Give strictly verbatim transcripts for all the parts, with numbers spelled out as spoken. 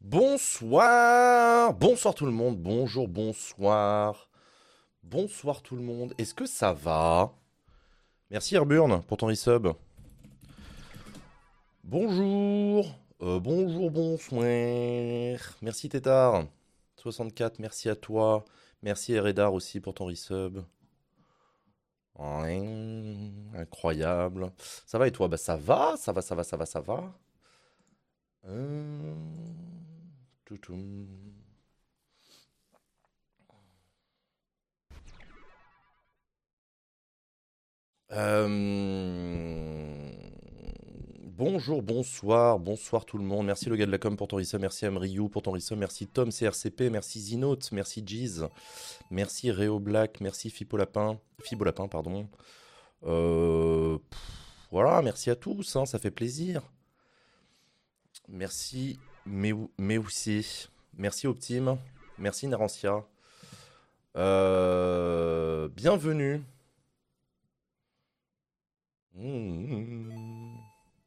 Bonsoir, bonsoir tout le monde, bonjour, bonsoir, bonsoir tout le monde. Est-ce que ça va? Merci Airburn pour ton resub. Bonjour, euh, bonjour, bonsoir. Merci Tétard. soixante-quatre, merci à toi. Merci Eredar aussi pour ton resub. Ouais, incroyable. Ça va et toi? Bah ça va, ça va, ça va, ça va, ça va. Euh... toutoum. Euh, Bonjour, bonsoir, bonsoir tout le monde. Merci le gars de la com pour ton resub, merci Amriou pour ton resub, merci Tom C R C P, merci Zinote, merci Jeez, merci Réo Black, merci Fipo Lapin, Fibo Lapin, pardon. Euh, pff, voilà, merci à tous, hein, ça fait plaisir. Merci Meu- Meussi, merci Optime, merci Narantia. Euh, bienvenue. Mmh.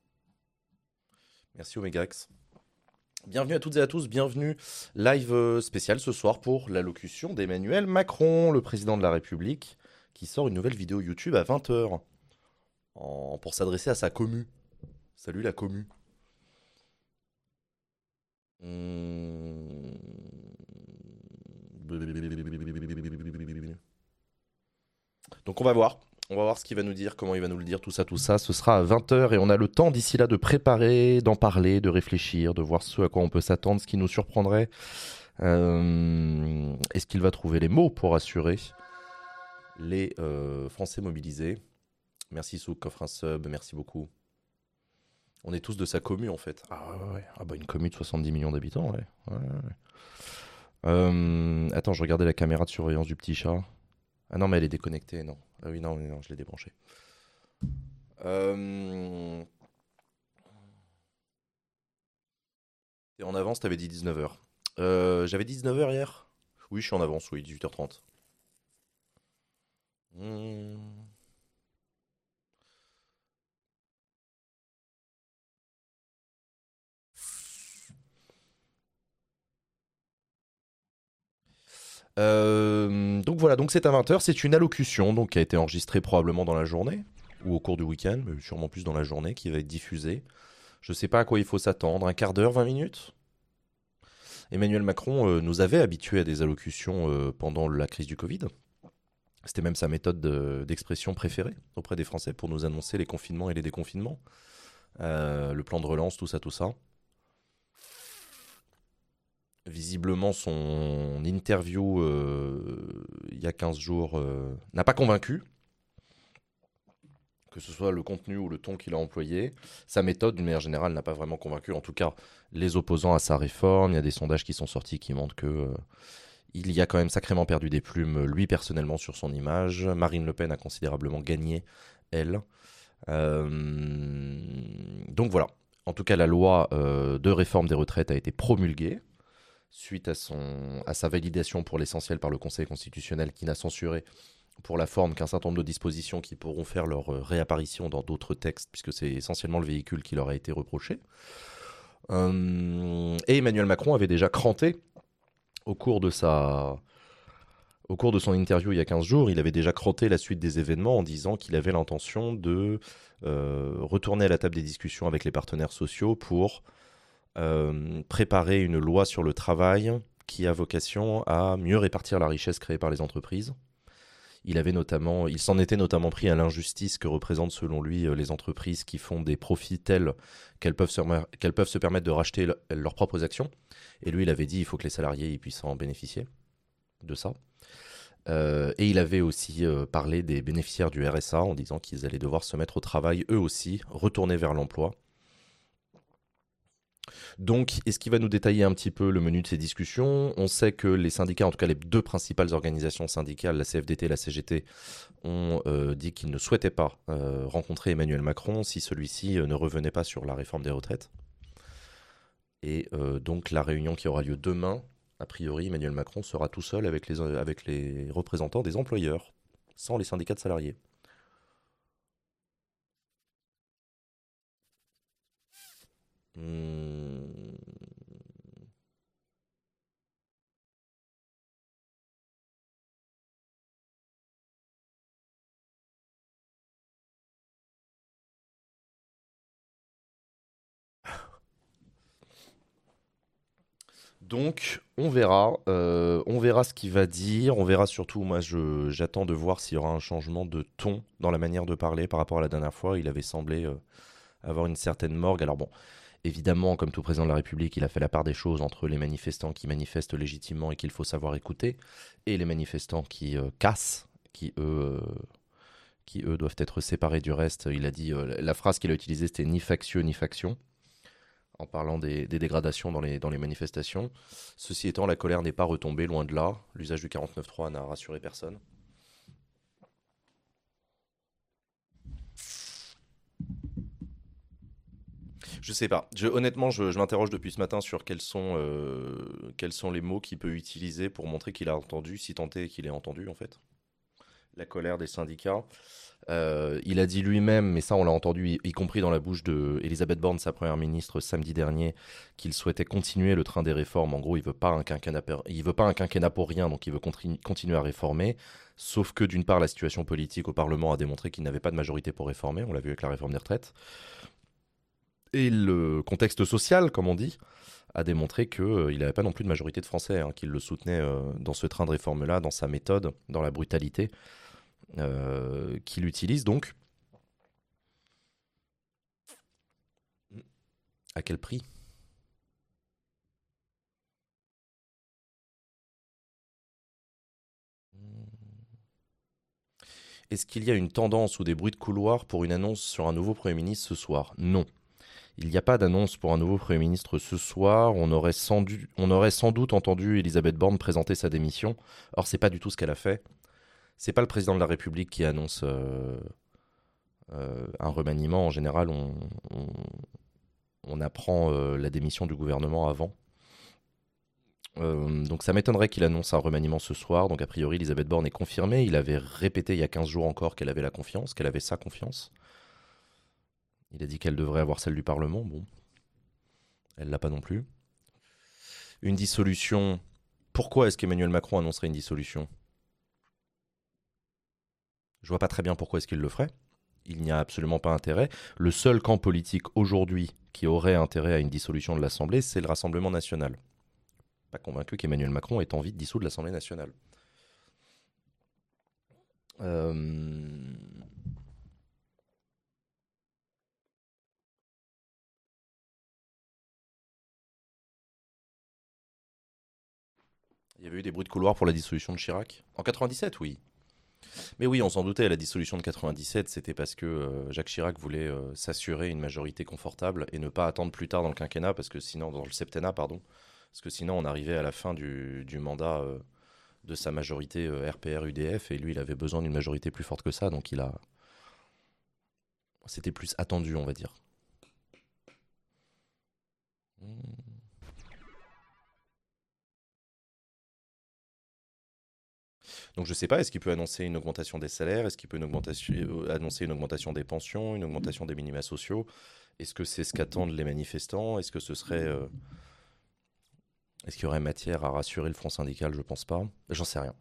Merci Omegax. Bienvenue à toutes et à tous, bienvenue live euh, spécial ce soir pour l'allocution d'Emmanuel Macron, le président de la République, qui sort une nouvelle vidéo YouTube à vingt heures pour s'adresser à sa commu. Salut la commu. Hmm. Donc on va voir. On va voir ce qu'il va nous dire, comment il va nous le dire, tout ça, tout ça. Ce sera à vingt heures et on a le temps d'ici là de préparer, d'en parler, de réfléchir, de voir ce à quoi on peut s'attendre, ce qui nous surprendrait. Euh, Est-ce qu'il va trouver les mots pour assurer les euh, Français mobilisés? Merci Souk, offre un sub, merci beaucoup. On est tous de sa commu en fait. Ah ouais, ouais. Ah bah une commu de soixante-dix millions d'habitants, ouais. Ouais, ouais. Euh, attends, je regardais la caméra de surveillance du petit chat. Ah non, mais elle est déconnectée, non. Ah oui, non, non, je l'ai débranchée. Euh... T'es en avance, t'avais dit dix-neuf heures. Euh, J'avais dit dix-neuf heures hier? Oui, je suis en avance, oui, dix-huit heures trente. Hmm. Euh, donc voilà, donc c'est à vingt heures, c'est une allocution donc, qui a été enregistrée probablement dans la journée, ou au cours du week-end, mais sûrement plus dans la journée, qui va être diffusée. Je sais pas à quoi il faut s'attendre, un quart d'heure, vingt minutes. Emmanuel Macron euh, nous avait habitués à des allocutions euh, pendant la crise du Covid. C'était même sa méthode de- d'expression préférée auprès des Français pour nous annoncer les confinements et les déconfinements. Euh, le plan de relance, tout ça, tout ça. Visiblement, son interview euh, il y a quinze jours euh, n'a pas convaincu, que ce soit le contenu ou le ton qu'il a employé. Sa méthode, d'une manière générale, n'a pas vraiment convaincu, en tout cas les opposants à sa réforme. Il y a des sondages qui sont sortis qui montrent que euh, il y a quand même sacrément perdu des plumes, lui personnellement, sur son image. Marine Le Pen a considérablement gagné, elle. Euh, donc voilà. En tout cas, la loi euh, de réforme des retraites a été promulguée suite à, son, à sa validation pour l'essentiel par le Conseil constitutionnel qui n'a censuré pour la forme qu'un certain nombre de dispositions qui pourront faire leur euh, réapparition dans d'autres textes, puisque c'est essentiellement le véhicule qui leur a été reproché. Euh, et Emmanuel Macron avait déjà cranté au cours de sa... Au cours de son interview il y a quinze jours, il avait déjà cranté la suite des événements en disant qu'il avait l'intention de euh, retourner à la table des discussions avec les partenaires sociaux pour euh, préparer une loi sur le travail qui a vocation à mieux répartir la richesse créée par les entreprises. Il avait notamment, il s'en était notamment pris à l'injustice que représentent selon lui euh, les entreprises qui font des profits tels qu'elles peuvent se, qu'elles peuvent se permettre de racheter le- leurs propres actions. Et lui, il avait dit il faut que les salariés ils puissent en bénéficier de ça. Euh, et il avait aussi euh, parlé des bénéficiaires du R S A en disant qu'ils allaient devoir se mettre au travail eux aussi, retourner vers l'emploi. Donc, est-ce qu'il va nous détailler un petit peu le menu de ces discussions? On sait que les syndicats, en tout cas les deux principales organisations syndicales, la C F D T et la C G T, ont euh, dit qu'ils ne souhaitaient pas euh, rencontrer Emmanuel Macron si celui-ci euh, ne revenait pas sur la réforme des retraites. Et euh, donc la réunion qui aura lieu demain, a priori, Emmanuel Macron sera tout seul avec les, avec les représentants des employeurs, sans les syndicats de salariés. Hmm. Donc, on verra. Euh, on verra ce qu'il va dire. On verra surtout, moi, je, j'attends de voir s'il y aura un changement de ton dans la manière de parler par rapport à la dernière fois. Il avait semblé euh, avoir une certaine morgue. Alors bon, évidemment, comme tout président de la République, il a fait la part des choses entre les manifestants qui manifestent légitimement et qu'il faut savoir écouter, et les manifestants qui euh, cassent, qui eux, euh, qui eux doivent être séparés du reste. Il a dit, euh, la phrase qu'il a utilisée, c'était ni factieux ni faction, en parlant des, des dégradations dans les, dans les manifestations. Ceci étant, la colère n'est pas retombée, loin de là. L'usage du quarante-neuf trois n'a rassuré personne. Je sais pas. Je, honnêtement, je, je m'interroge depuis ce matin sur quels sont, euh, quels sont les mots qu'il peut utiliser pour montrer qu'il a entendu, si tant est qu'il ait entendu en fait. La colère des syndicats. Euh, il a dit lui-même, mais ça on l'a entendu, y, y compris dans la bouche de Elisabeth Borne, sa première ministre, samedi dernier, qu'il souhaitait continuer le train des réformes. En gros, il veut pas un quinquennat, per- il veut pas un quinquennat pour rien, donc il veut continu- continuer à réformer. Sauf que d'une part, la situation politique au Parlement a démontré qu'il n'avait pas de majorité pour réformer. On l'a vu avec la réforme des retraites. Et le contexte social, comme on dit, a démontré qu'il euh, n'avait pas non plus de majorité de Français, hein, qui le soutenaient euh, dans ce train de réforme-là, dans sa méthode, dans la brutalité euh, qu'il utilise. Donc, à quel prix? Est-ce qu'il y a une tendance ou des bruits de couloir pour une annonce sur un nouveau Premier ministre ce soir? Non. Il n'y a pas d'annonce pour un nouveau Premier ministre ce soir. On aurait sans, du- on aurait sans doute entendu Elisabeth Borne présenter sa démission. Or, c'est pas du tout ce qu'elle a fait. C'est pas le président de la République qui annonce euh, euh, un remaniement. En général, on, on- on apprend euh, la démission du gouvernement avant. Euh, donc ça m'étonnerait qu'il annonce un remaniement ce soir. Donc a priori, Elisabeth Borne est confirmée. Il avait répété il y a quinze jours encore qu'elle avait la confiance, qu'elle avait sa confiance. Il a dit qu'elle devrait avoir celle du Parlement. Bon, elle l'a pas non plus. Une dissolution. Pourquoi est-ce qu'Emmanuel Macron annoncerait une dissolution? Je vois pas très bien pourquoi est-ce qu'il le ferait. Il n'y a absolument pas intérêt. Le seul camp politique aujourd'hui qui aurait intérêt à une dissolution de l'Assemblée, c'est le Rassemblement national. Pas convaincu qu'Emmanuel Macron ait envie de dissoudre l'Assemblée nationale. Euh, Il y avait eu des bruits de couloir pour la dissolution de Chirac. En quatre-vingt-dix-sept, oui. Mais oui, on s'en doutait, la dissolution de quatre-vingt-dix-sept, c'était parce que euh, Jacques Chirac voulait euh, s'assurer une majorité confortable et ne pas attendre plus tard dans le quinquennat, parce que sinon, dans le septennat, pardon, parce que sinon on arrivait à la fin du, du mandat euh, de sa majorité euh, R P R U D F, et lui, il avait besoin d'une majorité plus forte que ça, donc il a... C'était plus attendu, on va dire. Hmm. Donc je sais pas, est-ce qu'il peut annoncer une augmentation des salaires? Est-ce qu'il peut une augmentation, euh, annoncer une augmentation des pensions, une augmentation des minima sociaux? Est-ce que c'est ce qu'attendent les manifestants? Est-ce que ce serait... euh, Est-ce qu'il y aurait matière à rassurer le front syndical? Je pense pas. J'en sais rien.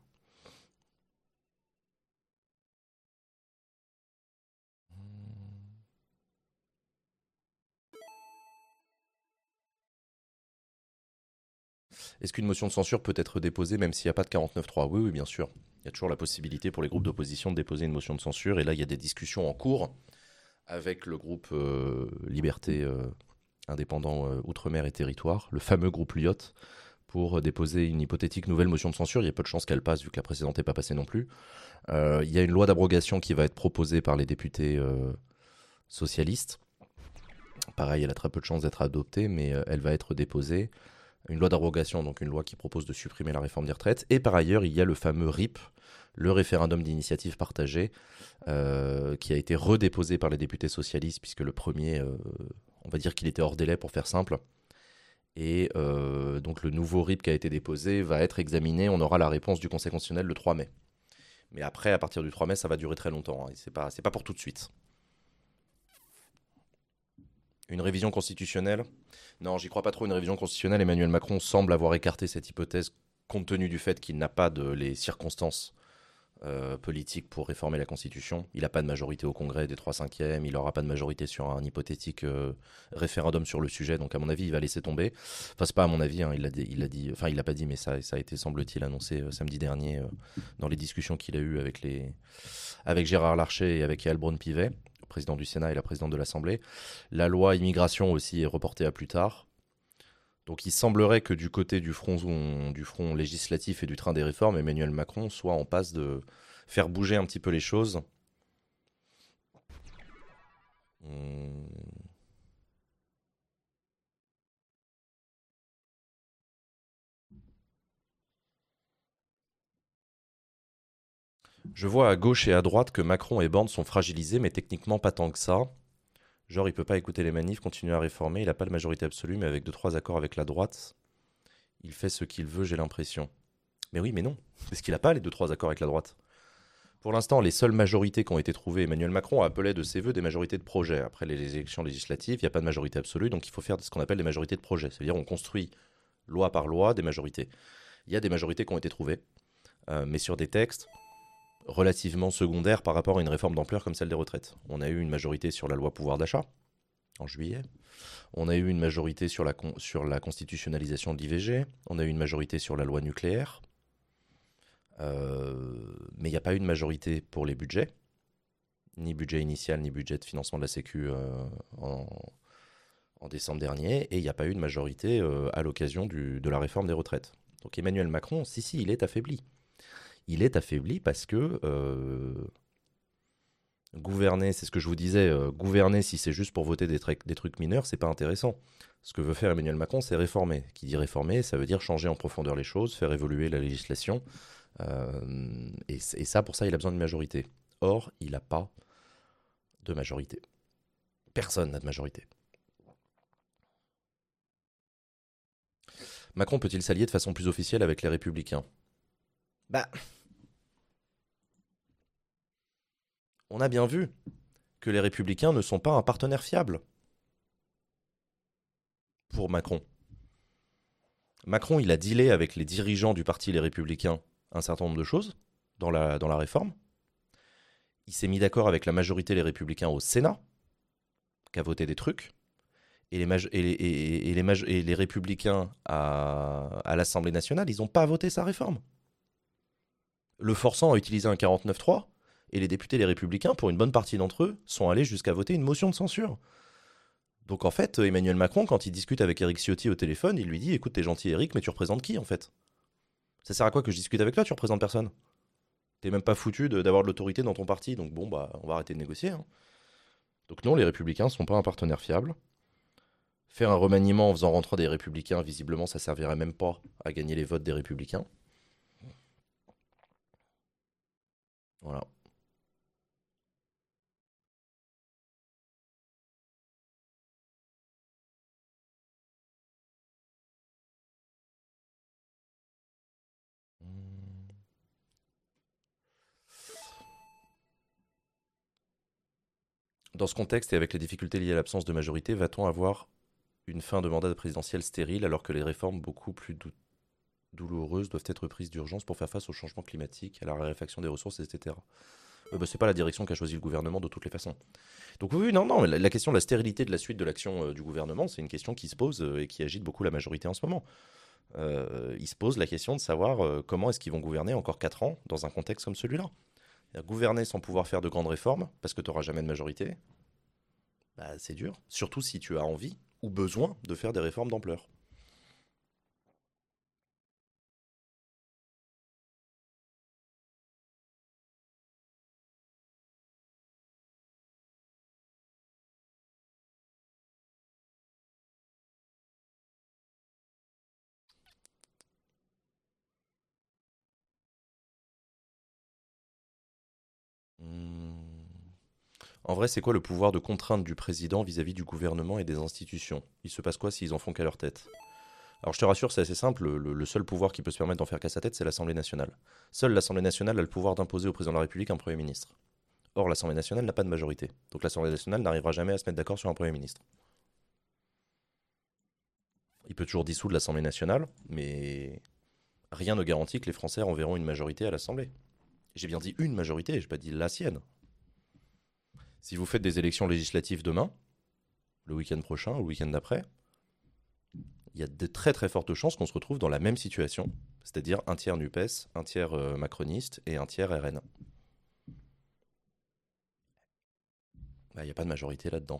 Est-ce qu'une motion de censure peut être déposée même s'il n'y a pas de quarante-neuf trois? Oui, oui, bien sûr. Il y a toujours la possibilité pour les groupes d'opposition de déposer une motion de censure. Et là, il y a des discussions en cours avec le groupe euh, Liberté euh, Indépendant euh, Outre-mer et Territoire, le fameux groupe Lyot, pour déposer une hypothétique nouvelle motion de censure. Il y a peu de chances qu'elle passe vu que la précédente n'est pas passée non plus. Euh, il y a une loi d'abrogation qui va être proposée par les députés euh, socialistes. Pareil, elle a très peu de chances d'être adoptée, mais euh, elle va être déposée. Une loi d'abrogation, donc une loi qui propose de supprimer la réforme des retraites. Et par ailleurs, il y a le fameux R I P, le référendum d'initiative partagée, euh, qui a été redéposé par les députés socialistes, puisque le premier, euh, on va dire qu'il était hors délai pour faire simple. Et euh, donc le nouveau R I P qui a été déposé va être examiné. On aura la réponse du Conseil constitutionnel le trois mai. Mais après, à partir du trois mai, ça va durer très longtemps. Hein, et c'est pas, c'est pas pour tout de suite. Une révision constitutionnelle? Non, j'y crois pas trop. Une révision constitutionnelle, Emmanuel Macron semble avoir écarté cette hypothèse compte tenu du fait qu'il n'a pas de les circonstances euh, politique pour réformer la Constitution. Il n'a pas de majorité au Congrès des trois cinquièmes, il n'aura pas de majorité sur un hypothétique euh, référendum sur le sujet, donc à mon avis, il va laisser tomber. Enfin, c'est pas à mon avis, hein, il l'a dit, il l'a dit, enfin, il l'a pas dit, mais ça, ça a été, semble-t-il, annoncé euh, samedi dernier euh, dans les discussions qu'il a eues avec, les... avec Gérard Larcher et avec Yael Braun-Pivet, président du Sénat et la présidente de l'Assemblée. La loi immigration aussi est reportée à plus tard. Donc il semblerait que du côté du front, du front législatif et du train des réformes, Emmanuel Macron soit en passe de faire bouger un petit peu les choses. Hum. Je vois à gauche et à droite que Macron et Borne sont fragilisés, mais techniquement pas tant que ça. Genre il peut pas écouter les manifs, continuer à réformer, il n'a pas de majorité absolue, mais avec deux trois accords avec la droite, il fait ce qu'il veut, j'ai l'impression. Mais oui, mais non, parce qu'il n'a pas les deux trois accords avec la droite. Pour l'instant, les seules majorités qui ont été trouvées, Emmanuel Macron appelait de ses voeux des majorités de projet. Après les élections législatives, il n'y a pas de majorité absolue, donc il faut faire ce qu'on appelle des majorités de projet. C'est-à-dire on construit loi par loi des majorités. Il y a des majorités qui ont été trouvées, euh, mais sur des textes relativement secondaires par rapport à une réforme d'ampleur comme celle des retraites. On a eu une majorité sur la loi pouvoir d'achat, en juillet. On a eu une majorité sur la, con- sur la constitutionnalisation de l'I V G. On a eu une majorité sur la loi nucléaire. Euh, mais il n'y a pas eu de majorité pour les budgets, ni budget initial, ni budget de financement de la Sécu euh, en, en décembre dernier, et il n'y a pas eu de majorité euh, à l'occasion du- de la réforme des retraites. Donc Emmanuel Macron, si, si, il est affaibli. Il est affaibli parce que euh, gouverner, c'est ce que je vous disais, euh, gouverner si c'est juste pour voter des, tra- des trucs mineurs, c'est pas intéressant. Ce que veut faire Emmanuel Macron, c'est réformer. Qui dit réformer, ça veut dire changer en profondeur les choses, faire évoluer la législation. Euh, et, et ça, pour ça, il a besoin d'une majorité. Or, il n'a pas de majorité. Personne n'a de majorité. Macron peut-il s'allier de façon plus officielle avec les Républicains? Bah, on a bien vu que les Républicains ne sont pas un partenaire fiable pour Macron. Macron, il a dealé avec les dirigeants du parti Les Républicains un certain nombre de choses dans la, dans la réforme. Il s'est mis d'accord avec la majorité des Républicains au Sénat, qui a voté des trucs. Et les, maj- et les, et- et les, maj- et les Républicains à, à l'Assemblée nationale, ils n'ont pas voté sa réforme. Le forçant à utiliser un quarante-neuf trois, et les députés Les Républicains, pour une bonne partie d'entre eux, sont allés jusqu'à voter une motion de censure. Donc en fait, Emmanuel Macron, quand il discute avec Éric Ciotti au téléphone, il lui dit: écoute, t'es gentil Éric, mais tu représentes qui en fait? Ça sert à quoi que je discute avec toi? Tu représentes personne. T'es même pas foutu de- d'avoir de l'autorité dans ton parti, donc bon, bah, on va arrêter de négocier. Hein. Donc non, les Républicains sont pas un partenaire fiable. Faire un remaniement en faisant rentrer des Républicains, visiblement, ça servirait même pas à gagner les votes des Républicains. Voilà. Dans ce contexte et avec les difficultés liées à l'absence de majorité, va-t-on avoir une fin de mandat présidentiel stérile alors que les réformes beaucoup plus dou- douloureuses doivent être prises d'urgence pour faire face au changement climatique, à la raréfaction des ressources, et cetera. Euh, bah, c'est pas la direction qu'a choisi le gouvernement de toutes les façons. Donc oui, oui, non, non, la, la question de la stérilité de la suite de l'action euh, du gouvernement, c'est une question qui se pose euh, et qui agite beaucoup la majorité en ce moment. Euh, il se pose la question de savoir euh, comment est-ce qu'ils vont gouverner encore quatre ans dans un contexte comme celui-là. Gouverner sans pouvoir faire de grandes réformes, parce que tu n'auras jamais de majorité, bah, c'est dur. Surtout si tu as envie ou besoin de faire des réformes d'ampleur. Hmm. En vrai, c'est quoi le pouvoir de contrainte du président vis-à-vis du gouvernement et des institutions? Il se passe quoi s'ils en font qu'à leur tête? Alors je te rassure, c'est assez simple, le, le seul pouvoir qui peut se permettre d'en faire qu'à sa tête, c'est l'Assemblée nationale. Seule l'Assemblée nationale a le pouvoir d'imposer au président de la République un Premier ministre. Or, l'Assemblée nationale n'a pas de majorité. Donc l'Assemblée nationale n'arrivera jamais à se mettre d'accord sur un Premier ministre. Il peut toujours dissoudre l'Assemblée nationale, mais rien ne garantit que les Français enverront une majorité à l'Assemblée. J'ai bien dit une majorité, j'ai pas dit la sienne. Si vous faites des élections législatives demain, le week-end prochain ou le week-end d'après, il y a de très très fortes chances qu'on se retrouve dans la même situation, c'est-à-dire un tiers NUPES, un tiers euh, macroniste et un tiers R N. Bah, il n'y a pas de majorité là-dedans.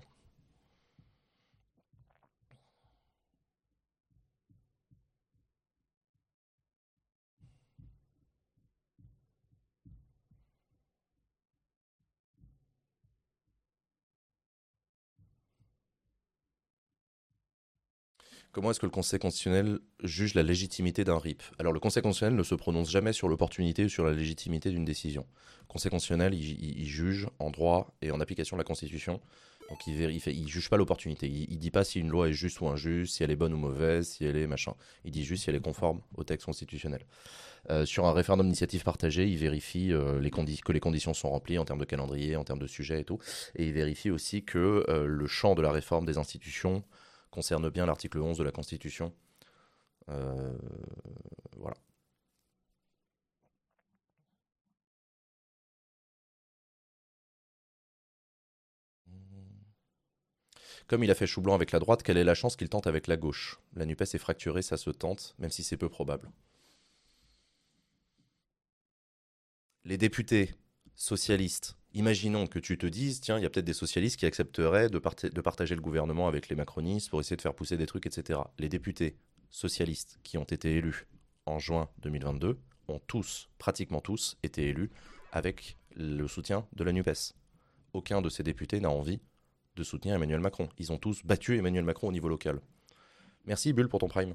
Comment est-ce que le Conseil constitutionnel juge la légitimité d'un R I P? Alors le Conseil constitutionnel ne se prononce jamais sur l'opportunité ou sur la légitimité d'une décision. Le Conseil constitutionnel, il, il- il juge en droit et en application de la Constitution. Donc il vérifie, il juge pas l'opportunité. Il, il dit pas si une loi est juste ou injuste, si elle est bonne ou mauvaise, si elle est machin. Il dit juste si elle est conforme au texte constitutionnel. Euh, sur un référendum d'initiative partagée, il vérifie euh, les condi- que les conditions sont remplies en termes de calendrier, en termes de sujet et tout. Et il vérifie aussi que euh, le champ de la réforme des institutions concerne bien l'article onze de la Constitution. Euh, voilà. Comme il a fait chou blanc avec la droite, quelle est la chance qu'il tente avec la gauche? La NUPES est fracturée, ça se tente, même si c'est peu probable. Les députés socialistes, imaginons que tu te dises, tiens, il y a peut-être des socialistes qui accepteraient de, part- de partager le gouvernement avec les macronistes pour essayer de faire pousser des trucs, et cetera. Les députés socialistes qui ont été élus en juin deux mille vingt-deux ont tous, pratiquement tous, été élus avec le soutien de la NUPES. Aucun de ces députés n'a envie de soutenir Emmanuel Macron. Ils ont tous battu Emmanuel Macron au niveau local. Merci Bull pour ton prime.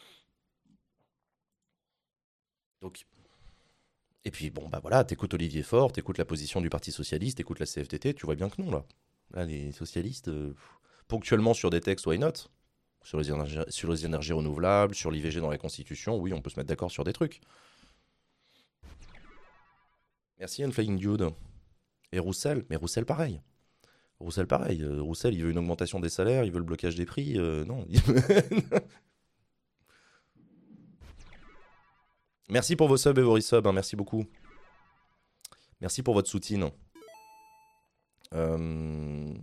Donc, et puis bon bah voilà, t'écoutes Olivier Faure, t'écoutes la position du Parti Socialiste, t'écoutes la C F T T, tu vois bien que non là. Là les socialistes, euh, ponctuellement sur des textes, why not? Sur les, énergies, sur les énergies renouvelables, sur l'I V G dans la Constitution, oui on peut se mettre d'accord sur des trucs. Merci Unflying Dude. Et Roussel, mais Roussel pareil. Roussel pareil, euh, Roussel il veut une augmentation des salaires, il veut le blocage des prix, euh, non. Merci pour vos subs et vos resubs, hein, merci beaucoup. Merci pour votre soutien. Euh,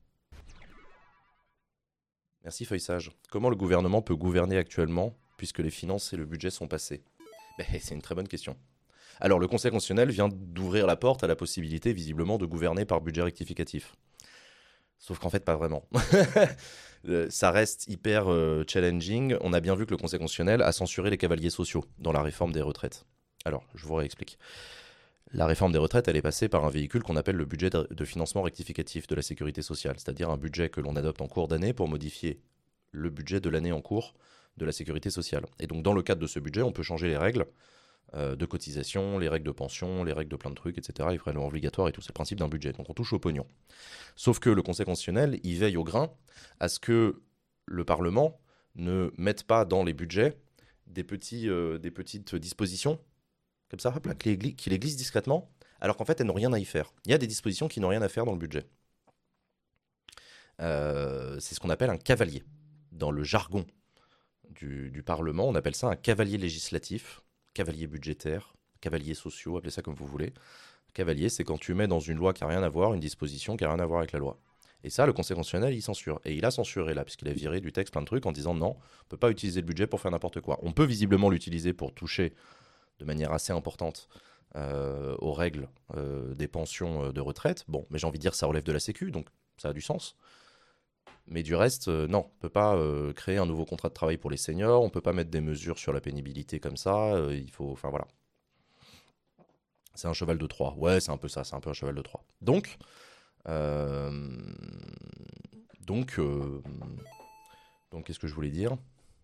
Merci Feuillesage. Comment le gouvernement peut gouverner actuellement puisque les finances et le budget sont passés? Ben, c'est une très bonne question. Alors le Conseil constitutionnel vient d'ouvrir la porte à la possibilité visiblement de gouverner par budget rectificatif. Sauf qu'en fait pas vraiment. Euh, Ça reste hyper euh, challenging. On a bien vu que le Conseil constitutionnel a censuré les cavaliers sociaux dans la réforme des retraites. Alors, je vous réexplique. La réforme des retraites, elle est passée par un véhicule qu'on appelle le budget de financement rectificatif de la sécurité sociale, c'est-à-dire un budget que l'on adopte en cours d'année pour modifier le budget de l'année en cours de la sécurité sociale. Et donc dans le cadre de ce budget, on peut changer les règles euh, de cotisation, les règles de pension, les règles de plein de trucs, et cetera, les prélèvements obligatoires et tout, c'est le principe d'un budget. Donc on touche au pognon. Sauf que le Conseil constitutionnel, il veille au grain à ce que le Parlement ne mette pas dans les budgets des, petits, euh, des petites dispositions comme ça, hop là, qu'il les, qu'il les glisse discrètement, alors qu'en fait, elles n'ont rien à y faire. Il y a des dispositions qui n'ont rien à faire dans le budget. Euh, c'est ce qu'on appelle un cavalier. Dans le jargon du, du Parlement, on appelle ça un cavalier législatif, cavalier budgétaire, cavalier sociaux, appelez ça comme vous voulez. Cavalier, c'est quand tu mets dans une loi qui n'a rien à voir, une disposition qui n'a rien à voir avec la loi. Et ça, le Conseil constitutionnel, il censure. Et il a censuré là, puisqu'il a viré du texte plein de trucs en disant non, on ne peut pas utiliser le budget pour faire n'importe quoi. On peut visiblement l'utiliser pour toucher de manière assez importante euh, aux règles euh, des pensions euh, de retraite. Bon, mais j'ai envie de dire ça relève de la Sécu, donc ça a du sens. Mais du reste, euh, non, on ne peut pas euh, créer un nouveau contrat de travail pour les seniors, on ne peut pas mettre des mesures sur la pénibilité comme ça, euh, il faut... Enfin voilà. C'est un cheval de Troie. Ouais, c'est un peu ça, c'est un peu un cheval de Troie. Donc, euh, donc, euh, donc qu'est-ce que je voulais dire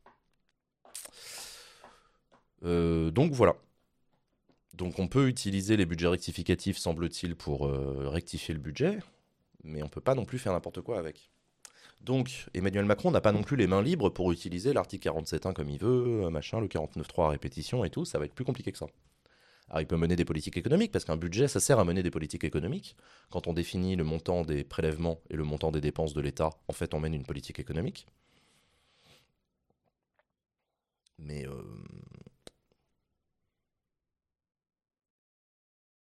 Euh, Donc voilà. Donc on peut utiliser les budgets rectificatifs, semble-t-il, pour euh, rectifier le budget, mais on peut pas non plus faire n'importe quoi avec. Donc Emmanuel Macron n'a pas non plus les mains libres pour utiliser l'article quarante-sept point un comme il veut, machin, le quarante-neuf point trois à répétition et tout, ça va être plus compliqué que ça. Alors il peut mener des politiques économiques, parce qu'un budget, ça sert à mener des politiques économiques. Quand on définit le montant des prélèvements et le montant des dépenses de l'État, en fait on mène une politique économique. Mais euh,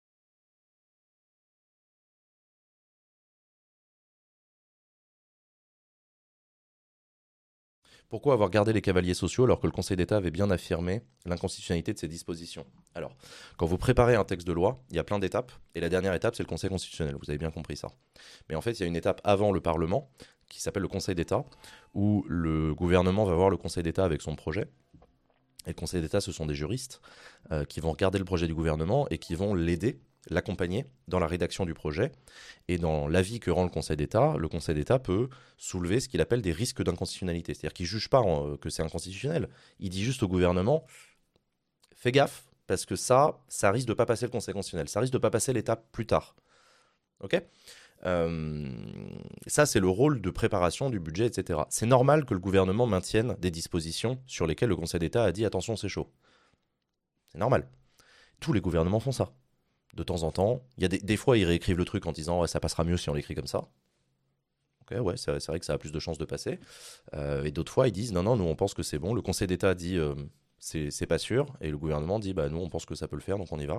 Pourquoi avoir gardé les cavaliers sociaux alors que le Conseil d'État avait bien affirmé l'inconstitutionnalité de ces dispositions? Alors, quand vous préparez un texte de loi, il y a plein d'étapes, et la dernière étape, c'est le Conseil constitutionnel, vous avez bien compris ça. Mais en fait, il y a une étape avant le Parlement, qui s'appelle le Conseil d'État, où le gouvernement va voir le Conseil d'État avec son projet. Et le Conseil d'État, ce sont des juristes euh, qui vont regarder le projet du gouvernement et qui vont l'aider, l'accompagner dans la rédaction du projet. Et dans l'avis que rend le Conseil d'État, le Conseil d'État peut soulever ce qu'il appelle des risques d'inconstitutionnalité. C'est-à-dire qu'il ne juge pas en, que c'est inconstitutionnel. Il dit juste au gouvernement, fais gaffe, parce que ça, ça risque de ne pas passer le Conseil constitutionnel. Ça risque de ne pas passer l'étape plus tard. OK ? Euh, ça, c'est le rôle de préparation du budget, et cetera. C'est normal que le gouvernement maintienne des dispositions sur lesquelles le Conseil d'État a dit attention, c'est chaud. C'est normal. Tous les gouvernements font ça. De temps en temps, il y a des, des fois, ils réécrivent le truc en disant ouais, ça passera mieux si on l'écrit comme ça. Ok, ouais, c'est, c'est vrai que ça a plus de chances de passer. Euh, et d'autres fois, ils disent non, non, nous on pense que c'est bon. Le Conseil d'État dit euh, c'est, c'est pas sûr, et le gouvernement dit bah nous on pense que ça peut le faire, donc on y va.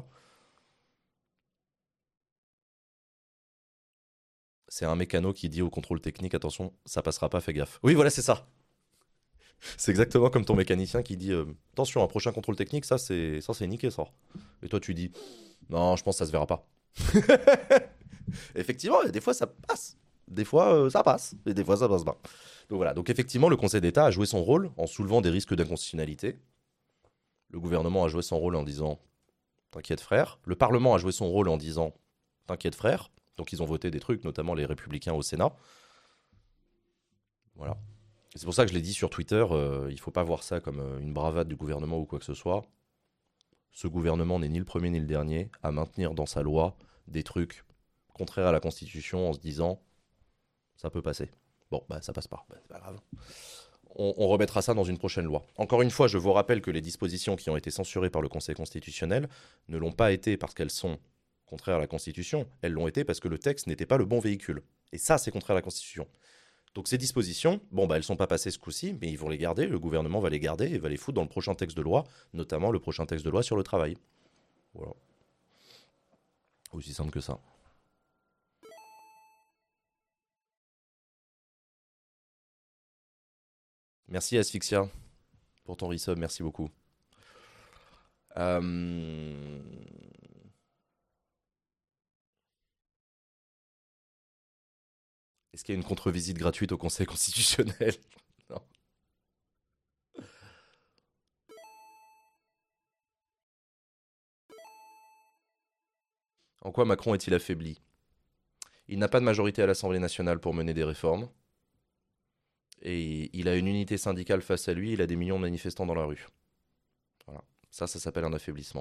C'est un mécano qui dit au contrôle technique attention, ça passera pas, fais gaffe. Oui, voilà, c'est ça. C'est exactement comme ton mécanicien qui dit euh, attention, un prochain contrôle technique, ça c'est ça c'est niqué ça. Et toi tu dis non, je pense que ça se verra pas. Effectivement, des fois ça passe, des fois euh, ça passe, et des fois ça passe pas. Donc voilà. Donc effectivement, le Conseil d'État a joué son rôle en soulevant des risques d'inconstitutionnalité. Le gouvernement a joué son rôle en disant t'inquiète frère. Le Parlement a joué son rôle en disant t'inquiète frère. Donc ils ont voté des trucs, notamment les Républicains au Sénat. Voilà. Et c'est pour ça que je l'ai dit sur Twitter, euh, il ne faut pas voir ça comme euh, une bravade du gouvernement ou quoi que ce soit. Ce gouvernement n'est ni le premier ni le dernier à maintenir dans sa loi des trucs contraires à la Constitution en se disant ça peut passer. Bon, bah ça passe pas, bah, c'est pas grave. On, on remettra ça dans une prochaine loi. Encore une fois, je vous rappelle que les dispositions qui ont été censurées par le Conseil constitutionnel ne l'ont pas été parce qu'elles sont contraires à la Constitution, elles l'ont été parce que le texte n'était pas le bon véhicule. Et ça, c'est contraire à la Constitution. Donc ces dispositions, bon, bah, elles ne sont pas passées ce coup-ci, mais ils vont les garder, le gouvernement va les garder et va les foutre dans le prochain texte de loi, notamment le prochain texte de loi sur le travail. Voilà. Aussi simple que ça. Merci Asphyxia pour ton resub, merci beaucoup. Euh... Est-ce qu'il y a une contre-visite gratuite au Conseil constitutionnel? Non. En quoi Macron est-il affaibli? Il n'a pas de majorité à l'Assemblée nationale pour mener des réformes. Et il a une unité syndicale face à lui, il a des millions de manifestants dans la rue. Voilà. Ça, ça s'appelle un affaiblissement.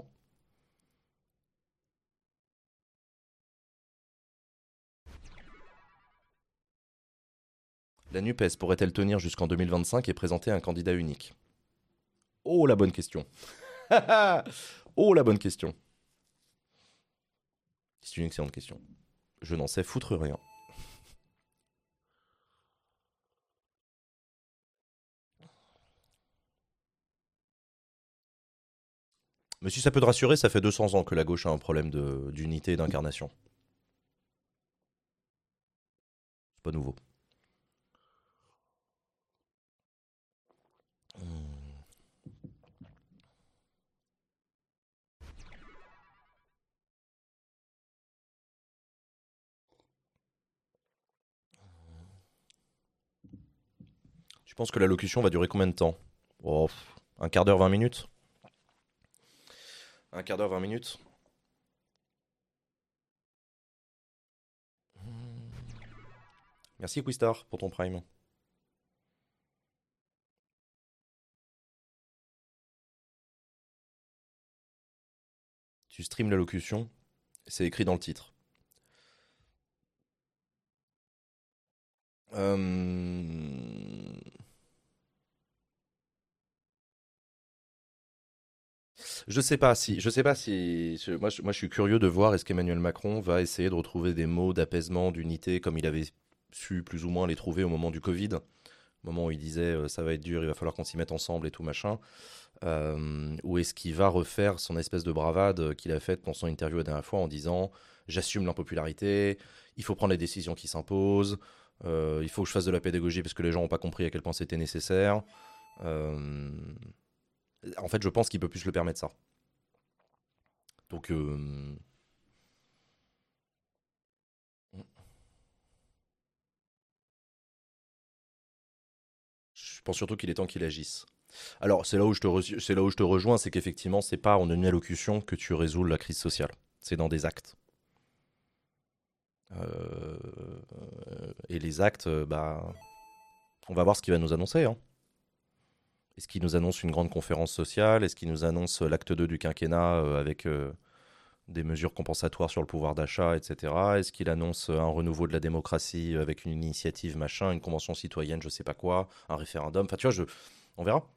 La NUPES pourrait-elle tenir jusqu'en deux mille vingt-cinq et présenter un candidat unique? Oh, la bonne question. Oh, la bonne question. C'est une excellente question. Je n'en sais foutre rien. Mais si ça peut te rassurer, ça fait deux cents ans que la gauche a un problème de- d'unité et d'incarnation. C'est pas nouveau. Hmm. Tu penses que la locution va durer combien de temps? Oh, un quart d'heure, vingt minutes? Un quart d'heure, vingt minutes? Hmm. Merci Quistar pour ton prime. Tu streams la locution, c'est écrit dans le titre. Euh, Je sais pas si, je sais pas si, je- moi, je, moi je suis curieux de voir est-ce qu'Emmanuel Macron va essayer de retrouver des mots d'apaisement, d'unité, comme il avait su plus ou moins les trouver au moment du Covid, au moment où il disait euh, ça va être dur, il va falloir qu'on s'y mette ensemble et tout machin. Euh, ou est-ce qu'il va refaire son espèce de bravade euh, qu'il a faite dans son interview la dernière fois en disant j'assume l'impopularité, il faut prendre les décisions qui s'imposent, Euh, il faut que je fasse de la pédagogie parce que les gens n'ont pas compris à quel point c'était nécessaire. Euh, En fait, je pense qu'il peut plus se le permettre ça. Donc, euh, je pense surtout qu'il est temps qu'il agisse. Alors, c'est là où je te, re- c'est là où je te rejoins, c'est qu'effectivement, c'est pas en une allocution que tu résous la crise sociale. C'est dans des actes. Euh, et les actes, euh, bah, on va voir ce qu'il va nous annoncer, hein. Est-ce qu'il nous annonce une grande conférence sociale? Est-ce qu'il nous annonce l'acte deux du quinquennat euh, avec euh, des mesures compensatoires sur le pouvoir d'achat, et cetera. Est-ce qu'il annonce un renouveau de la démocratie avec une initiative machin, une convention citoyenne, je sais pas quoi, un référendum? Enfin, tu vois, je... on verra.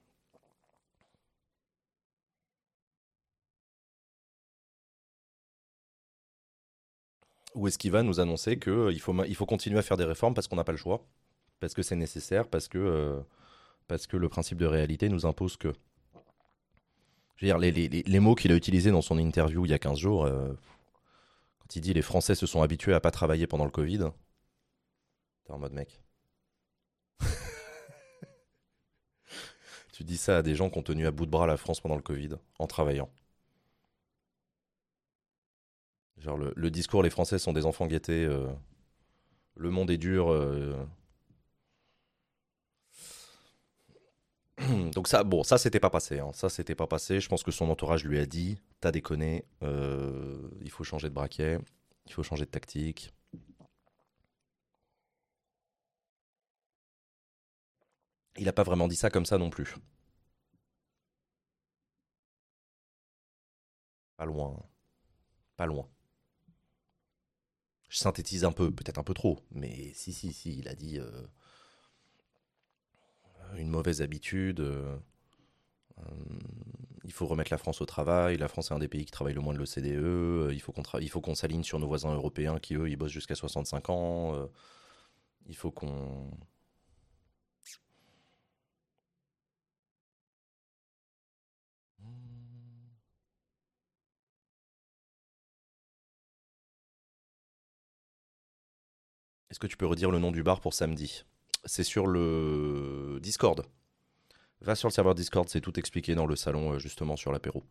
Ou est-ce qu'il va nous annoncer qu'il faut, il faut continuer à faire des réformes parce qu'on n'a pas le choix, parce que c'est nécessaire, parce que, euh, parce que le principe de réalité nous impose que. Je veux dire, les, les- les- les mots qu'il a utilisés dans son interview il y a quinze jours, euh, quand il dit les Français se sont habitués à pas travailler pendant le Covid, t'es en mode mec. Tu dis ça à des gens qui ont tenu à bout de bras la France pendant le Covid, en travaillant. Genre le, le discours, les Français sont des enfants gâtés, euh, le monde est dur. euh. Donc ça, bon, ça c'était pas passé, hein. Ça c'était pas passé. Je pense que son entourage lui a dit, t'as déconné, euh, il faut changer de braquet, il faut changer de tactique. Il a pas vraiment dit ça comme ça non plus. Pas loin, pas loin. Je synthétise un peu, peut-être un peu trop, mais si, si, si, il a dit euh, une mauvaise habitude. euh, euh, il faut remettre la France au travail. La France est un des pays qui travaille le moins de l'O C D E. euh, Il faut qu'on tra- il faut qu'on s'aligne sur nos voisins européens qui, eux, ils bossent jusqu'à soixante-cinq ans. euh, il faut qu'on. Est-ce que tu peux redire le nom du bar pour samedi? C'est sur le Discord. Va sur le serveur Discord, c'est tout expliqué dans le salon, euh, justement, sur l'apéro.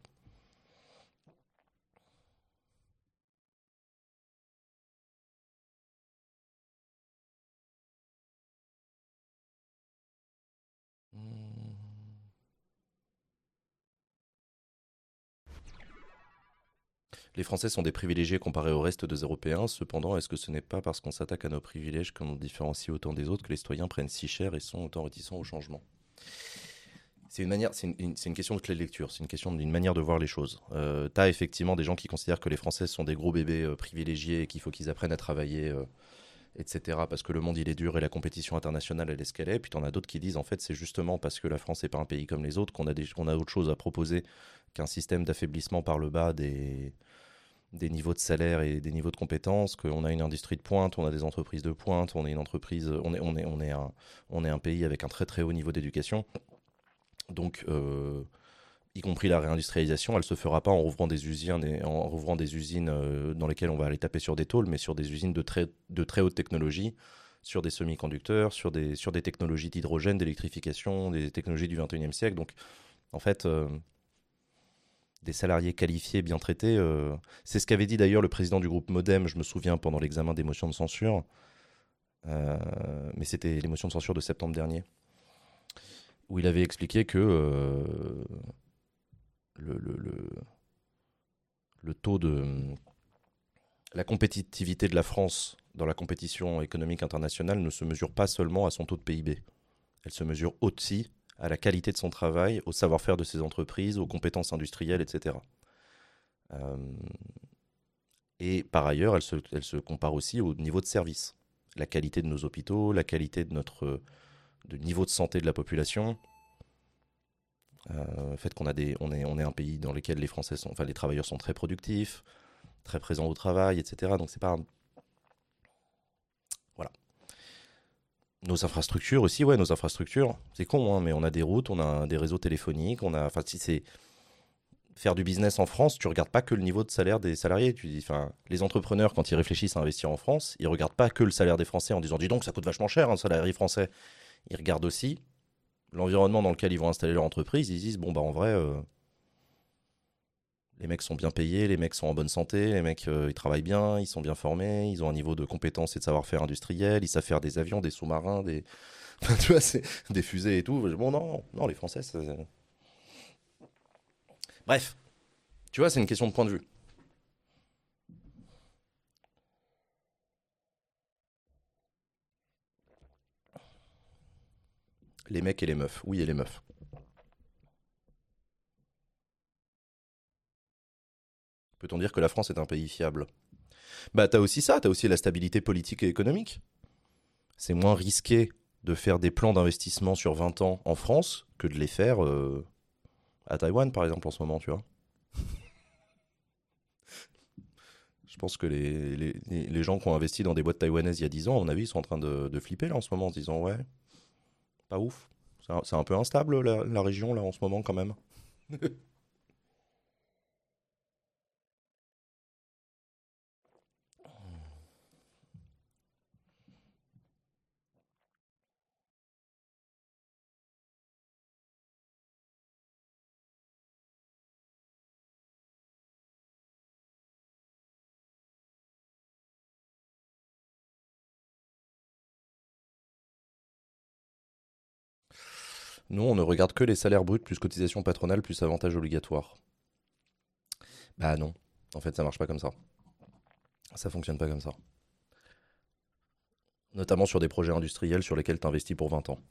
Les Français sont des privilégiés comparés au reste des Européens. Cependant, est-ce que ce n'est pas parce qu'on s'attaque à nos privilèges qu'on nous différencie autant des autres que les citoyens prennent si cher et sont autant réticents au changement? C'est une manière, c'est une, une- c'est une question de clé de lecture, c'est une question d'une manière de voir les choses. Euh, T'as effectivement des gens qui considèrent que les Français sont des gros bébés euh, privilégiés et qu'il faut qu'ils apprennent à travailler, euh, et cetera. Parce que le monde il est dur et la compétition internationale elle est ce qu'elle est. Puis t'en as d'autres qui disent en fait c'est justement parce que la France n'est pas un pays comme les autres qu'on a des, qu'on a autre chose à proposer qu'un système d'affaiblissement par le bas des, des niveaux de salaire et des niveaux de compétences, qu'on a une industrie de pointe, on a des entreprises de pointe, on est une entreprise, on est, on est, on est un, on est un pays avec un très très haut niveau d'éducation. Donc, euh, y compris la réindustrialisation, elle se fera pas en rouvrant des usines, et en rouvrant des usines euh, dans lesquelles on va aller taper sur des tôles, mais sur des usines de très, de très haute technologie, sur des semi-conducteurs, sur des, sur des technologies d'hydrogène, d'électrification, des technologies du vingt et unième siècle. Donc, en fait, euh, des salariés qualifiés, bien traités, euh, c'est ce qu'avait dit d'ailleurs le président du groupe Modem, je me souviens, pendant l'examen des motions de censure, euh, mais c'était les motions de censure de septembre dernier, où il avait expliqué que euh, le, le, le, le taux de la compétitivité de la France dans la compétition économique internationale ne se mesure pas seulement à son taux de P I B. Elle se mesure aussi à la qualité de son travail, au savoir-faire de ses entreprises, aux compétences industrielles, et cetera. Euh, et par ailleurs, elle se, elle se compare aussi au niveau de service. La qualité de nos hôpitaux, la qualité de notre de niveau de santé de la population, euh, le fait qu'on a des, on est, on est un pays dans lequel les Français sont, enfin les travailleurs sont très productifs, très présents au travail, et cetera. Donc c'est pas, voilà. Nos infrastructures aussi, ouais, nos infrastructures, c'est con, hein, mais on a des routes, on a des réseaux téléphoniques, on a, enfin, si c'est, faire du business en France, tu regardes pas que le niveau de salaire des salariés. Tu dis, enfin, les entrepreneurs, quand ils réfléchissent à investir en France, ils regardent pas que le salaire des Français en disant, dis donc, ça coûte vachement cher un salarié français. Ils regardent aussi l'environnement dans lequel ils vont installer leur entreprise. Ils disent, bon, bah en vrai, euh, les mecs sont bien payés, les mecs sont en bonne santé, les mecs, euh, ils travaillent bien, ils sont bien formés, ils ont un niveau de compétence et de savoir-faire industriel, ils savent faire des avions, des sous-marins, des, tu vois, c'est des fusées et tout. Bon, non, non, les Français, c'est... Bref, tu vois, c'est une question de point de vue. Les mecs et les meufs, oui et les meufs. Peut-on dire que la France est un pays fiable? Bah, t'as aussi ça, t'as aussi la stabilité politique et économique. C'est moins risqué de faire des plans d'investissement sur vingt ans en France que de les faire euh, à Taïwan, par exemple, en ce moment, tu vois. Je pense que les, les, les gens qui ont investi dans des boîtes taïwanaises il y a dix ans, à mon avis, ils sont en train de, de flipper là en ce moment en se disant ouais, pas ouf. C'est un, c'est un peu instable la, la région là en ce moment quand même. Nous, on ne regarde que les salaires bruts plus cotisation patronale plus avantages obligatoires. Bah non, en fait, ça marche pas comme ça. Ça fonctionne pas comme ça. Notamment sur des projets industriels sur lesquels tu investis pour vingt ans.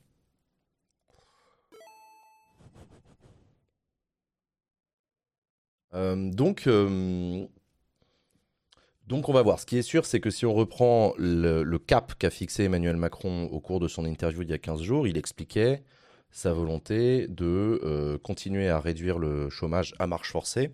Euh, donc, euh, donc, on va voir. Ce qui est sûr, c'est que si on reprend le, le cap qu'a fixé Emmanuel Macron au cours de son interview il y a quinze jours, il expliquait sa volonté de euh, continuer à réduire le chômage à marche forcée.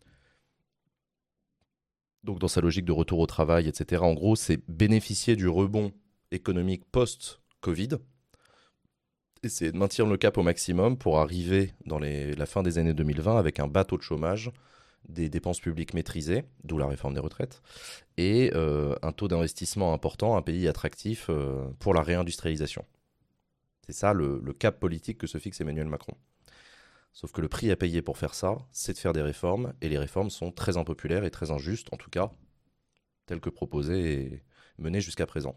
Donc, dans sa logique de retour au travail, et cetera, en gros, c'est bénéficier du rebond économique post-Covid, essayer de maintenir le cap au maximum pour arriver dans les- la fin des années deux mille vingt avec un bas taux de chômage, des dépenses publiques maîtrisées, d'où la réforme des retraites, et euh, un taux d'investissement important, un pays attractif euh, pour la réindustrialisation. C'est ça le, le cap politique que se fixe Emmanuel Macron. Sauf que le prix à payer pour faire ça, c'est de faire des réformes, et les réformes sont très impopulaires et très injustes, en tout cas, telles que proposées et menées jusqu'à présent.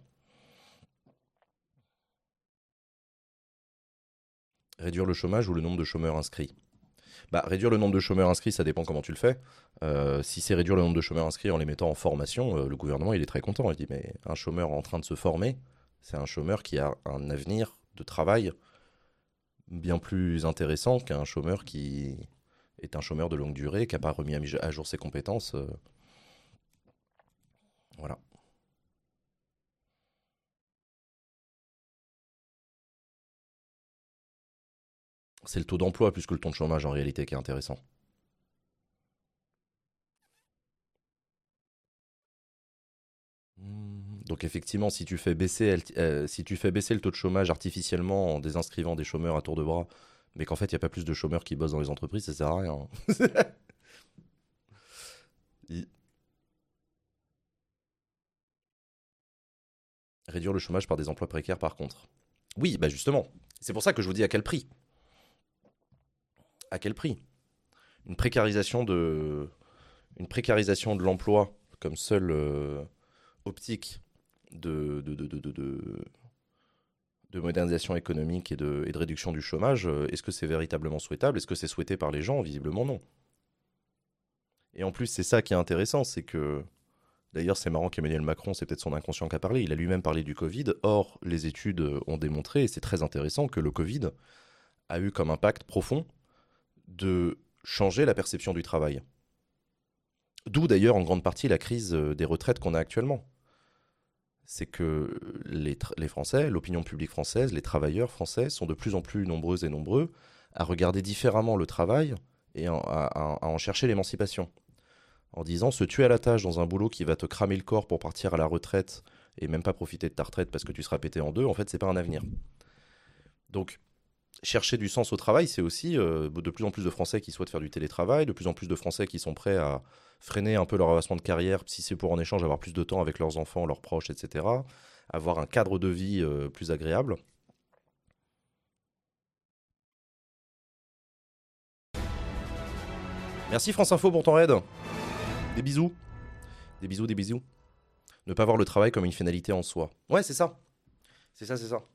Réduire le chômage ou le nombre de chômeurs inscrits? Bah, réduire le nombre de chômeurs inscrits, ça dépend comment tu le fais. Euh, si c'est réduire le nombre de chômeurs inscrits en les mettant en formation, euh, le gouvernement il est très content. Il dit mais un chômeur en train de se former, c'est un chômeur qui a un avenir de travail bien plus intéressant qu'un chômeur qui est un chômeur de longue durée, qui n'a pas remis à jour ses compétences. euh, voilà. C'est le taux d'emploi plus que le taux de chômage en réalité qui est intéressant. Hmm. Donc effectivement, si tu fais baisser, euh, si tu fais baisser le taux de chômage artificiellement en désinscrivant des chômeurs à tour de bras, mais qu'en fait il n'y a pas plus de chômeurs qui bossent dans les entreprises, ça sert à rien. Il- Réduire le chômage par des emplois précaires par contre. Oui, bah justement. C'est pour ça que je vous dis à quel prix. À quel prix? Une précarisation de, une précarisation de l'emploi comme seule euh, optique de, de, de, de, de, de- de modernisation économique et de, et de réduction du chômage, euh, est-ce que c'est véritablement souhaitable? Est-ce que c'est souhaité par les gens? Visiblement non. Et en plus, c'est ça qui est intéressant, c'est que, d'ailleurs, c'est marrant qu'Emmanuel Macron, c'est peut-être son inconscient qui a parlé, il a lui-même parlé du Covid. Or, les études euh, ont démontré, et c'est très intéressant, que le Covid a eu comme impact profond de changer la perception du travail. D'où d'ailleurs en grande partie la crise euh, des retraites qu'on a actuellement. C'est que les, les Français, l'opinion publique française, les travailleurs français sont de plus en plus nombreux et nombreux à regarder différemment le travail et à, à- à en chercher l'émancipation. En disant se tuer à la tâche dans un boulot qui va te cramer le corps pour partir à la retraite et même pas profiter de ta retraite parce que tu seras pété en deux, en fait, c'est pas un avenir. Donc, chercher du sens au travail, c'est aussi euh, de plus en plus de Français qui souhaitent faire du télétravail, de plus en plus de Français qui sont prêts à freiner un peu leur avancement de carrière, si c'est pour en échange avoir plus de temps avec leurs enfants, leurs proches, et cetera. Avoir un cadre de vie euh, plus agréable. Merci France Info pour ton raid. Des bisous. Des bisous, des bisous. Ne pas voir le travail comme une finalité en soi. Ouais, c'est ça. C'est ça, c'est ça.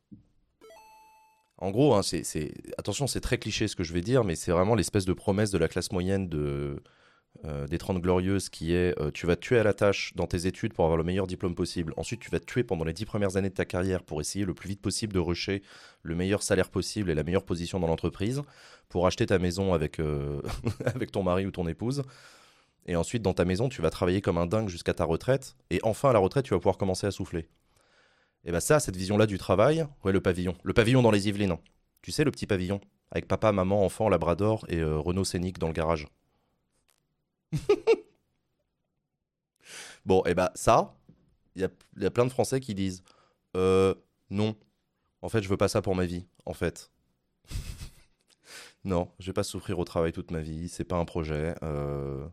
En gros, hein, c'est, c'est- attention, c'est très cliché ce que je vais dire, mais c'est vraiment l'espèce de promesse de la classe moyenne de, euh, des Trente Glorieuses qui est euh, tu vas te tuer à la tâche dans tes études pour avoir le meilleur diplôme possible. Ensuite, tu vas te tuer pendant les dix premières années de ta carrière pour essayer le plus vite possible de rusher le meilleur salaire possible et la meilleure position dans l'entreprise pour acheter ta maison avec, euh, avec ton mari ou ton épouse. Et ensuite, dans ta maison, tu vas travailler comme un dingue jusqu'à ta retraite. Et enfin, à la retraite, tu vas pouvoir commencer à souffler. Et bah ça, cette vision-là du travail, ouais, le pavillon. Le pavillon dans les Yvelines. Tu sais, le petit pavillon, avec papa, maman, enfant, Labrador et euh, Renault Scénic dans le garage. Bon, et bah ça, il y a, y a plein de Français qui disent euh, non, en fait, je veux pas ça pour ma vie, en fait. Non, je vais pas souffrir au travail toute ma vie, c'est pas un projet. euh,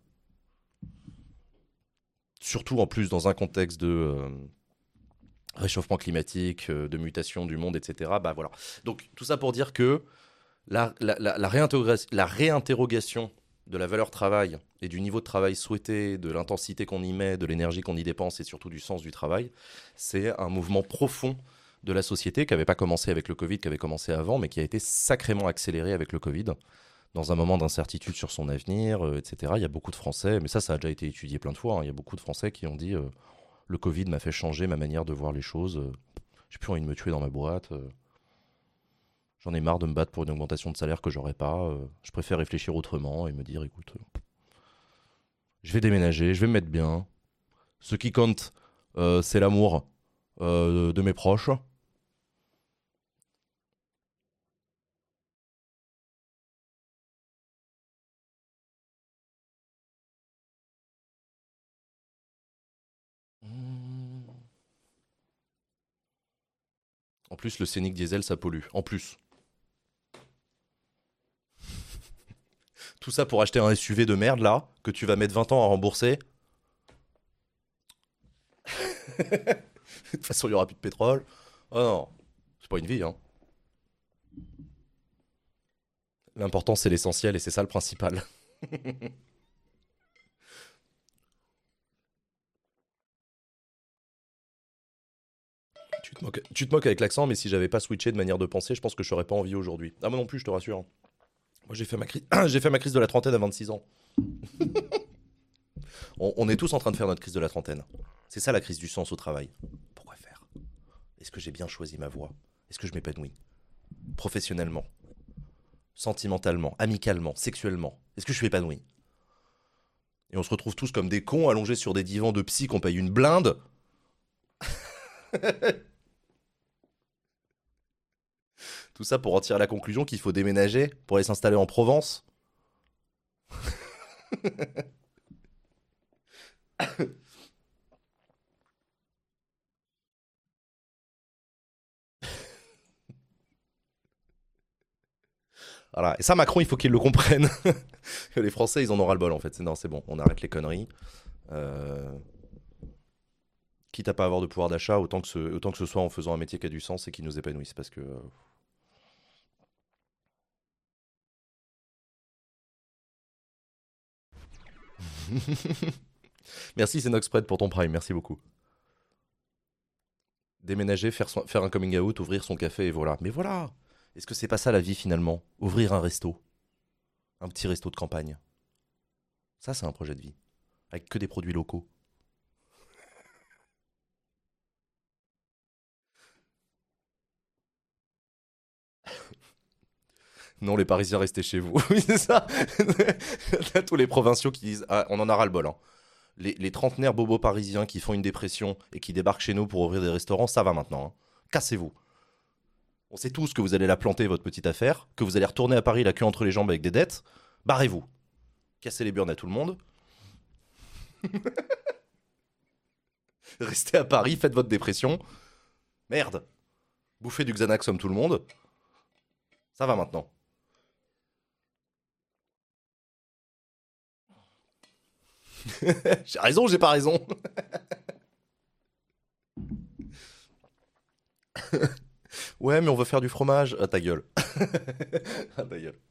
Surtout en plus dans un contexte de euh, réchauffement climatique, euh, de mutation du monde, et cetera. Bah voilà. Donc tout ça pour dire que la, la, la, la réintégra- la réinterrogation de la valeur travail et du niveau de travail souhaité, de l'intensité qu'on y met, de l'énergie qu'on y dépense et surtout du sens du travail, c'est un mouvement profond de la société qui n'avait pas commencé avec le Covid, qui avait commencé avant, mais qui a été sacrément accéléré avec le Covid. Dans un moment d'incertitude sur son avenir, euh, et cetera. Il y a beaucoup de Français, mais ça, ça a déjà été étudié plein de fois, hein, il y a beaucoup de Français qui ont dit euh, le Covid m'a fait changer ma manière de voir les choses, euh, j'ai plus envie de me tuer dans ma boîte, euh, j'en ai marre de me battre pour une augmentation de salaire que j'aurais pas. euh, je préfère réfléchir autrement et me dire, écoute, euh, je vais déménager, je vais me mettre bien. Ce qui compte, euh, c'est l'amour euh, de mes proches. Mmh. En plus, le Scénic diesel, ça pollue. En plus. Tout ça pour acheter un S U V de merde, là, que tu vas mettre vingt ans à rembourser. De toute façon, il n'y aura plus de pétrole. Oh non, c'est pas une vie, hein. L'important, c'est l'essentiel et c'est ça le principal. Tu te moques, tu te moques avec l'accent, mais si j'avais pas switché de manière de penser, je pense que je serais pas en vie aujourd'hui. Ah, moi non plus, je te rassure, hein. Moi, j'ai fait, ma cri- j'ai fait ma crise de la trentaine à vingt-six ans. On, on est tous en train de faire notre crise de la trentaine. C'est ça la crise du sens au travail. Pourquoi faire? Est-ce que j'ai bien choisi ma voie? Est-ce que je m'épanouis? Professionnellement, sentimentalement, amicalement, sexuellement? Est-ce que je suis épanoui? Et on se retrouve tous comme des cons allongés sur des divans de psy qu'on paye une blinde. Tout ça pour en tirer la conclusion qu'il faut déménager pour aller s'installer en Provence. Voilà. Et ça, Macron, il faut qu'il le comprenne. Les Français, ils en ont ras le bol en fait. C'est- Non, c'est bon, on arrête les conneries. Euh, Quitte à pas avoir de pouvoir d'achat, autant que, ce, autant que ce soit en faisant un métier qui a du sens et qui nous épanouisse. Parce que. euh, Merci, c'est Noxpred pour ton prime. Merci beaucoup. Déménager, faire, son- faire un coming out, ouvrir son café et voilà. Mais voilà. Est-ce que c'est pas ça la vie finalement? Ouvrir un resto. Un petit resto de campagne. Ça, c'est un projet de vie. Avec que des produits locaux. Non, les Parisiens, restez chez vous. Oui, c'est ça. Là, tous les provinciaux qui disent ah, on en a ras le bol, hein. Les, les trentenaires bobos parisiens qui font une dépression et qui débarquent chez nous pour ouvrir des restaurants, ça va maintenant, hein. Cassez-vous. On sait tous que vous allez la planter, votre petite affaire, que vous allez retourner à Paris la queue entre les jambes avec des dettes. Barrez-vous. Cassez les burnes à tout le monde. Restez à Paris, faites votre dépression. Merde. Bouffez du Xanax comme tout le monde. Ça va maintenant. J'ai raison ou j'ai pas raison? Ouais, mais on veut faire du fromage. Ah, ta gueule. Ah, ta gueule.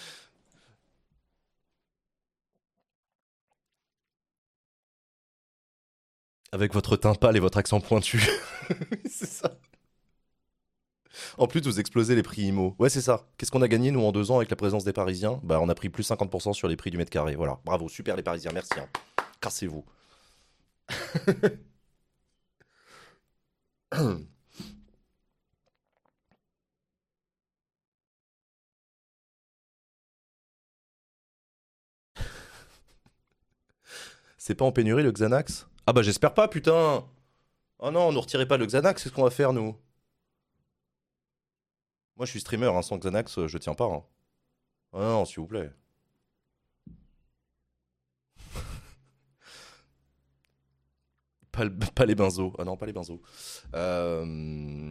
Avec votre teint pâle et votre accent pointu. C'est ça. En plus, vous explosez les prix IMO. Ouais, c'est ça. Qu'est-ce qu'on a gagné, nous, en deux ans avec la présence des Parisiens? Bah, on a pris plus cinquante pour cent sur les prix du mètre carré. Voilà. Bravo, super les Parisiens, merci. Hein. Cassez-vous. C'est pas en pénurie le Xanax? Ah bah j'espère pas, putain. Oh non, nous retirez pas le Xanax, c'est ce qu'on va faire, nous. Moi, je suis streamer, hein, sans Xanax, euh, je tiens pas. Hein. Ah non, s'il vous plaît. Pas, le- pas les benzos. Ah non, pas les benzos. Euh,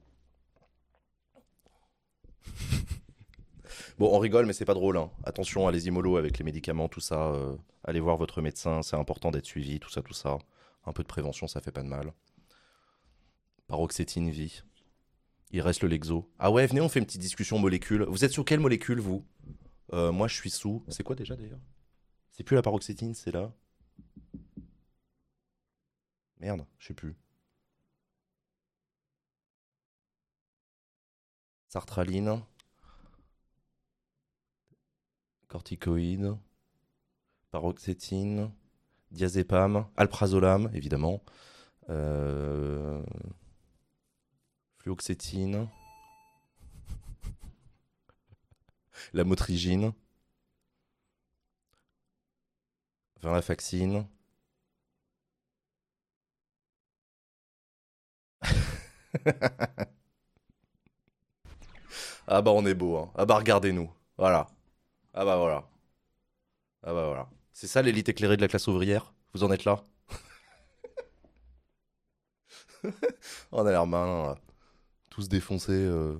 Bon, on rigole, mais c'est pas drôle. Hein. Attention, allez-y mollo avec les médicaments, tout ça. euh, Allez voir votre médecin, c'est important d'être suivi, tout ça, tout ça. Un peu de prévention, ça fait pas de mal. Paroxétine, vie. Il reste le Lexo. Ah ouais, venez, on fait une petite discussion molécule. Vous êtes sur quelle molécule, vous? Euh, Moi, je suis sous. C'est quoi déjà, d'ailleurs? C'est plus la paroxétine, c'est là. Merde, je sais plus. Sartraline, corticoïde, paroxétine, diazépam, alprazolam, évidemment, euh, fluoxétine, la motrigine, venlafaxine. Ah bah on est beau, hein. Ah bah regardez-nous. Voilà. Ah bah voilà. Ah bah voilà. C'est ça l'élite éclairée de la classe ouvrière? Vous en êtes là? On a l'air malin, là. Tous défoncés. euh.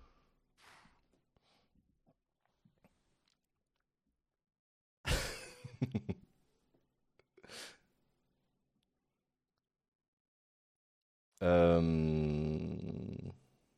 Euh,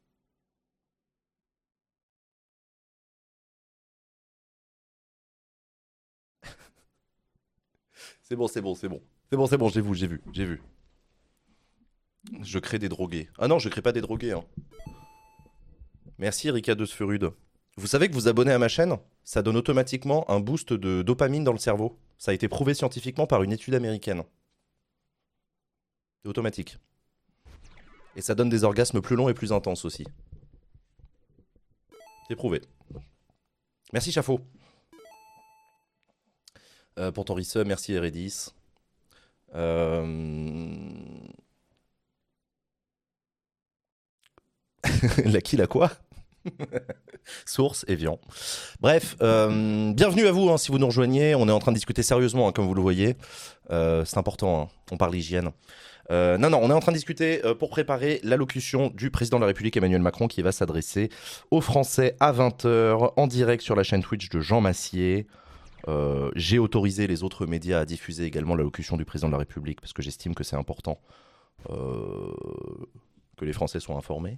C'est bon, c'est bon, c'est bon. C'est bon, c'est bon, j'ai vu, j'ai vu, j'ai vu. Je crée des drogués. Ah non, je crée pas des drogués, hein. Merci Erika de Sferude. Vous savez que vous abonnez à ma chaîne, ça donne automatiquement un boost de dopamine dans le cerveau. Ça a été prouvé scientifiquement par une étude américaine. C'est automatique. Et ça donne des orgasmes plus longs et plus intenses aussi. C'est prouvé. Merci Chaffo. Euh, pour ton resub, merci Eredis. Euh... la qui, la quoi? Source, Evian. Bref, euh, bienvenue à vous hein, si vous nous rejoignez. On est en train de discuter sérieusement, hein, comme vous le voyez. Euh, c'est important, hein, on parle hygiène. Euh, non, non, on est en train de discuter euh, pour préparer l'allocution du président de la République Emmanuel Macron qui va s'adresser aux Français à vingt heures en direct sur la chaîne Twitch de Jean Massier. Euh, j'ai autorisé les autres médias à diffuser également l'allocution du président de la République parce que j'estime que c'est important euh, que les Français soient informés.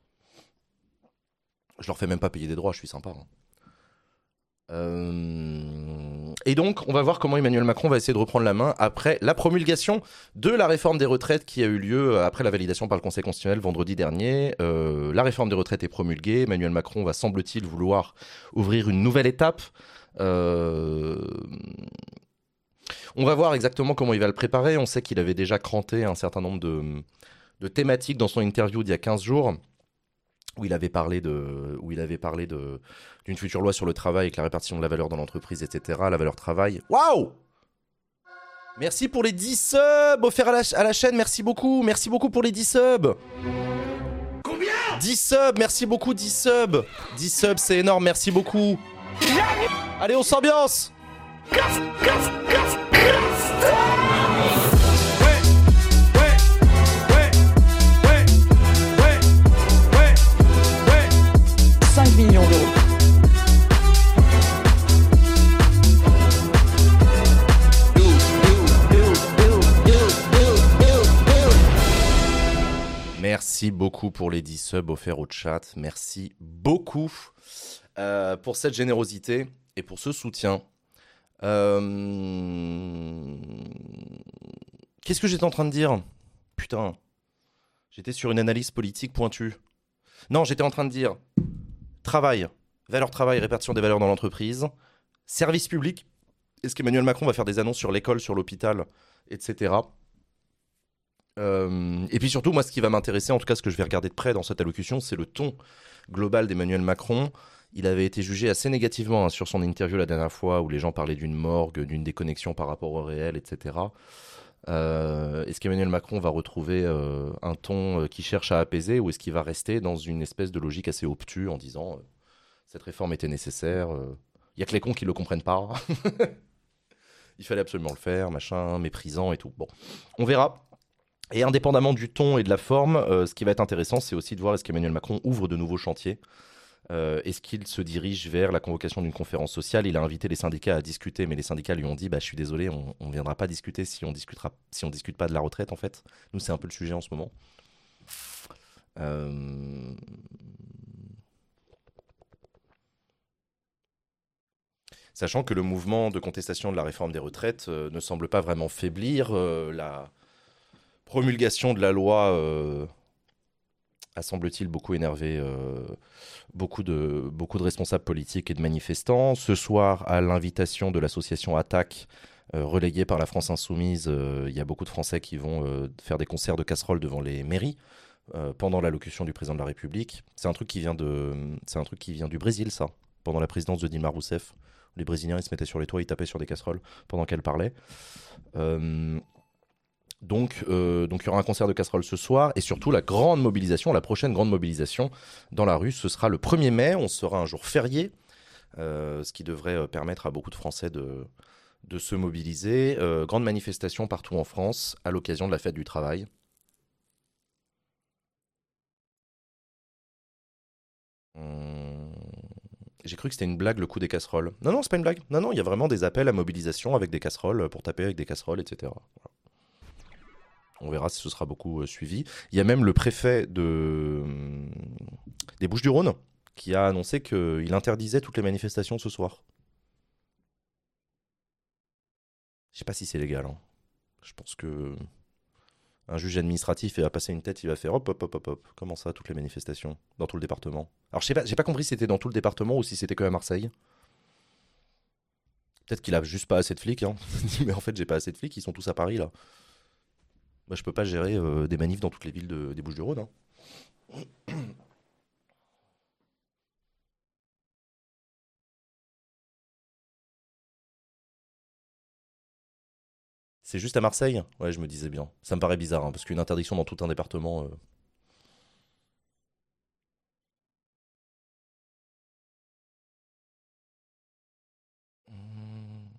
Je leur fais même pas payer des droits, je suis sympa. Hein. Euh... Et donc, on va voir comment Emmanuel Macron va essayer de reprendre la main après la promulgation de la réforme des retraites qui a eu lieu après la validation par le Conseil constitutionnel vendredi dernier. Euh, la réforme des retraites est promulguée. Emmanuel Macron va, semble-t-il, vouloir ouvrir une nouvelle étape. Euh... On va voir exactement comment il va le préparer. On sait qu'il avait déjà cranté un certain nombre de, de thématiques dans son interview d'il y a quinze jours. Où il avait parlé de, où il avait parlé de, d'une future loi sur le travail avec la répartition de la valeur dans l'entreprise, et cetera. La valeur travail. Waouh! Merci pour les dix subs offerts à la, à la chaîne. Merci beaucoup. Merci beaucoup pour les dix subs. Combien? dix subs. Merci beaucoup, dix subs. dix subs, c'est énorme. Merci beaucoup. Allez, on s'ambiance. cinq millions d'euros. Merci beaucoup pour les dix subs offerts au chat. Merci beaucoup euh, pour cette générosité et pour ce soutien. Euh, Qu'est-ce que j'étais en train de dire? Putain, j'étais sur une analyse politique pointue. Non, j'étais en train de dire travail, valeur travail, répartition des valeurs dans l'entreprise, service public. Est-ce qu'Emmanuel Macron va faire des annonces sur l'école, sur l'hôpital, et cetera. Euh, et puis surtout, moi, ce qui va m'intéresser, en tout cas ce que je vais regarder de près dans cette allocution, c'est le ton global d'Emmanuel Macron. Il avait été jugé assez négativement hein, sur son interview la dernière fois, où les gens parlaient d'une morgue, d'une déconnexion par rapport au réel, et cetera. Euh, est-ce qu'Emmanuel Macron va retrouver euh, un ton euh, qui cherche à apaiser, ou est-ce qu'il va rester dans une espèce de logique assez obtuse en disant euh, cette réforme était nécessaire, il euh, n'y a que les cons qui ne le comprennent pas, il fallait absolument le faire, machin, méprisant et tout. Bon, on verra. Et indépendamment du ton et de la forme, euh, ce qui va être intéressant, c'est aussi de voir est-ce qu'Emmanuel Macron ouvre de nouveaux chantiers. Euh, est-ce qu'il se dirige vers la convocation d'une conférence sociale? Il a invité les syndicats à discuter, mais les syndicats lui ont dit bah, je suis désolé, on ne viendra pas discuter si on discutera, si on discute pas de la retraite, en fait. Nous, c'est un peu le sujet en ce moment. Euh... Sachant que le mouvement de contestation de la réforme des retraites euh, ne semble pas vraiment faiblir. Euh, la promulgation de la loi euh, a, semble-t-il, beaucoup énervé euh, beaucoup, de, beaucoup de responsables politiques et de manifestants. Ce soir, à l'invitation de l'association Attaque, euh, relayée par la France Insoumise, euh, il y a beaucoup de Français qui vont euh, faire des concerts de casseroles devant les mairies euh, pendant l'allocution du président de la République. C'est un truc qui vient de, c'est un truc qui vient du Brésil, ça, pendant la présidence de Dilma Rousseff. Les Brésiliens, ils se mettaient sur les toits, ils tapaient sur des casseroles pendant qu'elle parlait. Euh, donc, euh, donc, il y aura un concert de casseroles ce soir. Et surtout, la grande mobilisation, la prochaine grande mobilisation dans la rue, ce sera le premier mai. On sera un jour férié, euh, ce qui devrait permettre à beaucoup de Français de, de se mobiliser. Euh, grande manifestation partout en France à l'occasion de la fête du travail. Hum... J'ai cru que c'était une blague, le coup des casseroles. Non, non, c'est pas une blague. Non, non, il y a vraiment des appels à mobilisation avec des casseroles pour taper avec des casseroles, et cetera. Voilà. On verra si ce sera beaucoup euh, suivi. Il y a même le préfet de... des Bouches-du-Rhône qui a annoncé qu'il interdisait toutes les manifestations ce soir. Je sais pas si c'est légal. Hein. Je pense que un juge administratif il va passer une tête, il va faire hop hop hop hop hop. Comment ça, toutes les manifestations dans tout le département? Alors je sais pas, j'ai pas compris si c'était dans tout le département ou si c'était que à Marseille. Peut-être qu'il a juste pas assez de flics. Hein. Mais en fait, j'ai pas assez de flics. Ils sont tous à Paris là. Moi, je peux pas gérer euh, des manifs dans toutes les villes de, des Bouches-du-Rhône. Hein. C'est juste à Marseille? Ouais, je me disais bien. Ça me paraît bizarre, hein, parce qu'une interdiction dans tout un département. euh, hmm.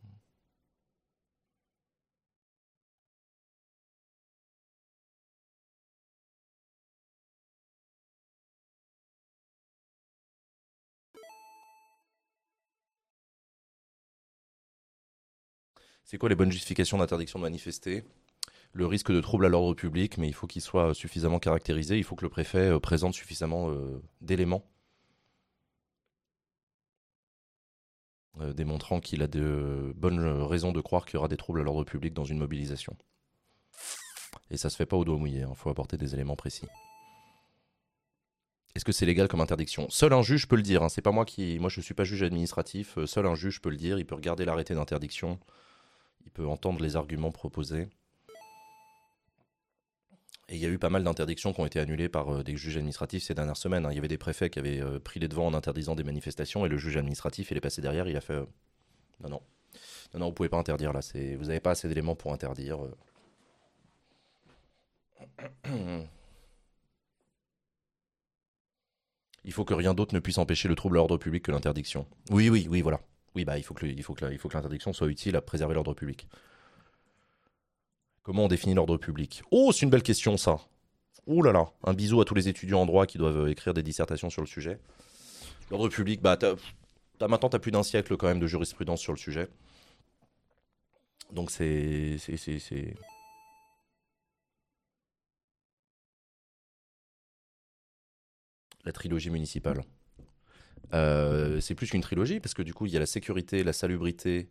C'est quoi les bonnes justifications d'interdiction de manifester? Le risque de trouble à l'ordre public, mais il faut qu'il soit suffisamment caractérisé. Il faut que le préfet euh, présente suffisamment euh, d'éléments euh, démontrant qu'il a de bonnes raisons de croire qu'il y aura des troubles à l'ordre public dans une mobilisation. Et ça se fait pas au doigt mouillé, il hein, faut apporter des éléments précis. Est-ce que c'est légal comme interdiction? Seul un juge peut le dire, hein, c'est pas moi qui... Moi je suis pas juge administratif, euh, seul un juge peut le dire, il peut regarder l'arrêté d'interdiction, il peut entendre les arguments proposés. Et il y a eu pas mal d'interdictions qui ont été annulées par euh, des juges administratifs ces dernières semaines. Hein. Il y avait des préfets qui avaient euh, pris les devants en interdisant des manifestations et le juge administratif, il est passé derrière, il a fait euh, non, non, non, non, vous pouvez pas interdire là, c'est... vous n'avez pas assez d'éléments pour interdire. euh. Il faut que rien d'autre ne puisse empêcher le trouble à l'ordre public que l'interdiction. Oui, oui, oui, voilà. Oui, bah il faut que, le- il faut que, la- il faut que l'interdiction soit utile à préserver l'ordre public. Comment on définit l'ordre public? Oh, c'est une belle question ça. Ouh là là, un bisou à tous les étudiants en droit qui doivent euh, écrire des dissertations sur le sujet. L'ordre public, bah t'as, t'as- maintenant t'as plus d'un siècle quand même de jurisprudence sur le sujet. Donc c'est, c'est, c'est, c'est- La trilogie municipale. Euh, c'est plus qu'une trilogie, parce que du coup, il y a la sécurité, la salubrité.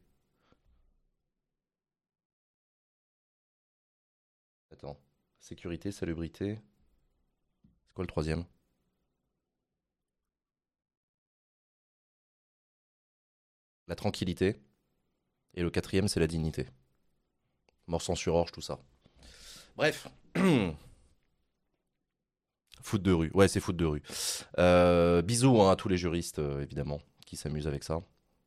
Attends. Sécurité, salubrité. C'est quoi le troisième? La tranquillité. Et le quatrième, c'est la dignité. Mort sans sur-orge, tout ça. Bref. Foot de rue. Ouais, c'est foot de rue. Euh, bisous hein, à tous les juristes, euh, évidemment, qui s'amusent avec ça.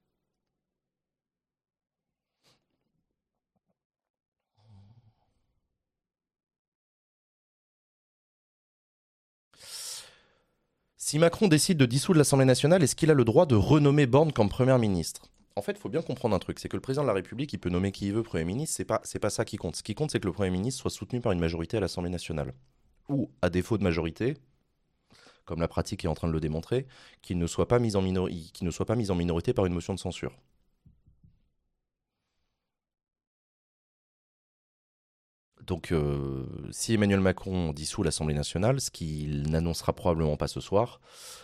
Si Macron décide de dissoudre l'Assemblée nationale, est-ce qu'il a le droit de renommer Borne comme Premier ministre? En fait, il faut bien comprendre un truc, c'est que le président de la République, il peut nommer qui il veut Premier ministre, c'est pas, c'est pas ça qui compte. Ce qui compte, c'est que le Premier ministre soit soutenu par une majorité à l'Assemblée nationale. Ou, à défaut de majorité, comme la pratique est en train de le démontrer, qu'il ne soit pas mis en, minor... qu'il ne soit pas mis en minorité par une motion de censure. Donc, euh, si Emmanuel Macron dissout l'Assemblée nationale, ce qu'il n'annoncera probablement pas ce soir,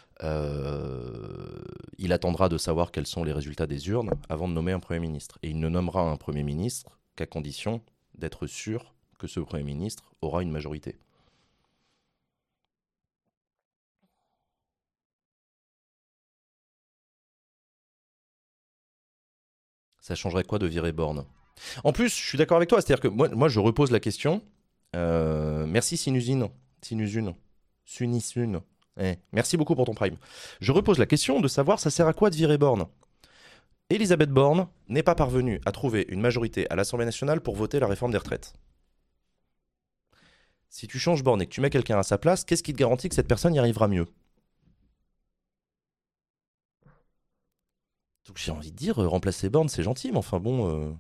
euh, il attendra de savoir quels sont les résultats des urnes avant de nommer un Premier ministre. Et il ne nommera un Premier ministre qu'à condition d'être sûr que ce Premier ministre aura une majorité. Ça changerait quoi de virer Borne? En plus, je suis d'accord avec toi, c'est-à-dire que moi, moi je repose la question. Euh, merci Sinusine. Sinusune. Sunisune. Eh, merci beaucoup pour ton prime. Je repose la question de savoir ça sert à quoi de virer Borne. Elisabeth Borne n'est pas parvenue à trouver une majorité à l'Assemblée nationale pour voter la réforme des retraites. Si tu changes Borne et que tu mets quelqu'un à sa place, qu'est-ce qui te garantit que cette personne y arrivera mieux? Donc j'ai envie de dire, euh, remplacer Borne, c'est gentil, mais enfin bon... euh,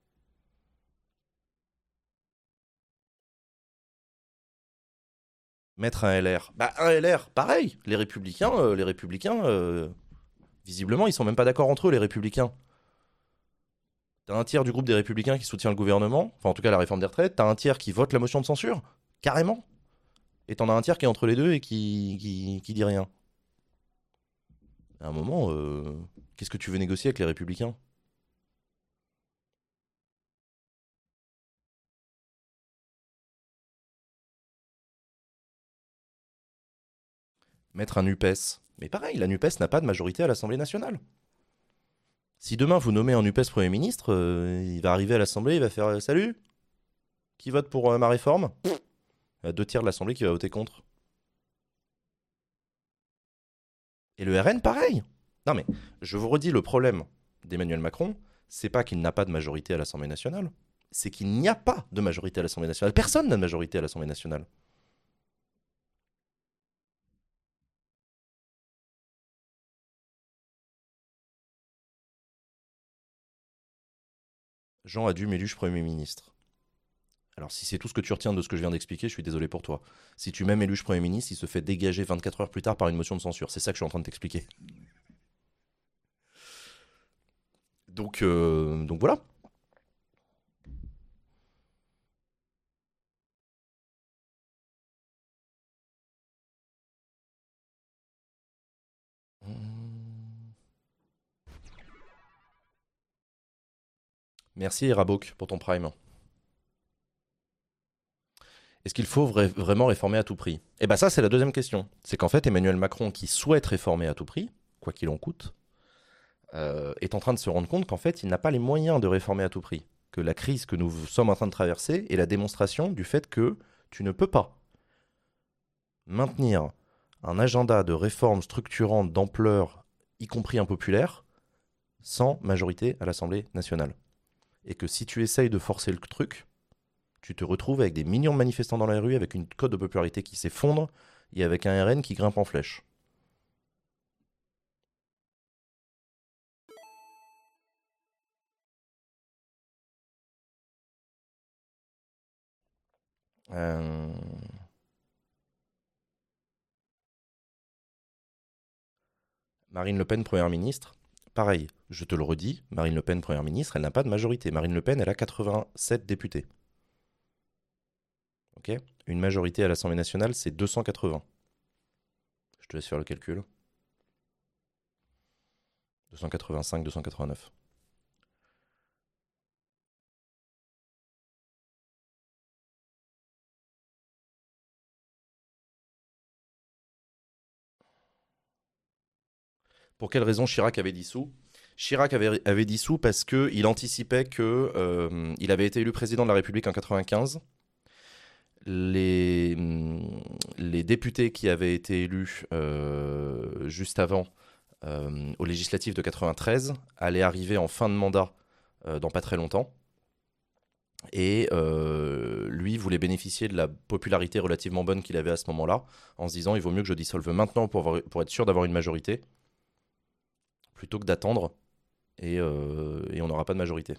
Mettre un L R. Bah un L R, pareil. Les républicains, euh, les républicains, euh, visiblement, ils sont même pas d'accord entre eux, les républicains. T'as un tiers du groupe des républicains qui soutient le gouvernement, enfin en tout cas la réforme des retraites, t'as un tiers qui vote la motion de censure, carrément. Et t'en as un tiers qui est entre les deux et qui, qui, qui dit rien. À un moment, euh, qu'est-ce que tu veux négocier avec les républicains? Mettre un NUPES. Mais pareil, la NUPES n'a pas de majorité à l'Assemblée nationale. Si demain vous nommez un NUPES Premier ministre, euh, il va arriver à l'Assemblée, il va faire euh, Salut, qui vote pour euh, ma réforme? Il y a deux tiers de l'Assemblée qui va voter contre. Et le R N, pareil. Non mais, je vous redis, le problème d'Emmanuel Macron, c'est pas qu'il n'a pas de majorité à l'Assemblée nationale, c'est qu'il n'y a pas de majorité à l'Assemblée nationale. Personne n'a de majorité à l'Assemblée nationale. Jean a dû m'éluge Premier ministre. Alors si c'est tout ce que tu retiens de ce que je viens d'expliquer, je suis désolé pour toi. Si tu m'aimes éluge Premier ministre, il se fait dégager vingt-quatre heures plus tard par une motion de censure. C'est ça que je suis en train de t'expliquer. Donc, euh, donc voilà. Merci Rabok pour ton prime. Est-ce qu'il faut vra- vraiment réformer à tout prix? Eh bien ça c'est la deuxième question. C'est qu'en fait Emmanuel Macron qui souhaite réformer à tout prix, quoi qu'il en coûte, euh, est en train de se rendre compte qu'en fait il n'a pas les moyens de réformer à tout prix. Que la crise que nous sommes en train de traverser est la démonstration du fait que tu ne peux pas maintenir un agenda de réformes structurantes d'ampleur, y compris impopulaire, sans majorité à l'Assemblée nationale. Et que si tu essayes de forcer le truc, tu te retrouves avec des millions de manifestants dans la rue, avec une cote de popularité qui s'effondre et avec un R N qui grimpe en flèche. Euh, Marine Le Pen, Première ministre. Pareil, je te le redis, Marine Le Pen, Première ministre, elle n'a pas de majorité. Marine Le Pen, elle a quatre-vingt-sept députés. Ok. Une majorité à l'Assemblée nationale, c'est deux cent quatre-vingts. Je te laisse faire le calcul. deux cent quatre-vingt-cinq, deux cent quatre-vingt-neuf. Pour quelle raison Chirac avait dissous? Chirac avait, avait dissous parce qu'il anticipait qu'il euh, avait été élu président de la République en quatre-vingt-quinze. Les, les députés qui avaient été élus euh, juste avant euh, aux législatives de quatre-vingt-treize allaient arriver en fin de mandat euh, dans pas très longtemps. Et euh, lui voulait bénéficier de la popularité relativement bonne qu'il avait à ce moment-là, en se disant il vaut mieux que je dissolve maintenant pour, avoir, pour être sûr d'avoir une majorité, plutôt que d'attendre et, euh, et on n'aura pas de majorité.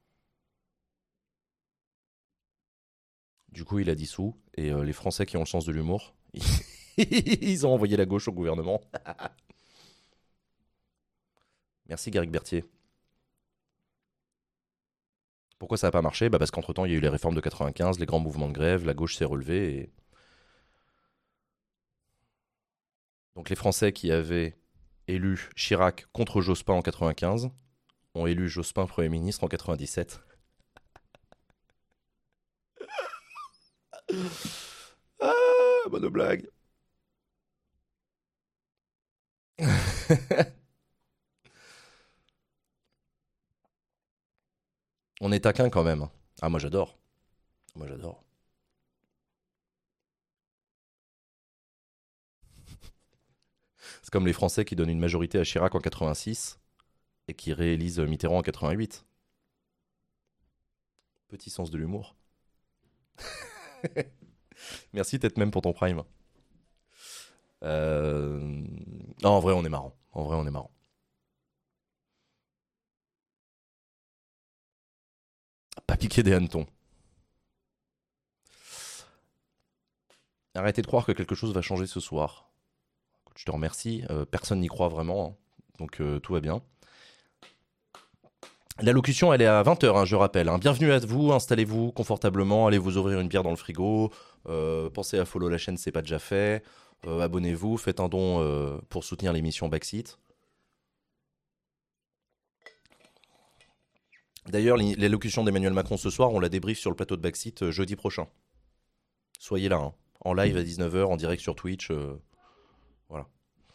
Du coup, il a dissous et euh, les Français qui ont le sens de l'humour, ils ont envoyé la gauche au gouvernement. Merci Garrick Berthier. Pourquoi ça n'a pas marché? Bah parce qu'entre-temps, il y a eu les réformes de quatre-vingt-quinze, les grands mouvements de grève, la gauche s'est relevée. Et... Donc les Français qui avaient élu Chirac contre Jospin en quatre-vingt-quinze ont élu Jospin Premier ministre en quatre-vingt-dix-sept. Ah, bonne blague. On est taquin quand même. Ah, moi j'adore. Moi j'adore. C'est comme les Français qui donnent une majorité à Chirac en quatre-vingt-six et qui réélisent Mitterrand en quatre-vingt-huit. Petit sens de l'humour. Merci peut-être même pour ton prime. Euh... Non, en vrai on est marrant. En vrai on est marrant. Pas piquer des hannetons. Arrêtez de croire que quelque chose va changer ce soir. Je te remercie. Euh, personne n'y croit vraiment. Hein. Donc euh, tout va bien. L'allocution, elle est à vingt heures, hein, je rappelle. Hein. Bienvenue à vous, installez-vous confortablement, allez vous ouvrir une bière dans le frigo. Euh, pensez à follow la chaîne, c'est pas déjà fait. Euh, abonnez-vous, faites un don euh, pour soutenir l'émission Backseat. D'ailleurs, l'allocution d'Emmanuel Macron ce soir, on la débriefe sur le plateau de Backseat euh, jeudi prochain. Soyez là, hein. En live à dix-neuf heures, en direct sur Twitch. Euh, voilà.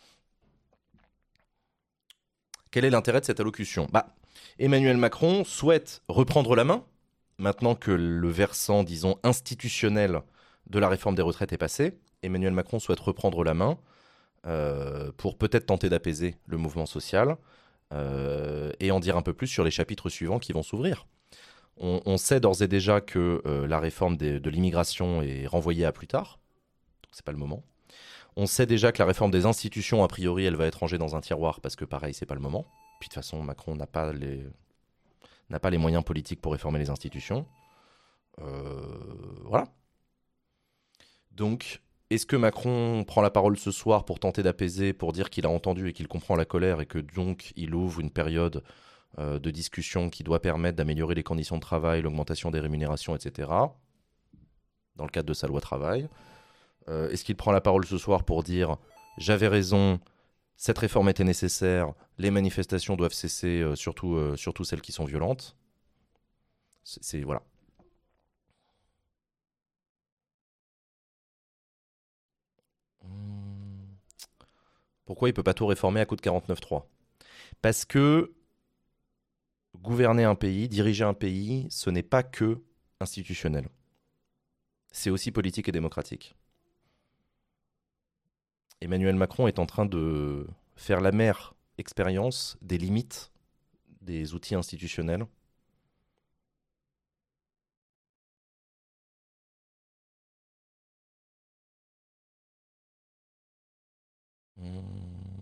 Quel est l'intérêt de cette allocution? Bah, Emmanuel Macron souhaite reprendre la main, maintenant que le versant, disons, institutionnel de la réforme des retraites est passé. Emmanuel Macron souhaite reprendre la main euh, pour peut-être tenter d'apaiser le mouvement social euh, et en dire un peu plus sur les chapitres suivants qui vont s'ouvrir. On, on sait d'ores et déjà que euh, la réforme des, de l'immigration est renvoyée à plus tard, donc c'est pas le moment. On sait déjà que la réforme des institutions, a priori, elle va être rangée dans un tiroir parce que pareil, c'est pas le moment. Puis de toute façon, Macron n'a pas les, n'a pas les moyens politiques pour réformer les institutions. Euh, voilà. Donc, est-ce que Macron prend la parole ce soir pour tenter d'apaiser, pour dire qu'il a entendu et qu'il comprend la colère et que donc il ouvre une période euh, de discussion qui doit permettre d'améliorer les conditions de travail, l'augmentation des rémunérations, et cetera, dans le cadre de sa loi travail. Euh, est-ce qu'il prend la parole ce soir pour dire « j'avais raison, cette réforme était nécessaire, les manifestations doivent cesser, euh, surtout, euh, surtout celles qui sont violentes ». C'est, c'est voilà. Pourquoi il ne peut pas tout réformer à coup de quarante-neuf trois? Parce que gouverner un pays, diriger un pays, ce n'est pas que institutionnel. C'est aussi politique et démocratique. Emmanuel Macron est en train de faire l'amère expérience des limites des outils institutionnels. Mmh.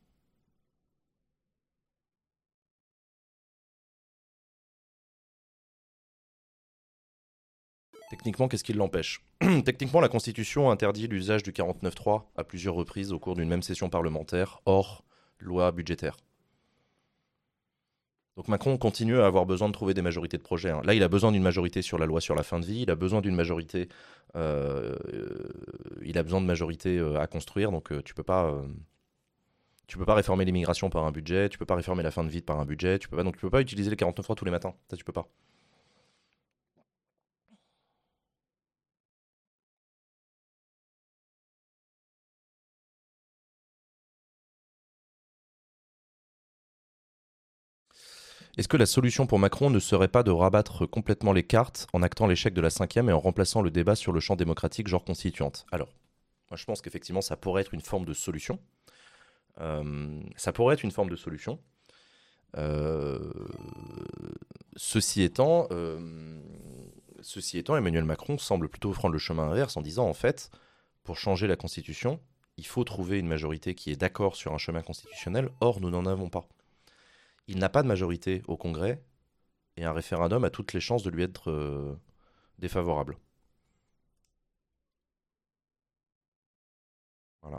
Techniquement, qu'est-ce qui l'empêche? Techniquement, la Constitution interdit l'usage du quarante-neuf trois à plusieurs reprises au cours d'une même session parlementaire, hors loi budgétaire. Donc Macron continue à avoir besoin de trouver des majorités de projets, hein. Là, il a besoin d'une majorité sur la loi sur la fin de vie, il a besoin d'une majorité, euh, euh, il a besoin de majorité euh, à construire, donc euh, tu peux pas, euh, tu peux pas réformer l'immigration par un budget, tu peux pas réformer la fin de vie par un budget, tu peux pas, donc tu peux pas utiliser les quarante-neuf heures tous les matins, ça tu peux pas. Est-ce que la solution pour Macron ne serait pas de rabattre complètement les cartes en actant l'échec de la cinquième et en remplaçant le débat sur le champ démocratique genre constituante? Alors, moi je pense qu'effectivement ça pourrait être une forme de solution. Euh, ça pourrait être une forme de solution. Euh, ceci étant, euh, ceci étant, Emmanuel Macron semble plutôt prendre le chemin inverse en disant en fait, pour changer la Constitution, il faut trouver une majorité qui est d'accord sur un chemin constitutionnel. Or, nous n'en avons pas. Il n'a pas de majorité au Congrès et un référendum a toutes les chances de lui être euh, défavorable. Voilà.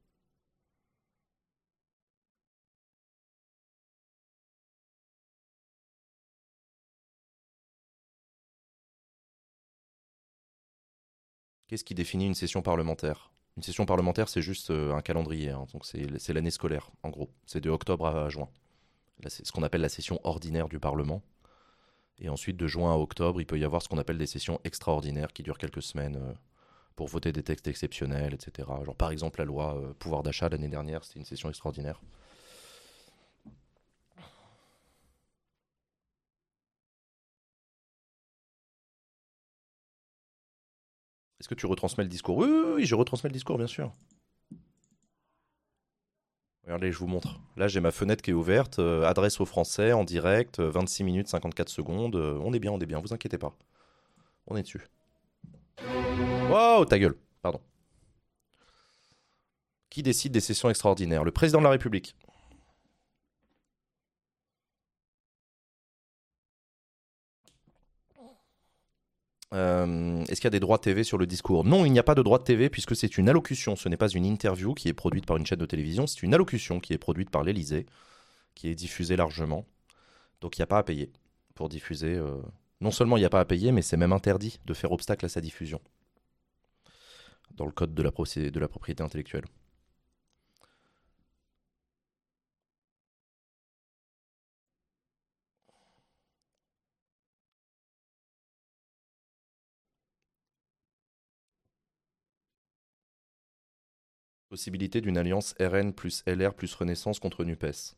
Qu'est-ce qui définit une session parlementaire? Une session parlementaire, c'est juste euh, un calendrier, hein, donc c'est c'est l'année scolaire, en gros. C'est de octobre à juin. Là, c'est ce qu'on appelle la session ordinaire du Parlement. Et ensuite, de juin à octobre, il peut y avoir ce qu'on appelle des sessions extraordinaires qui durent quelques semaines euh, pour voter des textes exceptionnels, et cetera. Genre, par exemple, la loi euh, pouvoir d'achat l'année dernière, c'était une session extraordinaire. Est-ce que tu retransmets le discours? Oui, oui, oui, je retransmets le discours, bien sûr. Regardez, je vous montre. Là, j'ai ma fenêtre qui est ouverte, euh, adresse aux Français, en direct, euh, vingt-six minutes, cinquante-quatre secondes. euh, on est bien, on est bien, vous inquiétez pas. On est dessus. Wow, ta gueule. Pardon. Qui décide des sessions extraordinaires? Le président de la République. Euh, Est-ce qu'il y a des droits T V sur le discours? Non, il n'y a pas de droit de T V puisque c'est une allocution. Ce n'est pas une interview qui est produite par une chaîne de télévision, c'est une allocution qui est produite par l'Élysée, qui est diffusée largement. Donc il n'y a pas à payer pour diffuser. euh, Non seulement il n'y a pas à payer, mais c'est même interdit de faire obstacle à sa diffusion dans le code de la, procé- de la propriété intellectuelle. Possibilité d'une alliance R N plus L R plus Renaissance contre NUPES.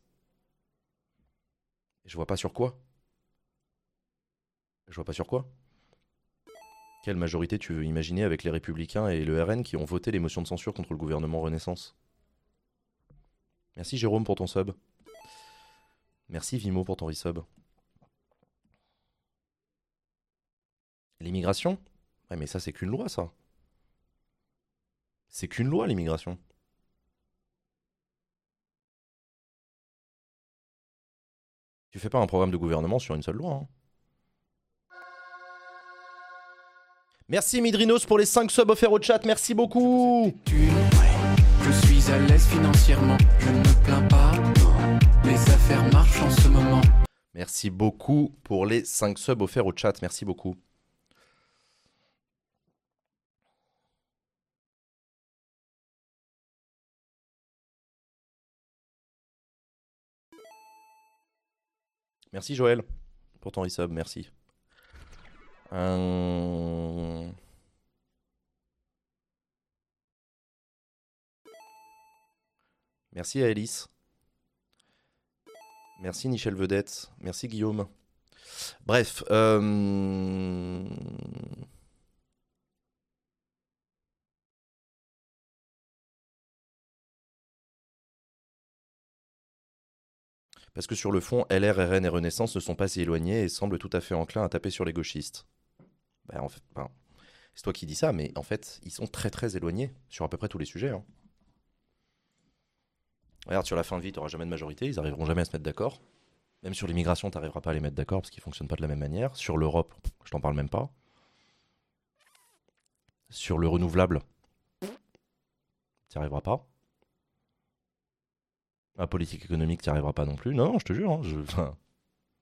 Je vois pas sur quoi. Je vois pas sur quoi. Quelle majorité tu veux imaginer avec les Républicains et le R N qui ont voté les motions de censure contre le gouvernement Renaissance? Merci Jérôme pour ton sub. Merci Vimo pour ton resub. L'immigration? Ouais, mais ça, c'est qu'une loi, ça. C'est qu'une loi, l'immigration. Tu fais pas un programme de gouvernement sur une seule loi, hein. Merci Midrinos pour les cinq subs offerts au chat, merci beaucoup. Je suis à l'aise financièrement, je ne me plains pas. Les affaires marchent en ce moment. Merci beaucoup pour les cinq subs offerts au chat, merci beaucoup. Merci Joël pour ton resub, merci. Euh... Merci à Alice. Merci Michel Vedette. Merci Guillaume. Bref. Euh... Parce que sur le fond, L R, R N et Renaissance ne sont pas si éloignés et semblent tout à fait enclins à taper sur les gauchistes. Ben, en fait, ben, c'est toi qui dis ça, mais en fait, ils sont très très éloignés sur à peu près tous les sujets, hein. Regarde, sur la fin de vie, tu n'auras jamais de majorité, ils n'arriveront jamais à se mettre d'accord. Même sur l'immigration, tu n'arriveras pas à les mettre d'accord parce qu'ils ne fonctionnent pas de la même manière. Sur l'Europe, je t'en parle même pas. Sur le renouvelable, tu n'y arriveras pas. La politique économique, tu n'y arriveras pas non plus. Non, non, je te jure. Hein, je... enfin,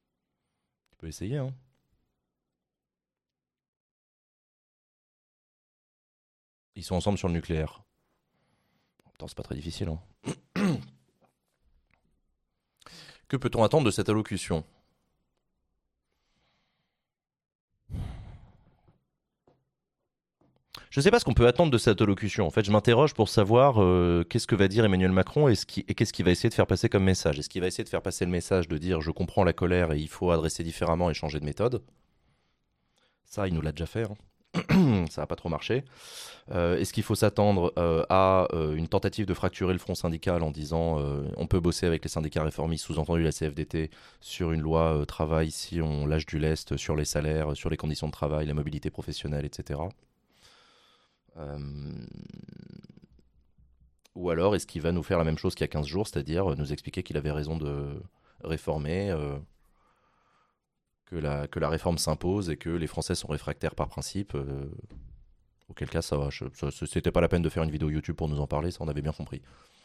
peux essayer, hein. Ils sont ensemble sur le nucléaire. Pourtant, c'est pas très difficile, hein. Que peut-on attendre de cette allocution? Je ne sais pas ce qu'on peut attendre de cette allocution. En fait, je m'interroge pour savoir euh, qu'est-ce que va dire Emmanuel Macron et, ce qui- et qu'est-ce qu'il va essayer de faire passer comme message. Est-ce qu'il va essayer de faire passer le message de dire je comprends la colère et il faut adresser différemment et changer de méthode? Ça, il nous l'a déjà fait, hein. Ça n'a pas trop marché. Euh, Est-ce qu'il faut s'attendre euh, à euh, une tentative de fracturer le front syndical en disant euh, on peut bosser avec les syndicats réformistes, sous-entendu la C F D T, sur une loi euh, travail si on lâche du lest sur les salaires, sur les conditions de travail, la mobilité professionnelle, et cetera. Euh, Ou alors est-ce qu'il va nous faire la même chose qu'il y a quinze jours, c'est-à-dire euh, nous expliquer qu'il avait raison de réformer, euh, que, la, que la réforme s'impose et que les Français sont réfractaires par principe. euh, auquel cas, ça va. je- ça- C'était pas la peine de faire une vidéo YouTube pour nous en parler, ça on avait bien compris.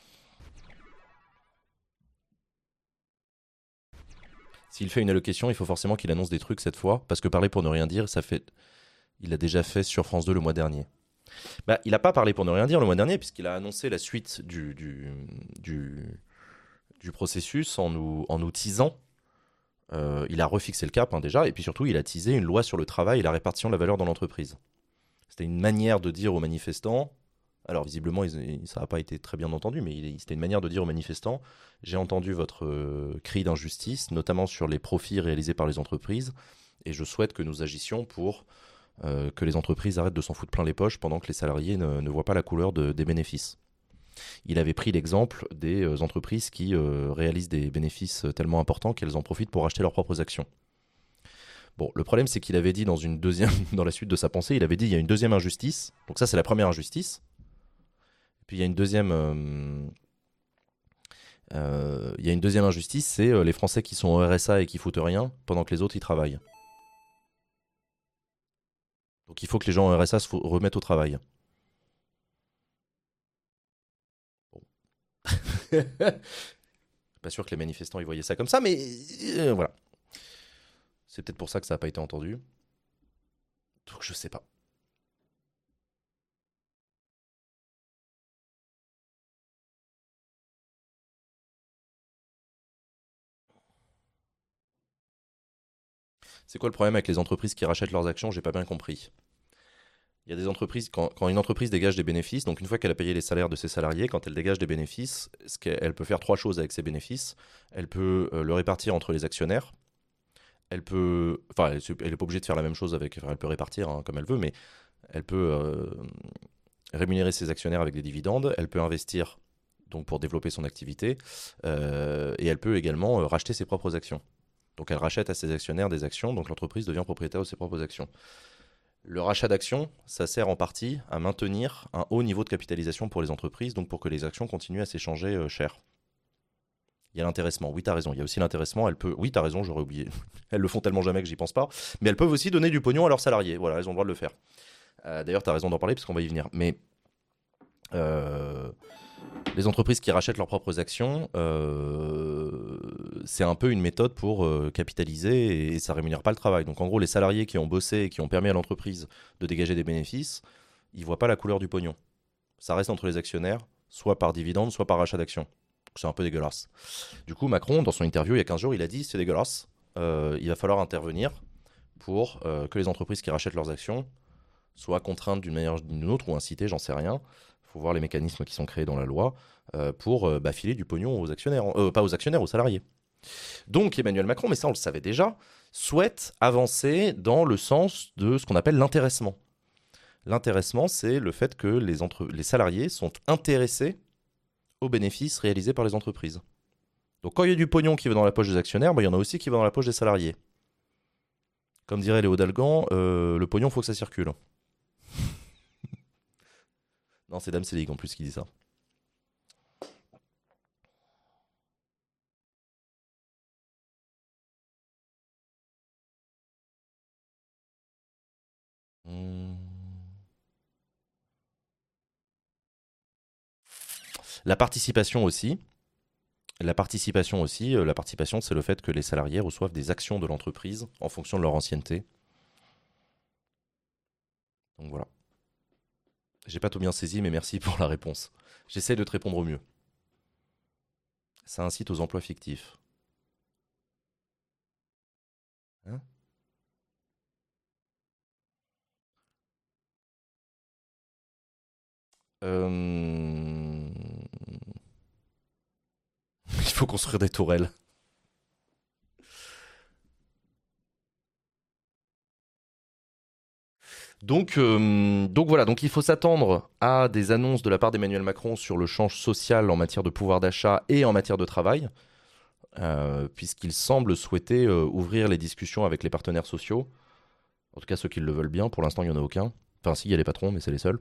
S'il fait une allocation, il faut forcément qu'il annonce des trucs cette fois, parce que parler pour ne rien dire, ça fait. Il l'a déjà fait sur France deux le mois dernier. Bah, il n'a pas parlé pour ne rien dire le mois dernier, puisqu'il a annoncé la suite du, du, du, du processus en nous, en nous teasant. Euh, il a refixé le cap, hein, déjà, et puis surtout, il a teasé une loi sur le travail et la répartition de la valeur dans l'entreprise. C'était une manière de dire aux manifestants. Alors, visiblement, ils- ça n'a pas été très bien entendu, mais il- c'était une manière de dire aux manifestants j'ai entendu votre euh, cri d'injustice, notamment sur les profits réalisés par les entreprises, et je souhaite que nous agissions pour euh, que les entreprises arrêtent de s'en foutre plein les poches pendant que les salariés ne, ne voient pas la couleur de- des bénéfices. Il avait pris l'exemple des euh, entreprises qui euh, réalisent des bénéfices tellement importants qu'elles en profitent pour acheter leurs propres actions. Bon, le problème, c'est qu'il avait dit dans une deuxième, dans la suite de sa pensée, il avait dit il y a une deuxième injustice. Donc ça, c'est la première injustice. Puis il y a une deuxième, euh, euh, il y a une deuxième injustice, c'est euh, les Français qui sont au R S A et qui foutent rien pendant que les autres y travaillent. Donc il faut que les gens au R S A se fo- remettent au travail. Bon. Pas sûr que les manifestants y voyaient ça comme ça, mais euh, voilà. C'est peut-être pour ça que ça n'a pas été entendu. Donc je sais pas. C'est quoi le problème avec les entreprises qui rachètent leurs actions? J'ai pas bien compris. Il y a des entreprises, quand, quand une entreprise dégage des bénéfices, donc une fois qu'elle a payé les salaires de ses salariés, quand elle dégage des bénéfices, ce qu'elle- elle peut faire trois choses avec ces bénéfices. Elle peut euh, le répartir entre les actionnaires. Elle peut, enfin, elle n'est pas obligée de faire la même chose avec, enfin, elle peut répartir, hein, comme elle veut, mais elle peut euh, rémunérer ses actionnaires avec des dividendes. Elle peut investir donc pour développer son activité, euh, et elle peut également euh, racheter ses propres actions. Donc elle rachète à ses actionnaires des actions, donc l'entreprise devient propriétaire de ses propres actions. Le rachat d'actions, ça sert en partie à maintenir un haut niveau de capitalisation pour les entreprises, donc pour que les actions continuent à s'échanger euh, cher. Il y a l'intéressement, oui, t'as raison. Il y a aussi l'intéressement, elles peuvent. Oui, t'as raison, j'aurais oublié. Elles le font tellement jamais que j'y pense pas. Mais elles peuvent aussi donner du pognon à leurs salariés. Voilà, elles ont le droit de le faire. Euh, D'ailleurs, t'as raison d'en parler parce qu'on va y venir. Mais euh, les entreprises qui rachètent leurs propres actions, euh, c'est un peu une méthode pour euh, capitaliser et ça rémunère pas le travail. Donc en gros, les salariés qui ont bossé et qui ont permis à l'entreprise de dégager des bénéfices, ils voient pas la couleur du pognon. Ça reste entre les actionnaires, soit par dividende, soit par rachat d'actions. C'est un peu dégueulasse. Du coup, Macron, dans son interview il y a quinze jours, il a dit c'est dégueulasse. Euh, il va falloir intervenir pour euh, que les entreprises qui rachètent leurs actions soient contraintes d'une manière ou d'une autre ou incitées, j'en sais rien. Il faut voir les mécanismes qui sont créés dans la loi euh, pour euh, bah, filer du pognon aux actionnaires, euh, pas aux actionnaires, aux salariés. Donc Emmanuel Macron, mais ça on le savait déjà, souhaite avancer dans le sens de ce qu'on appelle l'intéressement. L'intéressement, c'est le fait que les, entre... les salariés sont intéressés aux bénéfices réalisés par les entreprises. Donc quand il y a du pognon qui va dans la poche des actionnaires, bah, il y en a aussi qui va dans la poche des salariés. Comme dirait Léo Dalgan, euh, le pognon, faut que ça circule. Non, c'est Dame Selig en plus qui dit ça. Hmm. La participation aussi. La participation aussi, euh, la participation, c'est le fait que les salariés reçoivent des actions de l'entreprise en fonction de leur ancienneté. Donc voilà. J'ai pas tout bien saisi, mais merci pour la réponse. J'essaie de te répondre au mieux. Ça incite aux emplois fictifs. Hein? Euh... Il faut construire des tourelles. Donc, euh, donc voilà, donc il faut s'attendre à des annonces de la part d'Emmanuel Macron sur le change social en matière de pouvoir d'achat et en matière de travail, euh, puisqu'il semble souhaiter euh, ouvrir les discussions avec les partenaires sociaux, en tout cas ceux qui le veulent bien. Pour l'instant, il n'y en a aucun. Enfin, si, il y a les patrons, mais c'est les seuls.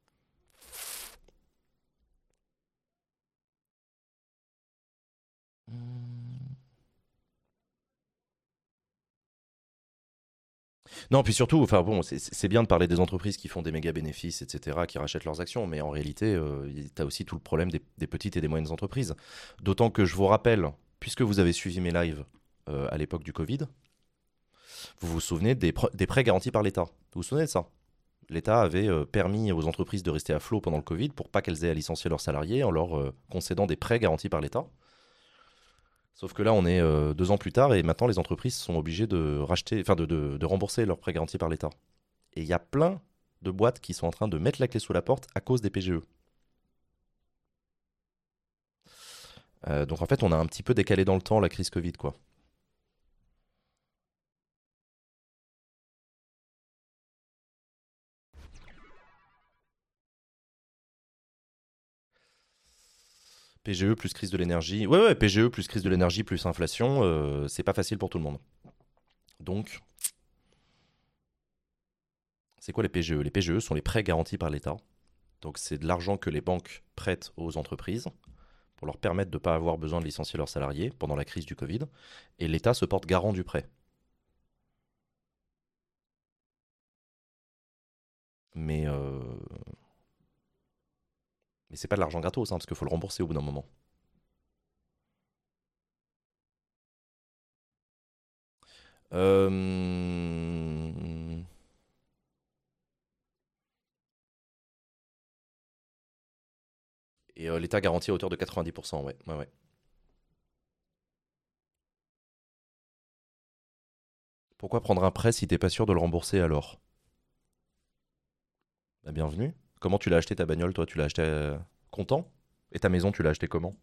Non, puis surtout, enfin bon, c'est- c'est bien de parler des entreprises qui font des méga bénéfices, et cetera, qui rachètent leurs actions, mais en réalité, euh, tu as aussi tout le problème des, des petites et des moyennes entreprises. D'autant que je vous rappelle, puisque vous avez suivi mes lives euh, à l'époque du Covid, vous vous souvenez des, pr- des prêts garantis par l'État. Vous vous souvenez de ça? L'État avait euh, permis aux entreprises de rester à flot pendant le Covid pour pas qu'elles aient à licencier leurs salariés en leur euh, concédant des prêts garantis par l'État. Sauf que là, on est euh, deux ans plus tard et maintenant les entreprises sont obligées de racheter, enfin de, de- de rembourser leurs prêts garantis par l'État. Et il y a plein de boîtes qui sont en train de mettre la clé sous la porte à cause des P G E. Euh, donc en fait, on a un petit peu décalé dans le temps la crise Covid, quoi. P G E plus crise de l'énergie. Ouais, ouais, P G E plus crise de l'énergie plus inflation, euh, c'est pas facile pour tout le monde. Donc, c'est quoi les P G E? Les P G E sont les prêts garantis par l'État. Donc c'est de l'argent que les banques prêtent aux entreprises pour leur permettre de ne pas avoir besoin de licencier leurs salariés pendant la crise du Covid. Et l'État se porte garant du prêt. Mais, euh... mais c'est pas de l'argent gratos, hein, parce qu'il faut le rembourser au bout d'un moment. Euh... Et euh, l'État garantit à hauteur de quatre-vingt-dix pour cent, ouais. ouais, ouais. Pourquoi prendre un prêt si t'es pas sûr de le rembourser alors? Bah, bienvenue. Comment tu l'as acheté ta bagnole, toi? Tu l'as acheté euh, content? Et ta maison, tu l'as acheté comment?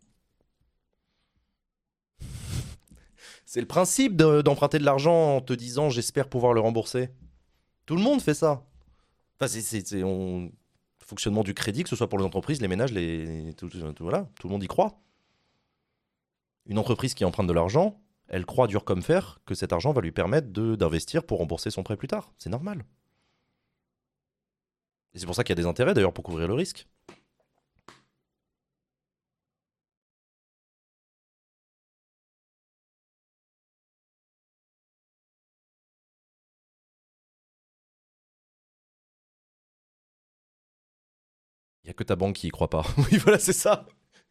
C'est le principe de- d'emprunter de l'argent en te disant j'espère pouvoir le rembourser. Tout le monde fait ça. Enfin, c'est c'est- c'est- on- le fonctionnement du crédit, que ce soit pour les entreprises, les ménages, les, tout, tout- voilà, tout le monde y croit. Une entreprise qui emprunte de l'argent, elle croit dur comme fer que cet argent va lui permettre de- d'investir pour rembourser son prêt plus tard. C'est normal. Et c'est pour ça qu'il y a des intérêts d'ailleurs pour couvrir le risque. Il y a que ta banque qui y croit pas. Oui, voilà, c'est ça.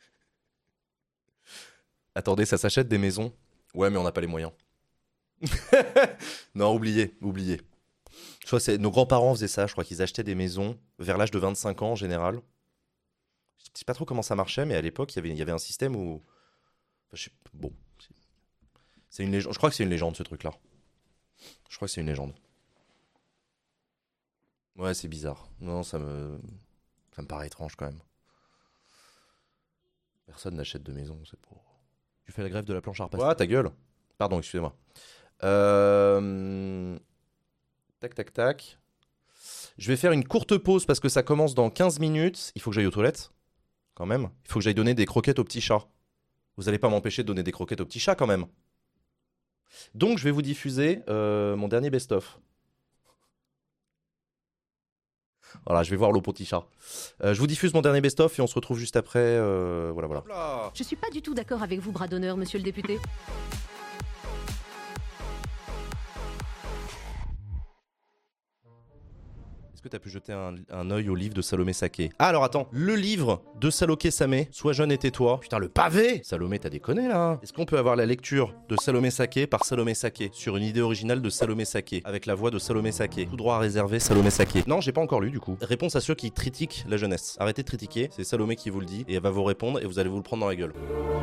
Attendez, ça s'achète des maisons? Ouais, mais on n'a pas les moyens. Non, oubliez, oubliez. Je crois que c'est- nos grands-parents faisaient ça, je crois qu'ils achetaient des maisons vers l'âge de vingt-cinq ans en général. Je sais pas trop comment ça marchait, mais à l'époque, il y avait, il y avait un système où. Enfin, je sais- bon, c'est une légende. Je crois que c'est une légende ce truc-là. Je crois que c'est une légende. Ouais, c'est bizarre. Non, ça me. Ça me paraît étrange quand même. Personne n'achète de maison, c'est pour. Tu fais la grève de la planche à repasser. Ouais, ta gueule. Pardon, excusez-moi. Euh... Tac, tac, tac. Je vais faire une courte pause parce que ça commence dans quinze minutes. Il faut que j'aille aux toilettes, quand même. Il faut que j'aille donner des croquettes au petit chat. Vous allez pas m'empêcher de donner des croquettes au petit chat, quand même. Donc, je vais vous diffuser euh, mon dernier best-of. Voilà, je vais voir le petit chat. Euh, je vous diffuse mon dernier best-of et on se retrouve juste après. euh, Voilà, voilà. Je suis pas du tout d'accord avec vous, bras d'honneur, monsieur le député. Est-ce que t'as pu jeter un, un œil au livre de Salomé Saké? Ah alors attends, le livre de Saloké Samé, Sois jeune et tais-toi. Putain, le pavé! Salomé, t'as déconné là? Est-ce qu'on peut avoir la lecture de Salomé Saké par Salomé Saké sur une idée originale de Salomé Saké avec la voix de Salomé Saké? Tout droit réservé Salomé Saké. Non, j'ai pas encore lu du coup. Réponse à ceux qui critiquent la jeunesse. Arrêtez de critiquer, c'est Salomé qui vous le dit et elle va vous répondre et vous allez vous le prendre dans la gueule.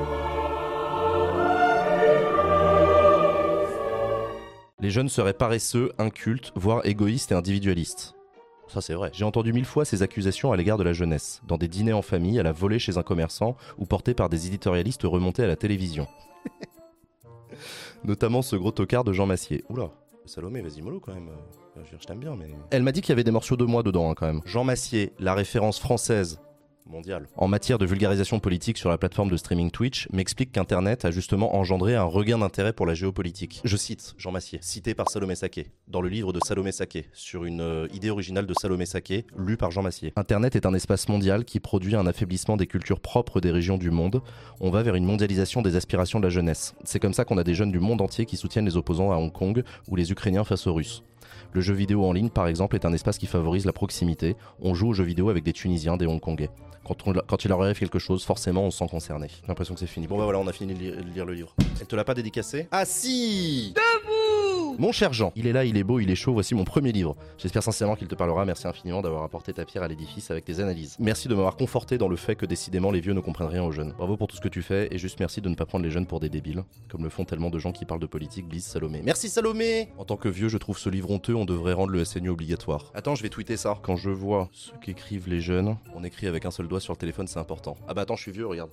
Les jeunes seraient paresseux, incultes, voire égoïstes et individualistes. Ça c'est vrai. J'ai entendu mille fois ces accusations à l'égard de la jeunesse, dans des dîners en famille, à la volée chez un commerçant ou portées par des éditorialistes remontés à la télévision. Notamment ce gros tocard de Jean Massier. Oula, Salomé, vas-y mollo quand même. Euh, je t'aime bien mais... Elle m'a dit qu'il y avait des morceaux de moi dedans hein, quand même. Jean Massier, la référence française mondiale en matière de vulgarisation politique sur la plateforme de streaming Twitch, m'explique qu'Internet a justement engendré un regain d'intérêt pour la géopolitique. Je cite Jean Massier, cité par Salomé Saké, dans le livre de Salomé Saké, sur une euh, idée originale de Salomé Saké, lue par Jean Massier. Internet est un espace mondial qui produit un affaiblissement des cultures propres des régions du monde. On va vers une mondialisation des aspirations de la jeunesse. C'est comme ça qu'on a des jeunes du monde entier qui soutiennent les opposants à Hong Kong ou les Ukrainiens face aux Russes. Le jeu vidéo en ligne, par exemple, est un espace qui favorise la proximité. On joue aux jeux vidéo avec des Tunisiens, des Hongkongais. Quand, on, quand il leur arrive quelque chose, forcément, on se sent concerné. J'ai l'impression que c'est fini. Bon bah voilà, on a fini de lire, de lire le livre. Elle te l'a pas dédicacé? Ah si! Debout! Mon cher Jean, il est là, il est beau, il est chaud, voici mon premier livre. J'espère sincèrement qu'il te parlera. Merci infiniment d'avoir apporté ta pierre à l'édifice avec tes analyses. Merci de m'avoir conforté dans le fait que décidément les vieux ne comprennent rien aux jeunes. Bravo pour tout ce que tu fais et juste merci de ne pas prendre les jeunes pour des débiles, comme le font tellement de gens qui parlent de politique, Blise Salomé. Merci Salomé! En tant que vieux, je trouve ce livre honteux, on devrait rendre le S N U obligatoire. Attends, je vais tweeter ça. Quand je vois ce qu'écrivent les jeunes, on écrit avec un seul doigt sur le téléphone, c'est important. Ah bah attends, je suis vieux, regarde.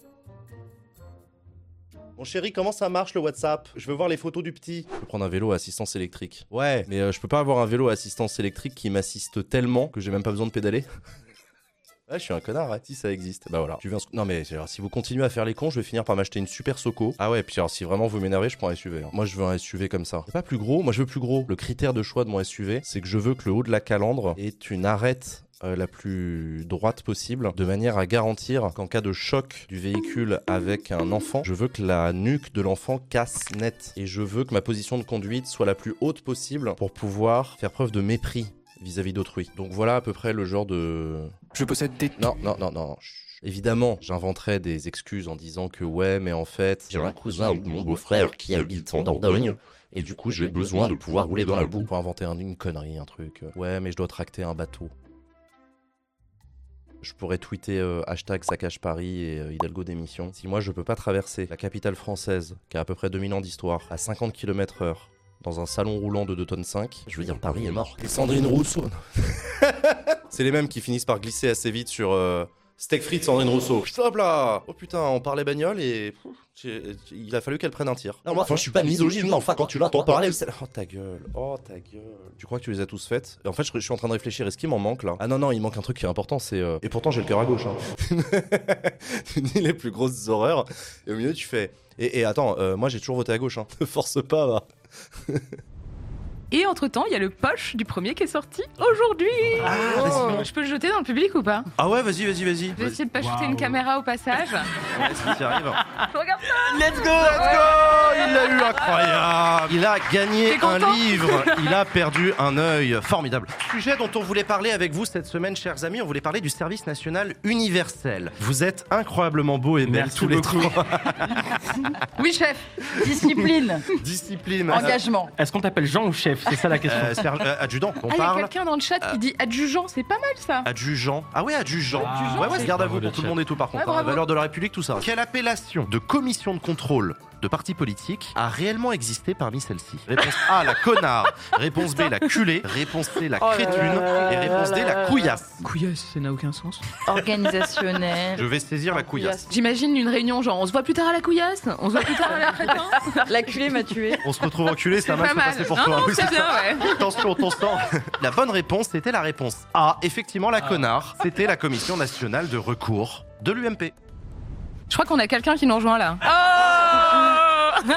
Mon chéri, comment ça marche le WhatsApp? Je veux voir les photos du petit. Je peux prendre un vélo à assistance électrique. Ouais, mais euh, je peux pas avoir un vélo à assistance électrique qui m'assiste tellement que j'ai même pas besoin de pédaler. Ouais, je suis un connard, ouais. Si ça existe. Bah voilà. Tu veux un... Non mais genre, si vous continuez à faire les cons, je vais finir par m'acheter une super Soco. Ah ouais, puis alors si vraiment vous m'énervez, je prends un S U V. Hein. Moi je veux un S U V comme ça. C'est pas plus gros, moi je veux plus gros. Le critère de choix de mon S U V, c'est que je veux que le haut de la calandre ait une arête Euh, la plus droite possible, de manière à garantir qu'en cas de choc du véhicule avec un enfant, je veux que la nuque de l'enfant casse net. Et je veux que ma position de conduite soit la plus haute possible pour pouvoir faire preuve de mépris vis-à-vis d'autrui. Donc voilà à peu près le genre de... Je possède des... Non, non, non, non. Chut. Évidemment, j'inventerais des excuses en disant que ouais, mais en fait... J'ai un cousin ou mon beau-frère qui habite en Dordogne. Et du coup, j'ai besoin de pouvoir rouler dans la boue. Pour inventer un, une connerie, un truc. Ouais, mais je dois tracter un bateau. Je pourrais tweeter euh, hashtag Saccage Paris et euh, Hidalgo démission. Si moi je peux pas traverser la capitale française, qui a à peu près deux mille ans d'histoire, à cinquante kilomètres heure, dans un salon roulant de deux tonnes cinq, Je veux dire, Paris est mort. et Sandrine Rousseau. C'est les mêmes qui finissent par glisser assez vite sur euh, Steak frites Sandrine Rousseau. Hop là! Oh putain, on parlait bagnole et pff, il a fallu qu'elle prenne un tir. Non, moi, enfin, je suis pas misogyne, mais enfin, quand tu l'entends parler, c'est... Oh ta gueule, oh ta gueule. Tu crois que tu les as tous faites? Et en fait, je, je suis en train de réfléchir, est-ce qu'il m'en manque là? Ah non, non, il manque un truc qui est important, c'est... Euh... Et pourtant, j'ai le cœur à gauche. Hein. Tu dis les plus grosses horreurs, et au milieu, tu fais... Et, et attends, euh, moi j'ai toujours voté à gauche, hein. Ne force pas, va. Et entre-temps, il y a le poche du premier qui est sorti aujourd'hui. Ah, oh. Je peux le jeter dans le public ou pas? Ah ouais, vas-y, vas-y, vas-y. Je vais essayer de pas shooter une caméra au passage. Est-ce qu'il y arrive? Je regarde ça. Let's go, let's go. Il l'a eu, incroyable. Il a gagné un livre. Il a perdu un œil. Formidable. Sujet dont on voulait parler avec vous cette semaine, chers amis, on voulait parler du service national universel. Vous êtes incroyablement beaux et belles Merci tous les beaucoup. trois. Oui, chef. Discipline, Discipline. engagement. Est-ce qu'on t'appelle Jean ou chef? C'est ça la question. Euh, ser- euh, adjudant, on Ah, il y a parle. quelqu'un dans le chat qui dit adjudant, c'est pas mal ça. Adjudant. Ah ouais, adjudant. Ah, ouais, ouais, c'est garde à bravo vous le pour tout le chat. monde et tout par contre. Ouais, hein, bravo. valeur de la République, tout ça. Quelle appellation de commission de contrôle de parti politique a réellement existé parmi celles-ci? Réponse A, la connard. Réponse B, la culée. Réponse C, la Oh là crétune. là là Et là réponse D, là la là couillasse. Couillasse, ça n'a aucun sens. Organisationnel. Je vais saisir la couillasse. J'imagine une réunion genre on se voit plus tard à la couillasse, on se voit plus tard à la crétin. La culée m'a tué. On se retrouve enculé, ça C'est m'a pas mal. passé pour non, toi. non, Oui, c'est c'est bien, ça. ouais. Attention, ton sang. La bonne réponse, c'était la réponse A. Effectivement, la connard. C'était la Commission nationale de recours de l'U M P. Je crois qu'on a quelqu'un qui nous rejoint là. Oh,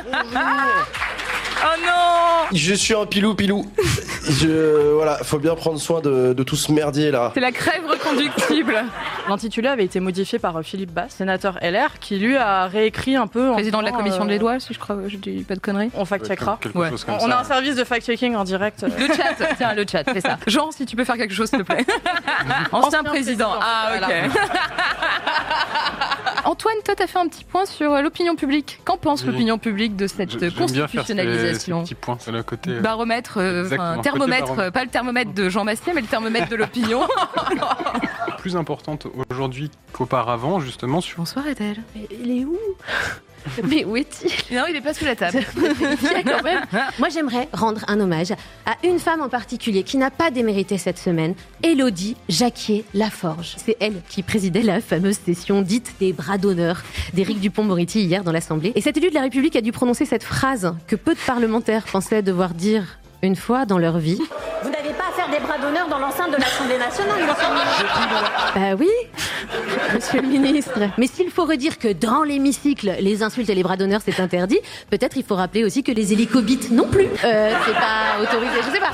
oh non. Je suis un pilou pilou. Je voilà, faut bien prendre soin de, de tout ce merdier là. C'est la crève inconductible. L'intitulé avait été modifié par euh, Philippe Bas, sénateur L R, qui lui a réécrit un peu. en Président de la disant, commission euh, des lois, si je crois, je dis pas de conneries. On fact-checkera. Quelque Ouais. chose comme On ça. a un service de fact-checking en direct. euh. Le chat, tiens, le chat, fais ça. Jean, si tu peux faire quelque chose, s'il te plaît. Ancien président. président. Ah, ok. Voilà. Antoine, toi, t'as fait un petit point sur euh, l'opinion publique. Qu'en pense Oui. l'opinion publique de cette Je- J'aime bien faire ces, ces constitutionnalisation? petits points, c'est le côté... euh, Baromètre, euh, Exactement, enfin, côté thermomètre, baromètre. euh, pas le thermomètre de Jean Massier, mais le thermomètre de l'opinion. plus importante aujourd'hui qu'auparavant, justement, sur... Bonsoir, Adèle. Mais il est où? Mais où est-il? Non, il est pas sous la table. Quand même. Moi, j'aimerais rendre un hommage à une femme en particulier qui n'a pas démérité cette semaine, Élodie Jacquier-Laforge. C'est elle qui présidait la fameuse session dite des bras d'honneur d'Éric Dupond-Moretti hier dans l'Assemblée. Et cet élu de la République a dû prononcer cette phrase que peu de parlementaires pensaient devoir dire une fois dans leur vie. Vous n'avez pas à faire des bras d'honneur dans l'enceinte de l'Assemblée nationale, monsieur le ministre. Bah oui, monsieur le ministre. Mais s'il faut redire que dans l'hémicycle, les insultes et les bras d'honneur, c'est interdit, peut-être il faut rappeler aussi que les hélicobites non plus. Euh, c'est pas autorisé, je sais pas.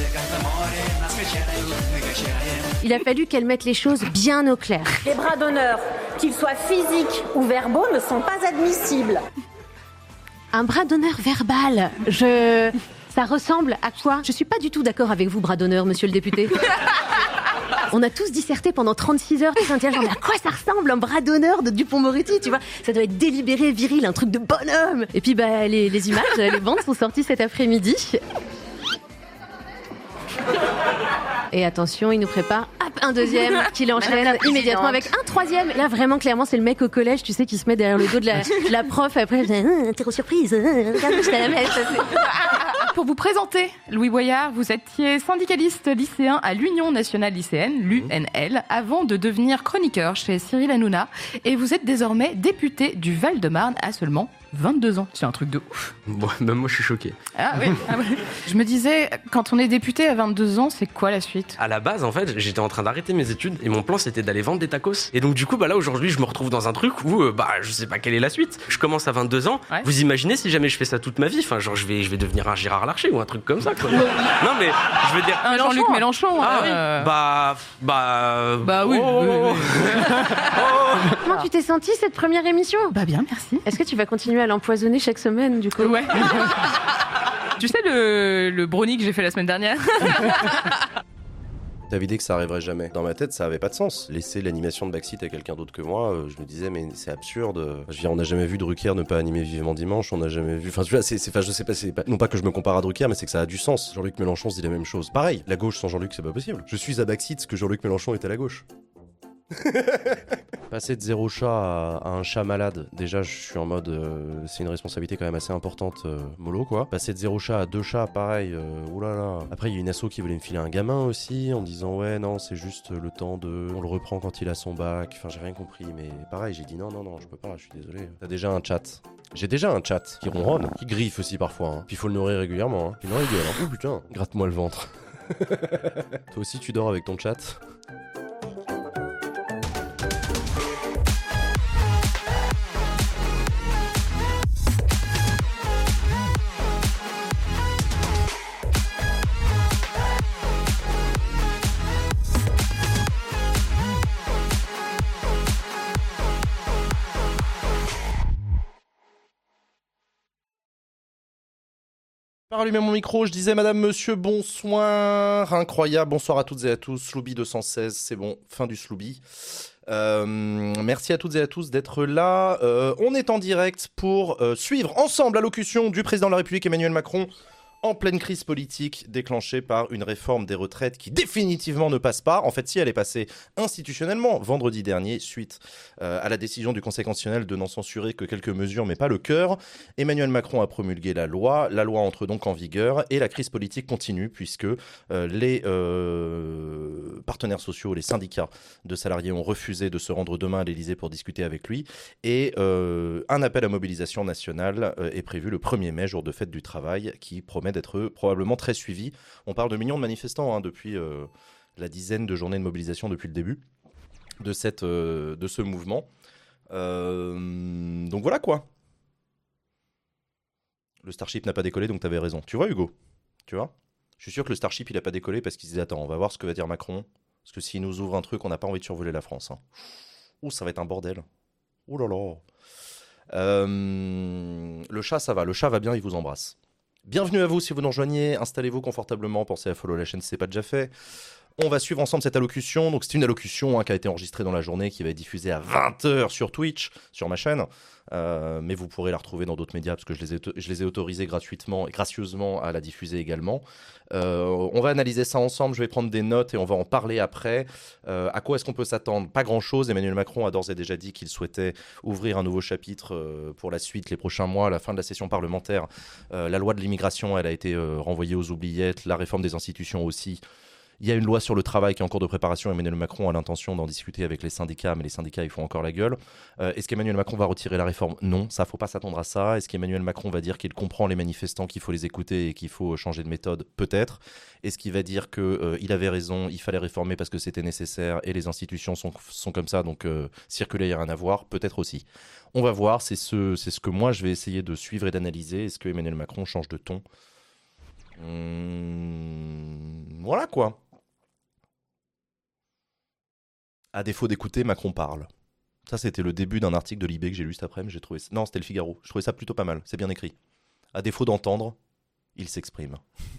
Il a fallu qu'elle mette les choses bien au clair. Les bras d'honneur, qu'ils soient physiques ou verbaux, ne sont pas admissibles. Un bras d'honneur verbal, je... Ça ressemble à quoi? Je suis pas du tout d'accord avec vous, bras d'honneur, monsieur le député. On a tous disserté pendant trente-six heures, tout un genre, mais à quoi ça ressemble un bras d'honneur de Dupond-Moretti, tu vois? Ça doit être délibéré, viril, un truc de bonhomme. Et puis, bah, les, les images, les bandes sont sorties cet après-midi. Et attention, il nous prépare hop, un deuxième qu'il enchaîne immédiatement avec un troisième. Là, vraiment, clairement, c'est le mec au collège, tu sais, qui se met derrière le dos de la, de la prof. Après, hum, terreau surprise, hum, regarde, je t'ai la messe. Pour vous présenter, Louis Boyard, vous étiez syndicaliste lycéen à l'Union nationale lycéenne, l'U N L, avant de devenir chroniqueur chez Cyril Hanouna. Et vous êtes désormais député du Val-de-Marne à seulement vingt-deux ans. C'est un truc de ouf. Bon, même moi, je suis choqué. Ah oui. Ah ouais. Je me disais, quand on est député à vingt-deux ans, c'est quoi la suite? À la base, en fait, j'étais en train d'arrêter mes études et mon plan, c'était d'aller vendre des tacos. Et donc, du coup, bah là, aujourd'hui, je me retrouve dans un truc où, euh, bah, je sais pas quelle est la suite. Je commence à vingt-deux ans. Ouais. Vous imaginez si jamais je fais ça toute ma vie? Enfin, genre, je vais, je vais devenir un Gérard Larcher ou un truc comme ça, quoi. Non, mais, je veux dire. Un Jean-Luc Mélenchon. Ah euh, oui. Bah, bah. Bah oui. Oh, oui, oh, oui. Comment tu t'es sentie cette première émission? Bah bien, merci. Est-ce que tu vas continuer à l'empoisonner chaque semaine, du coup? Ouais. Tu sais le, le brownie que j'ai fait la semaine dernière? T'avais dit que ça arriverait jamais. Dans ma tête, ça avait pas de sens. Laisser l'animation de Backseat à quelqu'un d'autre que moi, euh, je me disais, mais c'est absurde. Je veux dire, on n'a jamais vu Drucker ne pas animer Vivement Dimanche, on n'a jamais vu. Enfin, tu vois, c'est, c'est, enfin, je sais pas, c'est pas, non pas que je me compare à Drucker, mais c'est que ça a du sens. Jean-Luc Mélenchon se dit la même chose. Pareil, la gauche sans Jean-Luc, c'est pas possible. Je suis à Backseat ce que Jean-Luc Mélenchon est à la gauche. Passer de zéro chat à, à un chat malade, déjà je suis en mode euh, c'est une responsabilité quand même assez importante, euh, mollo quoi. Passer de zéro chat à deux chats, pareil, euh, oulala. Après il y a une asso qui voulait me filer un gamin aussi en me disant ouais non c'est juste le temps de, on le reprend quand il a son bac. Enfin j'ai rien compris, mais pareil j'ai dit non non non je peux pas, je suis désolé. T'as déjà un chat. J'ai déjà un chat qui ronronne, qui griffe aussi parfois. Hein. Puis il faut le nourrir régulièrement. Hein. Puis non il gueule. Hein. Oh putain, gratte-moi le ventre. Toi aussi tu dors avec ton chat? Pas rallumer mon micro, je disais madame, monsieur, bonsoir, incroyable, bonsoir à toutes et à tous, Slooby deux cent seize, c'est bon, fin du Slooby. Euh, merci à toutes et à tous d'être là, euh, on est en direct pour euh, suivre ensemble l'allocution du président de la République Emmanuel Macron en pleine crise politique déclenchée par une réforme des retraites qui définitivement ne passe pas. En fait, si elle est passée institutionnellement vendredi dernier, suite euh, à la décision du Conseil constitutionnel de n'en censurer que quelques mesures, mais pas le cœur. Emmanuel Macron a promulgué la loi. La loi entre donc en vigueur et la crise politique continue puisque euh, les euh, partenaires sociaux, les syndicats de salariés ont refusé de se rendre demain à l'Élysée pour discuter avec lui. Et euh, un appel à mobilisation nationale euh, est prévu le premier mai, jour de fête du travail, qui promet d'être probablement très suivi. On parle de millions de manifestants hein, depuis euh, la dizaine de journées de mobilisation depuis le début de, cette, euh, de ce mouvement. Euh, donc voilà quoi. Le Starship n'a pas décollé, donc t'avais raison. Tu vois Hugo? Tu vois? Je suis sûr que le Starship il a pas décollé parce qu'il se disait attends, on va voir ce que va dire Macron. Parce que s'ils nous ouvrent un truc, on n'a pas envie de survoler la France. Hein. Ouh, ça va être un bordel. Ouh là là. Euh, le chat, ça va. Le chat va bien, il vous embrasse. Bienvenue à vous si vous nous rejoignez. Installez-vous confortablement. Pensez à follow la chaîne si ce n'est pas déjà fait. On va suivre ensemble cette allocution. Donc, c'est une allocution hein, qui a été enregistrée dans la journée, qui va être diffusée à vingt heures sur Twitch, sur ma chaîne. Euh, mais vous pourrez la retrouver dans d'autres médias parce que je les ai, je les ai autorisés gratuitement et gracieusement à la diffuser également. Euh, on va analyser ça ensemble. Je vais prendre des notes et on va en parler après. Euh, à quoi est-ce qu'on peut s'attendre? Pas grand-chose. Emmanuel Macron a d'ores et déjà dit qu'il souhaitait ouvrir un nouveau chapitre euh, pour la suite, les prochains mois, à la fin de la session parlementaire. Euh, la loi de l'immigration, elle a été euh, renvoyée aux oubliettes. La réforme des institutions aussi. Il y a une loi sur le travail qui est en cours de préparation. Emmanuel Macron a l'intention d'en discuter avec les syndicats, mais les syndicats, ils font encore la gueule. Euh, est-ce qu'Emmanuel Macron va retirer la réforme? Non, ça, faut pas s'attendre à ça. Est-ce qu'Emmanuel Macron va dire qu'il comprend les manifestants, qu'il faut les écouter et qu'il faut changer de méthode? Peut-être. Est-ce qu'il va dire qu'il euh, avait raison, il fallait réformer parce que c'était nécessaire et les institutions sont, sont comme ça, donc euh, circuler, il n'y a rien à voir? Peut-être aussi. On va voir, c'est ce, c'est ce que moi, je vais essayer de suivre et d'analyser. Est-ce que Emmanuel Macron change de ton? Hum, Voilà, quoi. À défaut d'écouter, Macron parle. Ça, c'était le début d'un article de Libé que j'ai lu cet après-midi. J'ai trouvé... Non, c'était le Figaro. Je trouvais ça plutôt pas mal. C'est bien écrit. À défaut d'entendre, il s'exprime.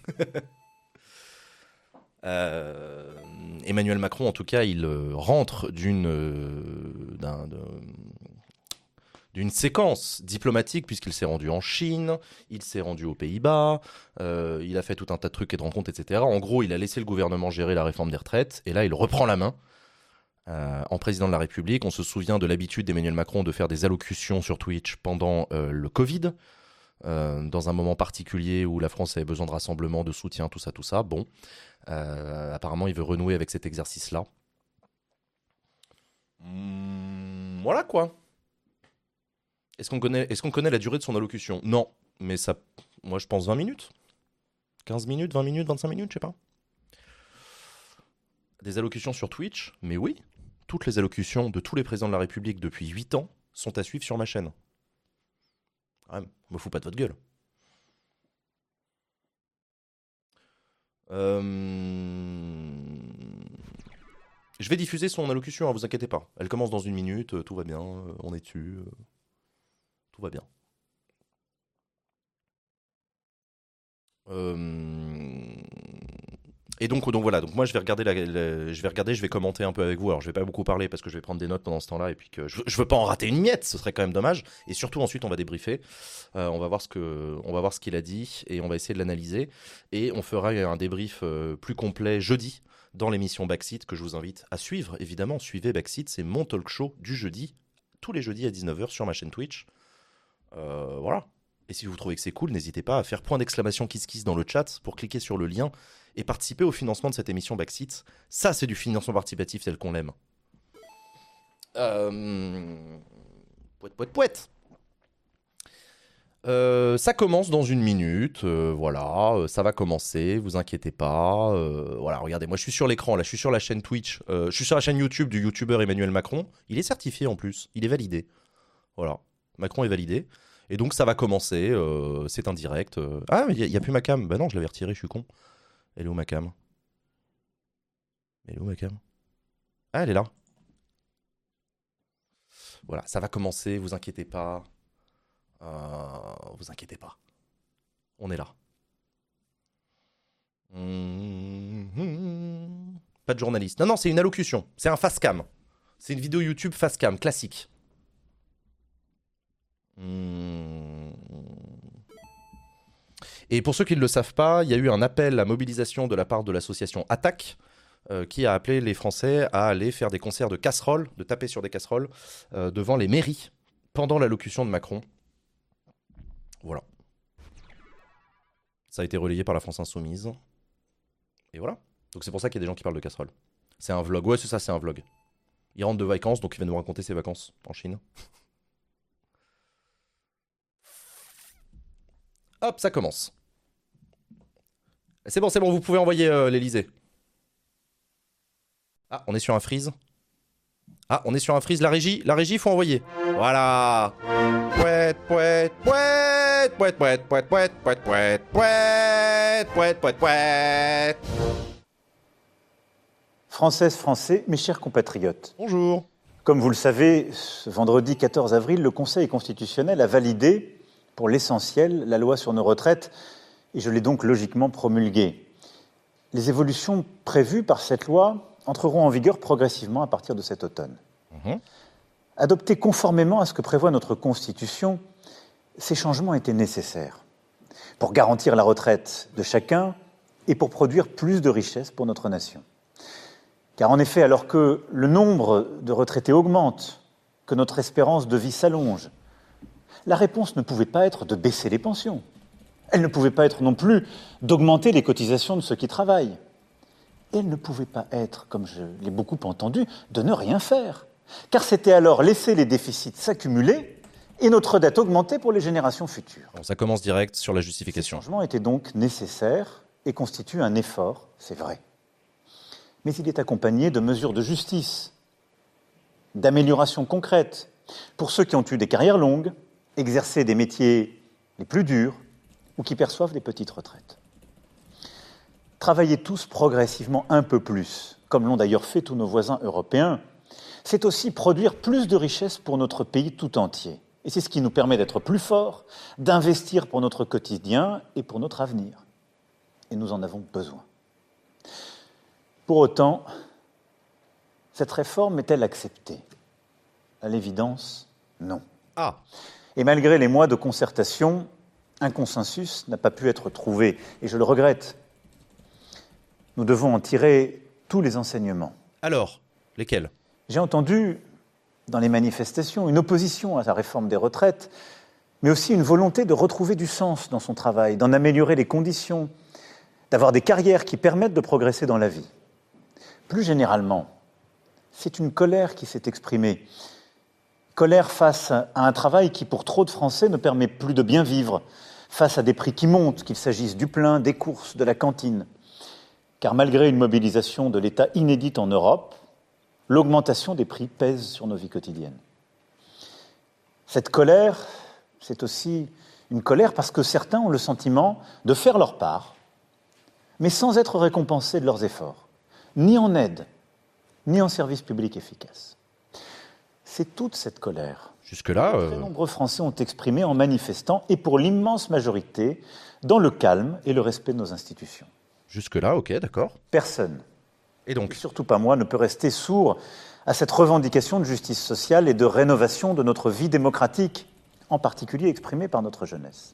euh... Emmanuel Macron, en tout cas, il euh, rentre d'une, euh, d'un, de... d'une séquence diplomatique, puisqu'il s'est rendu en Chine, il s'est rendu aux Pays-Bas, euh, il a fait tout un tas de trucs et de rencontres, et cetera. En gros, il a laissé le gouvernement gérer la réforme des retraites, et là, il reprend la main. Euh, en président de la République. On se souvient de l'habitude d'Emmanuel Macron de faire des allocutions sur Twitch pendant euh, le Covid, euh, dans un moment particulier où la France avait besoin de rassemblement, de soutien, tout ça, tout ça. Bon, euh, apparemment, il veut renouer avec cet exercice-là. Mmh, voilà quoi. Est-ce qu'on connaît, est-ce qu'on connaît la durée de son allocution? Non, mais ça, moi je pense vingt minutes. quinze minutes, vingt minutes, vingt-cinq minutes, je sais pas. Des allocutions sur Twitch, mais oui, toutes les allocutions de tous les présidents de la République depuis huit ans sont à suivre sur ma chaîne. Ouais, me fous pas de votre gueule. Euh... Je vais diffuser son allocution, hein, vous inquiétez pas. Elle commence dans une minute, euh, tout va bien, euh, on est dessus, euh, tout va bien. Euh... Et donc, donc voilà, donc moi je vais regarder, la, la, je vais regarder, je vais commenter un peu avec vous. Alors je vais pas beaucoup parler parce que je vais prendre des notes pendant ce temps-là et puis que je, je veux pas en rater une miette, ce serait quand même dommage. Et surtout ensuite on va débriefer, euh, on va voir ce que, on va voir ce qu'il a dit et on va essayer de l'analyser et on fera un débrief euh, plus complet jeudi dans l'émission Backseat que je vous invite à suivre. Évidemment, suivez Backseat, c'est mon talk show du jeudi, tous les jeudis à dix-neuf heures sur ma chaîne Twitch. Euh, voilà. Et si vous trouvez que c'est cool, n'hésitez pas à faire point d'exclamation kiss kiss dans le chat pour cliquer sur le lien et participer au financement de cette émission Backseat. Ça, c'est du financement participatif tel qu'on l'aime. Euh... Pouette, pouette, pouette. Euh, ça commence dans une minute, euh, voilà, euh, ça va commencer, vous inquiétez pas. Euh, voilà, regardez, moi je suis sur l'écran, là, je suis sur la chaîne Twitch, euh, je suis sur la chaîne YouTube du youtubeur Emmanuel Macron. Il est certifié en plus, il est validé. Voilà, Macron est validé. Et donc ça va commencer, euh, c'est un direct. Euh... Ah, il n'y a, a plus ma cam. Bah non, je l'avais retiré, je suis con. Elle est où ma cam? Elle est où ma cam? Ah, elle est là. Voilà, ça va commencer, vous inquiétez pas. Euh, vous inquiétez pas. On est là. Mmh. Pas de journaliste. Non, non, c'est une allocution. C'est un face cam. C'est une vidéo YouTube face cam, classique. Mmh. Et pour ceux qui ne le savent pas, il y a eu un appel à mobilisation de la part de l'association Attaque, euh, qui a appelé les Français à aller faire des concerts de casseroles, de taper sur des casseroles, euh, devant les mairies, pendant l'allocution de Macron. Voilà. Ça a été relayé par la France Insoumise. Et voilà. Donc c'est pour ça qu'il y a des gens qui parlent de casseroles. C'est un vlog. Ouais, c'est ça, c'est un vlog. Il rentre de vacances, donc il va nous raconter ses vacances en Chine. Hop, ça commence. C'est bon, c'est bon, vous pouvez envoyer euh, l'Elysée. Ah, on est sur un freeze. Ah, on est sur un freeze. La régie, la régie, il faut envoyer. Voilà. Pouette, pouette, pouette, pouette, pouette, pouette, pouette, pouette, pouette, pouette, pouette, pouette, pouette. Françaises, Français, mes chers compatriotes. Bonjour. Comme vous le savez, ce vendredi quatorze avril, le Conseil constitutionnel a validé, pour l'essentiel, la loi sur nos retraites, et je l'ai donc logiquement promulguée. Les évolutions prévues par cette loi entreront en vigueur progressivement à partir de cet automne. Mmh. Adoptés conformément à ce que prévoit notre Constitution, ces changements étaient nécessaires pour garantir la retraite de chacun et pour produire plus de richesses pour notre nation. Car en effet, alors que le nombre de retraités augmente, que notre espérance de vie s'allonge, la réponse ne pouvait pas être de baisser les pensions. Elle ne pouvait pas être non plus d'augmenter les cotisations de ceux qui travaillent. Et elle ne pouvait pas être, comme je l'ai beaucoup entendu, de ne rien faire. Car c'était alors laisser les déficits s'accumuler et notre dette augmenter pour les générations futures. Bon, ça commence direct sur la justification. Ce changement était donc nécessaire et constitue un effort, c'est vrai. Mais il est accompagné de mesures de justice, d'améliorations concrètes pour ceux qui ont eu des carrières longues, exercé des métiers les plus durs ou qui perçoivent des petites retraites. Travailler tous progressivement un peu plus, comme l'ont d'ailleurs fait tous nos voisins européens, c'est aussi produire plus de richesses pour notre pays tout entier. Et c'est ce qui nous permet d'être plus forts, d'investir pour notre quotidien et pour notre avenir. Et nous en avons besoin. Pour autant, cette réforme est-elle acceptée ? À l'évidence, non. Ah. Et malgré les mois de concertation, un consensus n'a pas pu être trouvé. Et je le regrette. Nous devons en tirer tous les enseignements. Alors, lesquels ? J'ai entendu, dans les manifestations, une opposition à la réforme des retraites, mais aussi une volonté de retrouver du sens dans son travail, d'en améliorer les conditions, d'avoir des carrières qui permettent de progresser dans la vie. Plus généralement, c'est une colère qui s'est exprimée. Colère face à un travail qui, pour trop de Français, ne permet plus de bien vivre, face à des prix qui montent, qu'il s'agisse du plein, des courses, de la cantine. Car malgré une mobilisation de l'État inédite en Europe, l'augmentation des prix pèse sur nos vies quotidiennes. Cette colère, c'est aussi une colère parce que certains ont le sentiment de faire leur part, mais sans être récompensés de leurs efforts, ni en aide, ni en service public efficace. C'est toute cette colère Jusque-là, que euh... très nombreux Français ont exprimée en manifestant, et pour l'immense majorité, dans le calme et le respect de nos institutions. Jusque-là, ok, d'accord. Personne, et donc et surtout pas moi, ne peut rester sourd à cette revendication de justice sociale et de rénovation de notre vie démocratique, en particulier exprimée par notre jeunesse.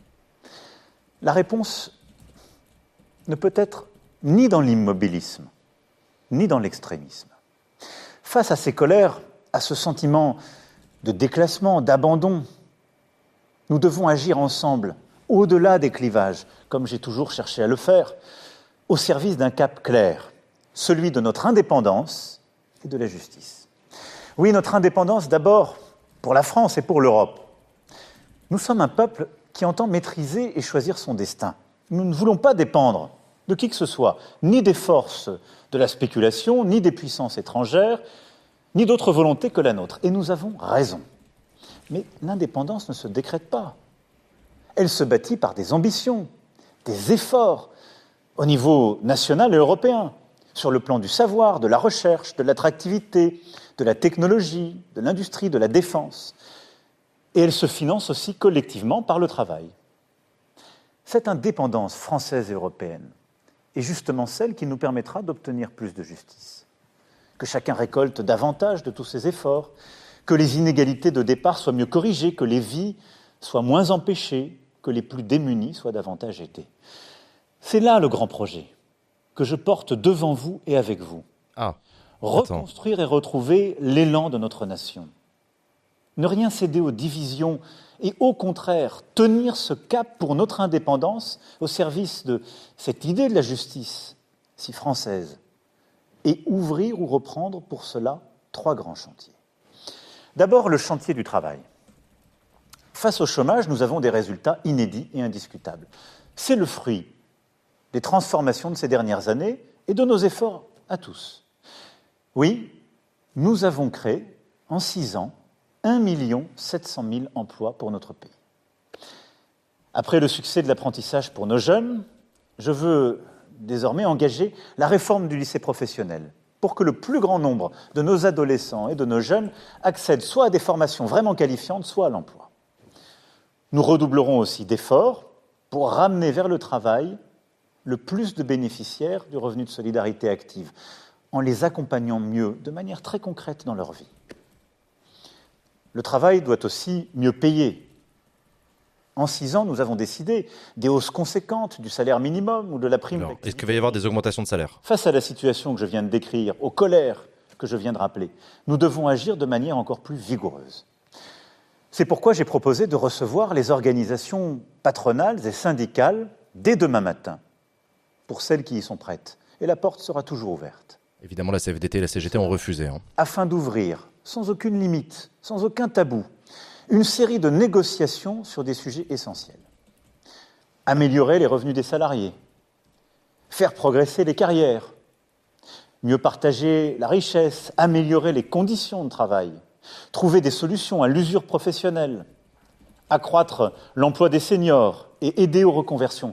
La réponse ne peut être ni dans l'immobilisme, ni dans l'extrémisme. Face à ces colères, à ce sentiment de déclassement, d'abandon, nous devons agir ensemble, au-delà des clivages, comme j'ai toujours cherché à le faire, au service d'un cap clair, celui de notre indépendance et de la justice. Oui, notre indépendance d'abord pour la France et pour l'Europe. Nous sommes un peuple qui entend maîtriser et choisir son destin. Nous ne voulons pas dépendre de qui que ce soit, ni des forces de la spéculation, ni des puissances étrangères, ni d'autres volontés que la nôtre. Et nous avons raison. Mais l'indépendance ne se décrète pas. Elle se bâtit par des ambitions, des efforts au niveau national et européen, sur le plan du savoir, de la recherche, de l'attractivité, de la technologie, de l'industrie, de la défense. Et elle se finance aussi collectivement par le travail. Cette indépendance française et européenne est justement celle qui nous permettra d'obtenir plus de justice. Que chacun récolte davantage de tous ses efforts, que les inégalités de départ soient mieux corrigées, que les vies soient moins empêchées, que les plus démunis soient davantage aidés. C'est là le grand projet que je porte devant vous et avec vous. Ah, reconstruire et retrouver l'élan de notre nation. Ne rien céder aux divisions et au contraire, tenir ce cap pour notre indépendance au service de cette idée de la justice si française et ouvrir ou reprendre pour cela trois grands chantiers. D'abord, le chantier du travail. Face au chômage, nous avons des résultats inédits et indiscutables. C'est le fruit des transformations de ces dernières années et de nos efforts à tous. Oui, nous avons créé, en six ans, un million sept cent mille emplois pour notre pays. Après le succès de l'apprentissage pour nos jeunes, je veux désormais engager la réforme du lycée professionnel, pour que le plus grand nombre de nos adolescents et de nos jeunes accèdent soit à des formations vraiment qualifiantes, soit à l'emploi. Nous redoublerons aussi d'efforts pour ramener vers le travail le plus de bénéficiaires du revenu de solidarité active, en les accompagnant mieux, de manière très concrète dans leur vie. Le travail doit aussi mieux payer. En six ans, nous avons décidé des hausses conséquentes du salaire minimum ou de la prime. Alors, est-ce qu'il va y avoir des augmentations de salaire ? Face à la situation que je viens de décrire, aux colères que je viens de rappeler, nous devons agir de manière encore plus vigoureuse. C'est pourquoi j'ai proposé de recevoir les organisations patronales et syndicales dès demain matin, pour celles qui y sont prêtes. Et la porte sera toujours ouverte. Évidemment, la C F D T et la C G T ont refusé. Hein. Afin d'ouvrir, sans aucune limite, sans aucun tabou, une série de négociations sur des sujets essentiels. Améliorer les revenus des salariés, faire progresser les carrières, mieux partager la richesse, améliorer les conditions de travail, trouver des solutions à l'usure professionnelle, accroître l'emploi des seniors et aider aux reconversions.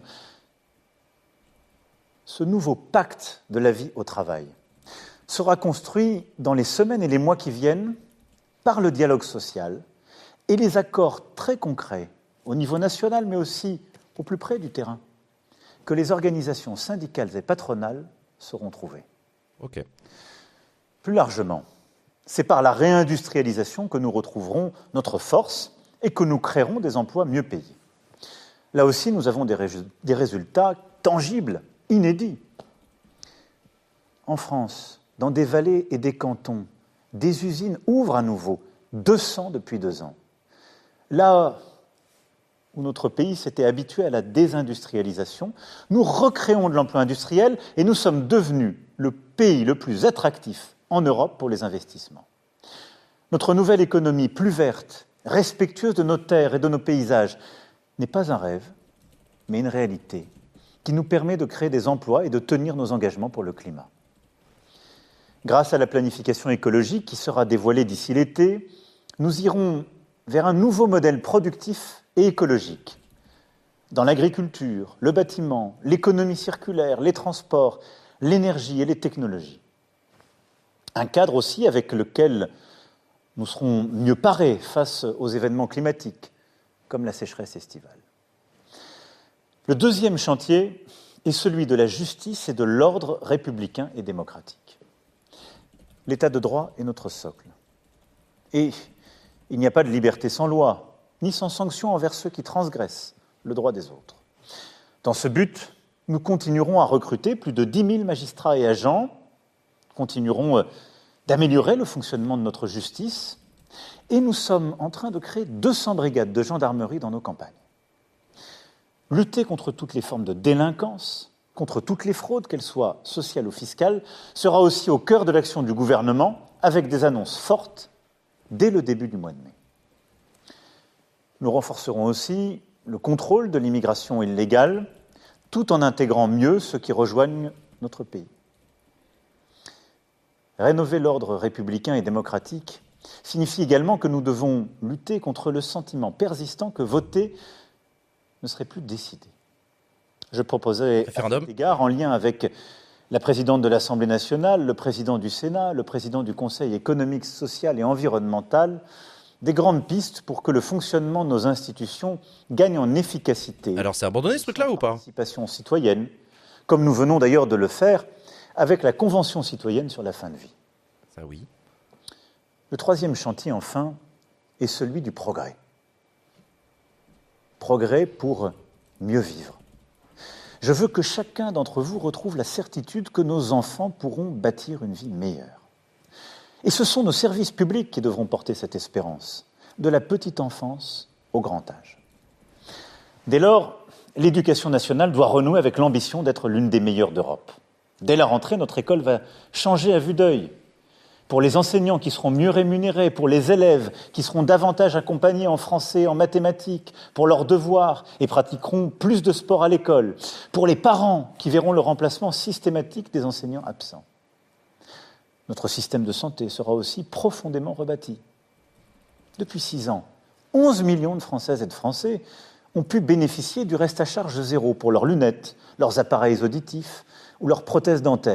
Ce nouveau pacte de la vie au travail sera construit dans les semaines et les mois qui viennent par le dialogue social et les accords très concrets au niveau national, mais aussi au plus près du terrain, que les organisations syndicales et patronales seront trouvées. Ok. Plus largement, c'est par la réindustrialisation que nous retrouverons notre force et que nous créerons des emplois mieux payés. Là aussi, nous avons des, ré- des résultats tangibles, inédits. En France, dans des vallées et des cantons, des usines ouvrent à nouveau, deux cents depuis deux ans. Là où notre pays s'était habitué à la désindustrialisation, nous recréons de l'emploi industriel et nous sommes devenus le pays le plus attractif en Europe pour les investissements. Notre nouvelle économie plus verte, respectueuse de nos terres et de nos paysages, n'est pas un rêve, mais une réalité qui nous permet de créer des emplois et de tenir nos engagements pour le climat. Grâce à la planification écologique qui sera dévoilée d'ici l'été, nous irons vers un nouveau modèle productif et écologique. Dans l'agriculture, le bâtiment, l'économie circulaire, les transports, l'énergie et les technologies. Un cadre aussi avec lequel nous serons mieux parés face aux événements climatiques, comme la sécheresse estivale. Le deuxième chantier est celui de la justice et de l'ordre républicain et démocratique. L'état de droit est notre socle. Et il n'y a pas de liberté sans loi, ni sans sanction envers ceux qui transgressent le droit des autres. Dans ce but, nous continuerons à recruter plus de dix mille magistrats et agents, continuerons d'améliorer le fonctionnement de notre justice, et nous sommes en train de créer deux cents brigades de gendarmerie dans nos campagnes. Lutter contre toutes les formes de délinquance, contre toutes les fraudes, qu'elles soient sociales ou fiscales, sera aussi au cœur de l'action du gouvernement, avec des annonces fortes dès le début du mois de mai. Nous renforcerons aussi le contrôle de l'immigration illégale, tout en intégrant mieux ceux qui rejoignent notre pays. Rénover l'ordre républicain et démocratique signifie également que nous devons lutter contre le sentiment persistant que voter ne serait plus décidé. Je proposais à cet égard, en lien avec la présidente de l'Assemblée nationale, le président du Sénat, le président du Conseil économique, social et environnemental, des grandes pistes pour que le fonctionnement de nos institutions gagne en efficacité. Alors c'est abandonné ce truc-là ou pas ? Participation citoyenne, comme nous venons d'ailleurs de le faire avec la Convention citoyenne sur la fin de vie. Ça oui. Le troisième chantier, enfin, est celui du progrès. Progrès pour mieux vivre. Je veux que chacun d'entre vous retrouve la certitude que nos enfants pourront bâtir une vie meilleure. Et ce sont nos services publics qui devront porter cette espérance, de la petite enfance au grand âge. Dès lors, l'éducation nationale doit renouer avec l'ambition d'être l'une des meilleures d'Europe. Dès la rentrée, notre école va changer à vue d'œil. Pour les enseignants qui seront mieux rémunérés, pour les élèves qui seront davantage accompagnés en français, en mathématiques, pour leurs devoirs et pratiqueront plus de sport à l'école, pour les parents qui verront le remplacement systématique des enseignants absents. Notre système de santé sera aussi profondément rebâti. Depuis six ans, onze millions de Françaises et de Français ont pu bénéficier du reste à charge zéro pour leurs lunettes, leurs appareils auditifs ou leurs prothèses dentaires.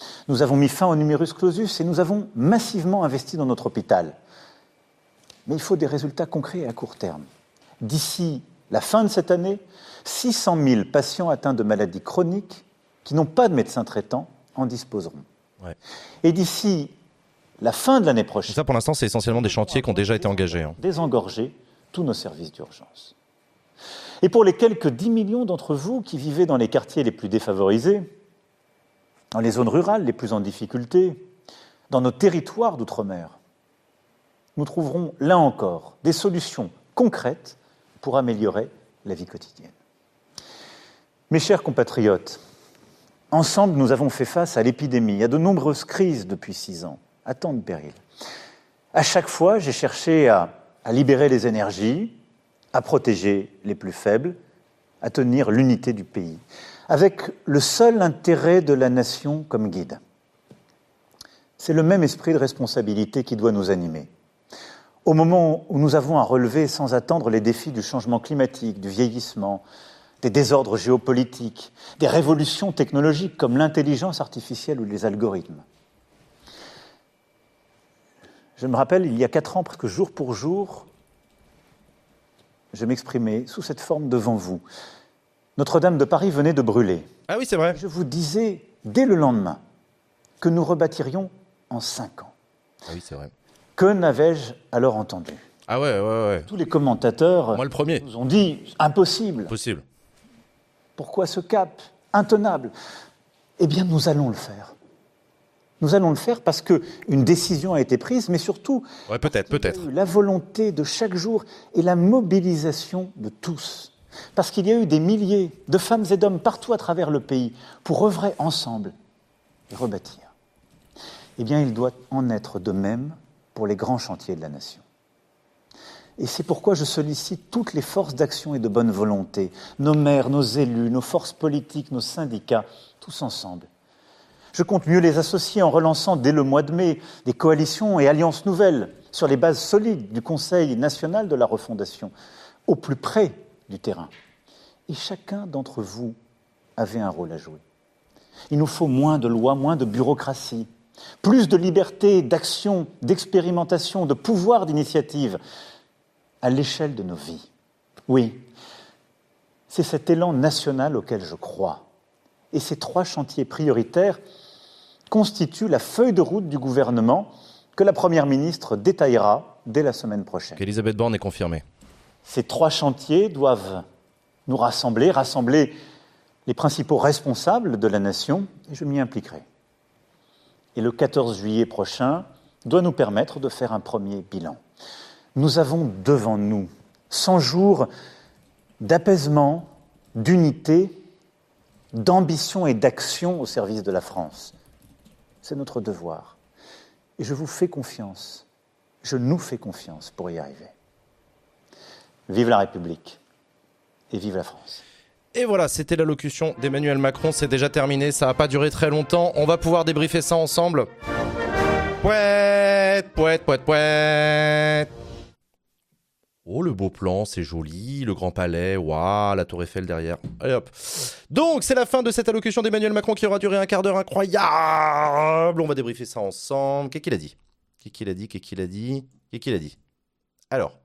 Nous avons mis fin au numerus clausus et nous avons massivement investi dans notre hôpital. Mais il faut des résultats concrets et à court terme. D'ici la fin de cette année, six cent mille patients atteints de maladies chroniques qui n'ont pas de médecin traitant en disposeront. Ouais. Et d'ici la fin de l'année prochaine... Ça, pour l'instant, c'est essentiellement des chantiers qui ont déjà été engagés. Hein. Désengorger tous nos services d'urgence. Et pour les quelques dix millions d'entre vous qui vivez dans les quartiers les plus défavorisés, dans les zones rurales les plus en difficulté, dans nos territoires d'outre-mer, nous trouverons, là encore, des solutions concrètes pour améliorer la vie quotidienne. Mes chers compatriotes, ensemble, nous avons fait face à l'épidémie, à de nombreuses crises depuis six ans, à tant de périls. À chaque fois, j'ai cherché à, à libérer les énergies, à protéger les plus faibles, à tenir l'unité du pays, avec le seul intérêt de la nation comme guide. C'est le même esprit de responsabilité qui doit nous animer. Au moment où nous avons à relever sans attendre les défis du changement climatique, du vieillissement, des désordres géopolitiques, des révolutions technologiques comme l'intelligence artificielle ou les algorithmes. Je me rappelle, il y a quatre ans, presque jour pour jour, je m'exprimais sous cette forme devant vous. Notre-Dame de Paris venait de brûler. Ah oui, c'est vrai. Je vous disais, dès le lendemain, que nous rebâtirions en cinq ans. Ah oui, c'est vrai. Que n'avais-je alors entendu ? Ah ouais, ouais, ouais. Tous les commentateurs Moi, le premier. nous ont dit « impossible ». Possible. Pourquoi ce cap ? Intenable. Eh bien, nous allons le faire. Nous allons le faire parce qu'une décision a été prise, mais surtout, ouais, peut-être, peut-être. Il y a eu la volonté de chaque jour et la mobilisation de tous. Parce qu'il y a eu des milliers de femmes et d'hommes partout à travers le pays pour œuvrer ensemble et rebâtir. Eh bien, il doit en être de même pour les grands chantiers de la nation. Et c'est pourquoi je sollicite toutes les forces d'action et de bonne volonté, nos maires, nos élus, nos forces politiques, nos syndicats, tous ensemble. Je compte mieux les associer en relançant dès le mois de mai des coalitions et alliances nouvelles sur les bases solides du Conseil national de la refondation, au plus près du terrain. Et chacun d'entre vous avait un rôle à jouer. Il nous faut moins de lois, moins de bureaucratie, plus de liberté, d'action, d'expérimentation, de pouvoir d'initiative à l'échelle de nos vies. Oui, c'est cet élan national auquel je crois. Et ces trois chantiers prioritaires constituent la feuille de route du gouvernement que la Première ministre détaillera dès la semaine prochaine. Qu'Elisabeth Borne est confirmée. Ces trois chantiers doivent nous rassembler, rassembler les principaux responsables de la nation, et je m'y impliquerai. Et le quatorze juillet prochain doit nous permettre de faire un premier bilan. Nous avons devant nous cent jours d'apaisement, d'unité, d'ambition et d'action au service de la France. C'est notre devoir. Et je vous fais confiance, je nous fais confiance pour y arriver. Vive la République et vive la France. Et voilà, c'était l'allocution d'Emmanuel Macron, c'est déjà terminé, ça n'a pas duré très longtemps, on va pouvoir débriefer ça ensemble. Pouette, pouette, pouette, pouette. Oh, le beau plan, c'est joli, le Grand Palais, waouh, la Tour Eiffel derrière. Allez hop. Donc, c'est la fin de cette allocution d'Emmanuel Macron qui aura duré un quart d'heure incroyable. On va débriefer ça ensemble. Qu'est-ce qu'il a dit ? Qu'est-ce qu'il a dit ? Qu'est-ce qu'il a dit ? Qu'est-ce qu'il a dit ? Alors.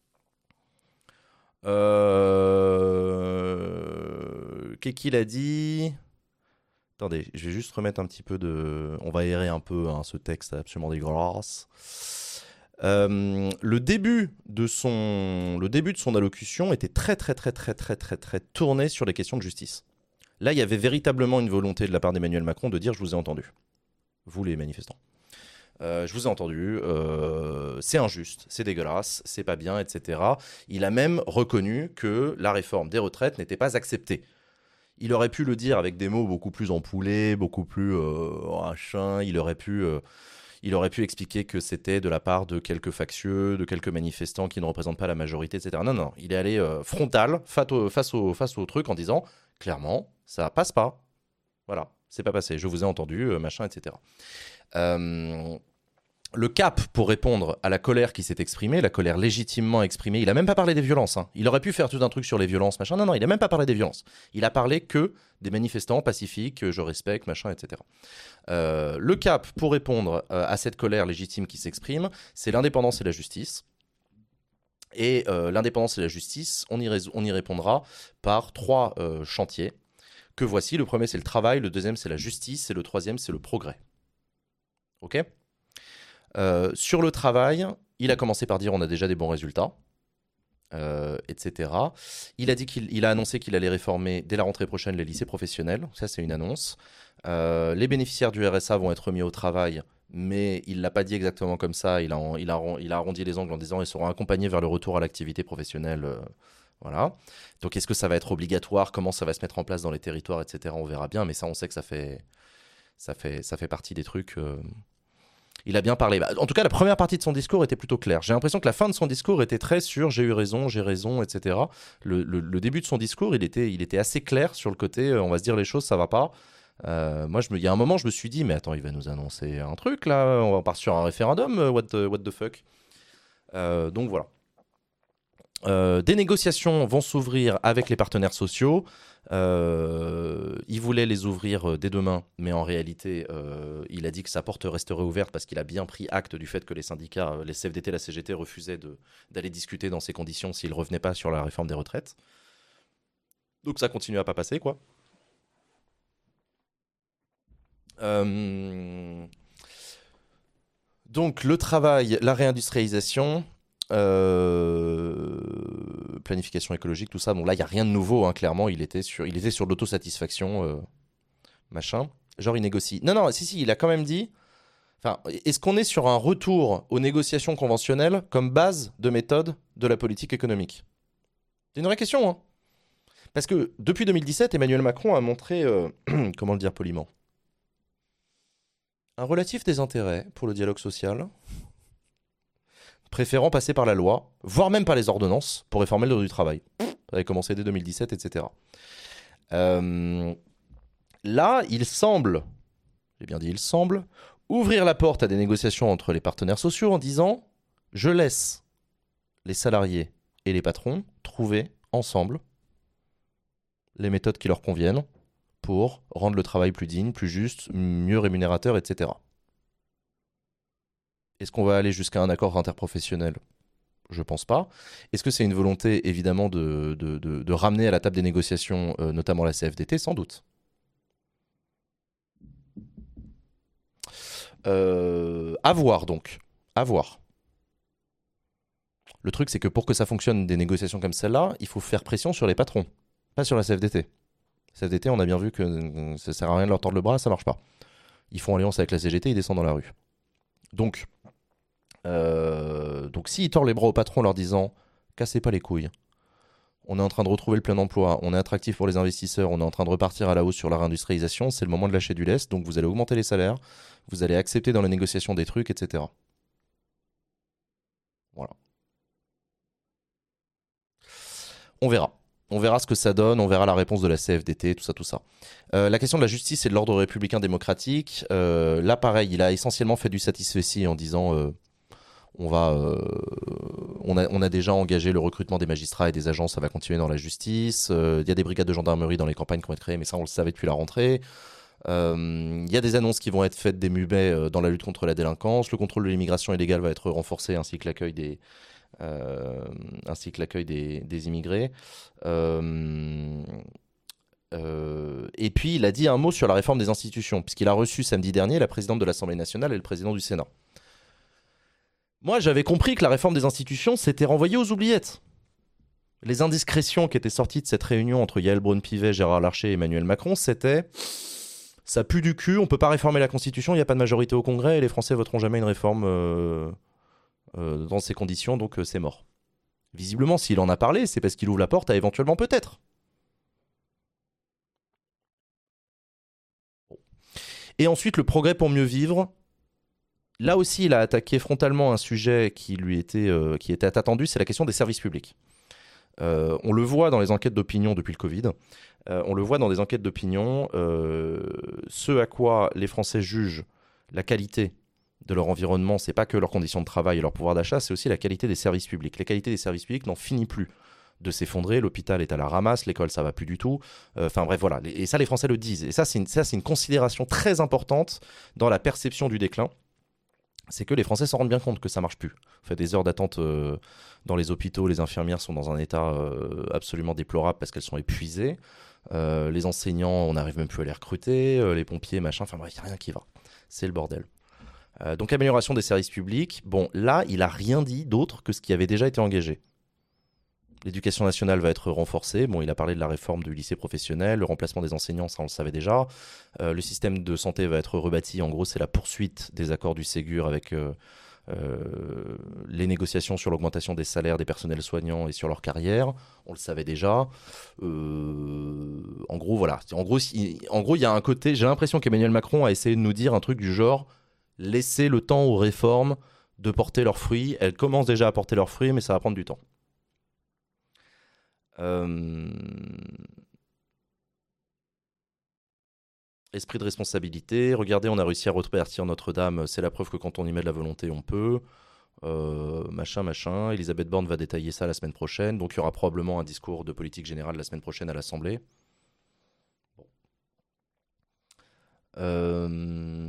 Euh... Qu'est-ce qu'il a dit ? Attendez, je vais juste remettre un petit peu de... On va aérer un peu hein, ce texte absolument dégueulasse. Euh, le début de son, le début de son allocution était très très très très très très très tourné sur les questions de justice. Là, il y avait véritablement une volonté de la part d'Emmanuel Macron de dire je vous ai entendu, vous les manifestants. Euh, je vous ai entendu, euh, c'est injuste, c'est dégueulasse, c'est pas bien, et cetera. Il a même reconnu que la réforme des retraites n'était pas acceptée. Il aurait pu le dire avec des mots beaucoup plus empoulés, beaucoup plus euh, machin. Il aurait pu, euh, il aurait pu expliquer que c'était de la part de quelques factieux, de quelques manifestants qui ne représentent pas la majorité, et cetera. Non, non, il est allé euh, frontal face au, face, au, face au truc en disant clairement, ça passe pas. Voilà, c'est pas passé. Je vous ai entendu, euh, machin, et cetera. Euh, le cap pour répondre à la colère qui s'est exprimée, la colère légitimement exprimée. Il a même pas parlé des violences. Hein. Il aurait pu faire tout un truc sur les violences, machin. Non, non, il a même pas parlé des violences. Il a parlé que des manifestants pacifiques, que je respecte, machin, et cetera. Euh, le cap pour répondre euh, à cette colère légitime qui s'exprime, c'est l'indépendance et la justice. Et euh, l'indépendance et la justice, on y, rés- on y répondra par trois euh, chantiers que voici. Le premier, c'est le travail. Le deuxième, c'est la justice. Et le troisième, c'est le progrès. OK ? Euh, sur le travail, il a commencé par dire on a déjà des bons résultats, euh, et cetera. Il a, dit qu'il, il a annoncé qu'il allait réformer dès la rentrée prochaine les lycées professionnels. Ça, c'est une annonce. Euh, les bénéficiaires du R S A vont être mis au travail, mais il ne l'a pas dit exactement comme ça. Il a, il, a, il a arrondi les angles en disant ils seront accompagnés vers le retour à l'activité professionnelle. Euh, voilà. Donc, est-ce que ça va être obligatoire ? Comment ça va se mettre en place dans les territoires, et cetera. On verra bien, mais ça, on sait que ça fait, ça fait, ça fait partie des trucs... Euh, Il a bien parlé. En tout cas, la première partie de son discours était plutôt claire. J'ai l'impression que la fin de son discours était très sur j'ai eu raison, j'ai raison, et cetera. Le, le, le début de son discours, il était, il était assez clair sur le côté euh, on va se dire les choses, ça va pas. Euh, moi, je me, il y a un moment, je me suis dit mais attends, il va nous annoncer un truc là, on va partir sur un référendum, what the, what the fuck. Euh, donc voilà. Euh, des négociations vont s'ouvrir avec les partenaires sociaux. Euh, il voulait les ouvrir euh, dès demain, mais en réalité, euh, il a dit que sa porte resterait ouverte parce qu'il a bien pris acte du fait que les syndicats, euh, les C F D T, la C G T refusaient de, d'aller discuter dans ces conditions s'ils ne revenaient pas sur la réforme des retraites. Donc ça continue à pas passer, quoi. Euh... Donc le travail, la réindustrialisation... Euh, planification écologique, tout ça. Bon, là, il n'y a rien de nouveau, hein, clairement. Il était sur, il était sur l'autosatisfaction, euh, machin. Genre, il négocie. Non, non, si, si, il a quand même dit... Enfin, est-ce qu'on est sur un retour aux négociations conventionnelles comme base de méthode de la politique économique ? C'est une vraie question, hein. Parce que depuis deux mille dix-sept, Emmanuel Macron a montré, euh, comment le dire poliment, un relatif désintérêt pour le dialogue social, préférant passer par la loi, voire même par les ordonnances, pour réformer le droit du travail. Ça avait commencé dès deux mille dix-sept, et cetera. Euh, là, il semble, j'ai bien dit il semble, ouvrir la porte à des négociations entre les partenaires sociaux en disant « Je laisse les salariés et les patrons trouver ensemble les méthodes qui leur conviennent pour rendre le travail plus digne, plus juste, mieux rémunérateur, et cetera » Est-ce qu'on va aller jusqu'à un accord interprofessionnel ? Je pense pas. Est-ce que c'est une volonté, évidemment, de, de, de, de ramener à la table des négociations, euh, notamment la C F D T ? Sans doute. Euh, à voir, donc. À voir. Le truc, c'est que pour que ça fonctionne, des négociations comme celle-là, il faut faire pression sur les patrons, pas sur la C F D T. C F D T, on a bien vu que euh, ça sert à rien de leur tordre le bras, ça marche pas. Ils font alliance avec la C G T, ils descendent dans la rue. Donc... Euh, donc s'ils tordent les bras aux patrons en leur disant « Cassez pas les couilles, on est en train de retrouver le plein emploi, on est attractif pour les investisseurs, on est en train de repartir à la hausse sur la réindustrialisation, c'est le moment de lâcher du lest, donc vous allez augmenter les salaires, vous allez accepter dans les négociations des trucs, et cetera » Voilà. On verra. On verra ce que ça donne, on verra la réponse de la C F D T, tout ça, tout ça. Euh, la question de la justice et de l'ordre républicain démocratique, euh, là pareil, il a essentiellement fait du satisfecit en disant... Euh, On, va, euh, on, a, on a déjà engagé le recrutement des magistrats et des agents, ça va continuer dans la justice. Il euh, y a des brigades de gendarmerie dans les campagnes qui vont être créées, mais ça on le savait depuis la rentrée. Il euh, y a des annonces qui vont être faites des mubets euh, dans la lutte contre la délinquance. Le contrôle de l'immigration illégale va être renforcé, ainsi que l'accueil des, euh, ainsi que l'accueil des, des immigrés. Euh, euh, et puis il a dit un mot sur la réforme des institutions, puisqu'il a reçu samedi dernier la présidente de l'Assemblée nationale et le président du Sénat. Moi, j'avais compris que la réforme des institutions s'était renvoyée aux oubliettes. Les indiscrétions qui étaient sorties de cette réunion entre Yael Braun-Pivet, Gérard Larcher et Emmanuel Macron, c'était « ça pue du cul, on peut pas réformer la Constitution, il n'y a pas de majorité au Congrès et les Français voteront jamais une réforme euh, euh, dans ces conditions, donc euh, c'est mort ». Visiblement, s'il en a parlé, c'est parce qu'il ouvre la porte à éventuellement peut-être. Bon. Et ensuite, le progrès pour mieux vivre. Là aussi, il a attaqué frontalement un sujet qui lui était, euh, qui était attendu, c'est la question des services publics. Euh, on le voit dans les enquêtes d'opinion depuis le Covid, euh, on le voit dans des enquêtes d'opinion, euh, ce à quoi les Français jugent la qualité de leur environnement, c'est pas que leurs conditions de travail et leur pouvoir d'achat, c'est aussi la qualité des services publics. La qualité des services publics n'en finit plus de s'effondrer, l'hôpital est à la ramasse, l'école ça va plus du tout, enfin euh, bref voilà, et ça les Français le disent, et ça c'est une, ça, c'est une considération très importante dans la perception du déclin, c'est que les Français s'en rendent bien compte que ça marche plus. On fait des heures d'attente euh, dans les hôpitaux, les infirmières sont dans un état euh, absolument déplorable parce qu'elles sont épuisées, euh, les enseignants on n'arrive même plus à les recruter, euh, les pompiers machin, enfin bref, il n'y a rien qui va, c'est le bordel. Euh, donc amélioration des services publics, bon là il a rien dit d'autre que ce qui avait déjà été engagé. L'éducation nationale va être renforcée. Bon, il a parlé de la réforme du lycée professionnel, le remplacement des enseignants, ça on le savait déjà. Euh, le système de santé va être rebâti. En gros, c'est la poursuite des accords du Ségur avec euh, euh, les négociations sur l'augmentation des salaires des personnels soignants et sur leur carrière. On le savait déjà. Euh, en gros, voilà. En gros, il, en gros, il y a un côté. J'ai l'impression qu'Emmanuel Macron a essayé de nous dire un truc du genre laissez le temps aux réformes de porter leurs fruits. Elles commencent déjà à porter leurs fruits, mais ça va prendre du temps. Euh... Esprit de responsabilité. Regardez, on a réussi à repartir Notre-Dame. C'est la preuve que quand on y met de la volonté, on peut. Euh, machin, machin. Elisabeth Borne va détailler ça la semaine prochaine. Donc il y aura probablement un discours de politique générale la semaine prochaine à l'Assemblée. Bon. Euh...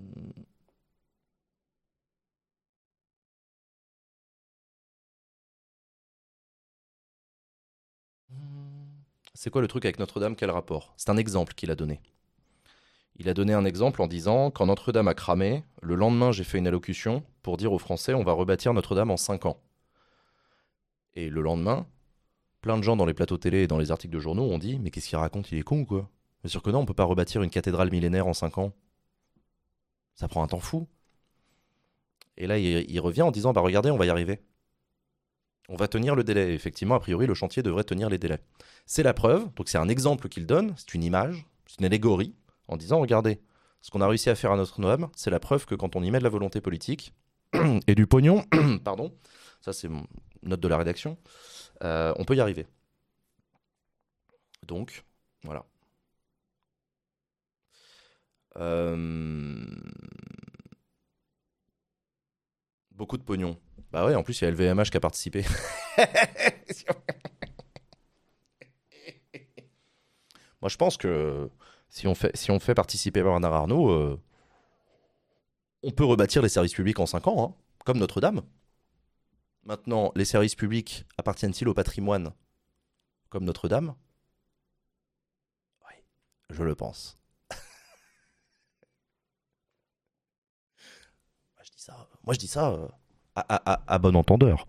C'est quoi le truc avec Notre-Dame? Quel rapport? C'est un exemple qu'il a donné. Il a donné un exemple en disant, quand Notre-Dame a cramé, le lendemain j'ai fait une allocution pour dire aux Français, on va rebâtir Notre-Dame en cinq ans. Et le lendemain, plein de gens dans les plateaux télé et dans les articles de journaux ont dit, mais qu'est-ce qu'il raconte, il est con ou quoi? Bien sûr que non, on peut pas rebâtir une cathédrale millénaire en cinq ans. Ça prend un temps fou. Et là, il, il revient en disant, bah regardez, on va y arriver. On va tenir le délai. Effectivement, a priori, le chantier devrait tenir les délais. C'est la preuve, donc c'est un exemple qu'il donne, c'est une image, c'est une allégorie, en disant, regardez, ce qu'on a réussi à faire à Notre-Dame, c'est la preuve que quand on y met de la volonté politique et du pognon, pardon, ça c'est une note de la rédaction, euh, on peut y arriver. Donc, voilà. Euh... Beaucoup de pognon. Bah ouais, en plus, il y a L V M H qui a participé. Moi, je pense que si on fait, si on fait participer Bernard Arnault, euh, on peut rebâtir les services publics en cinq ans, hein, comme Notre-Dame. Maintenant, les services publics appartiennent-ils au patrimoine comme Notre-Dame? Oui, je le pense. Moi, je dis ça, moi, je dis ça euh, à, à, à, à bon entendeur.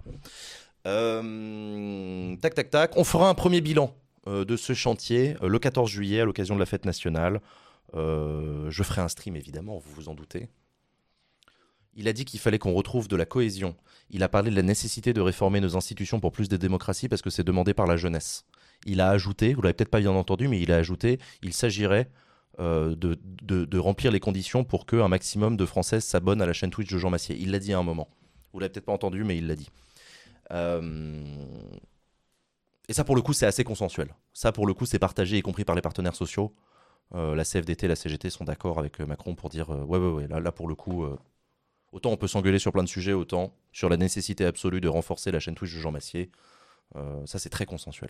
Euh, tac, tac, tac. On fera un premier bilan euh, de ce chantier euh, le quatorze juillet à l'occasion de la fête nationale. Euh, je ferai un stream, évidemment, vous vous en doutez. Il a dit qu'il fallait qu'on retrouve de la cohésion. Il a parlé de la nécessité de réformer nos institutions pour plus de démocratie parce que c'est demandé par la jeunesse. Il a ajouté, vous l'avez peut-être pas bien entendu, mais il a ajouté, il s'agirait euh, de, de, de remplir les conditions pour qu'un maximum de Françaises s'abonnent à la chaîne Twitch de Jean Massier. Il l'a dit à un moment. Vous l'avez peut-être pas entendu, mais il l'a dit. Euh... Et ça, pour le coup, c'est assez consensuel. Ça, pour le coup, c'est partagé, y compris par les partenaires sociaux. Euh, la C F D T, la C G T sont d'accord avec Macron pour dire euh, ouais, ouais, ouais, là, là pour le coup, euh, autant on peut s'engueuler sur plein de sujets, autant sur la nécessité absolue de renforcer la chaîne Twitch de Jean Massier. Euh, ça, c'est très consensuel.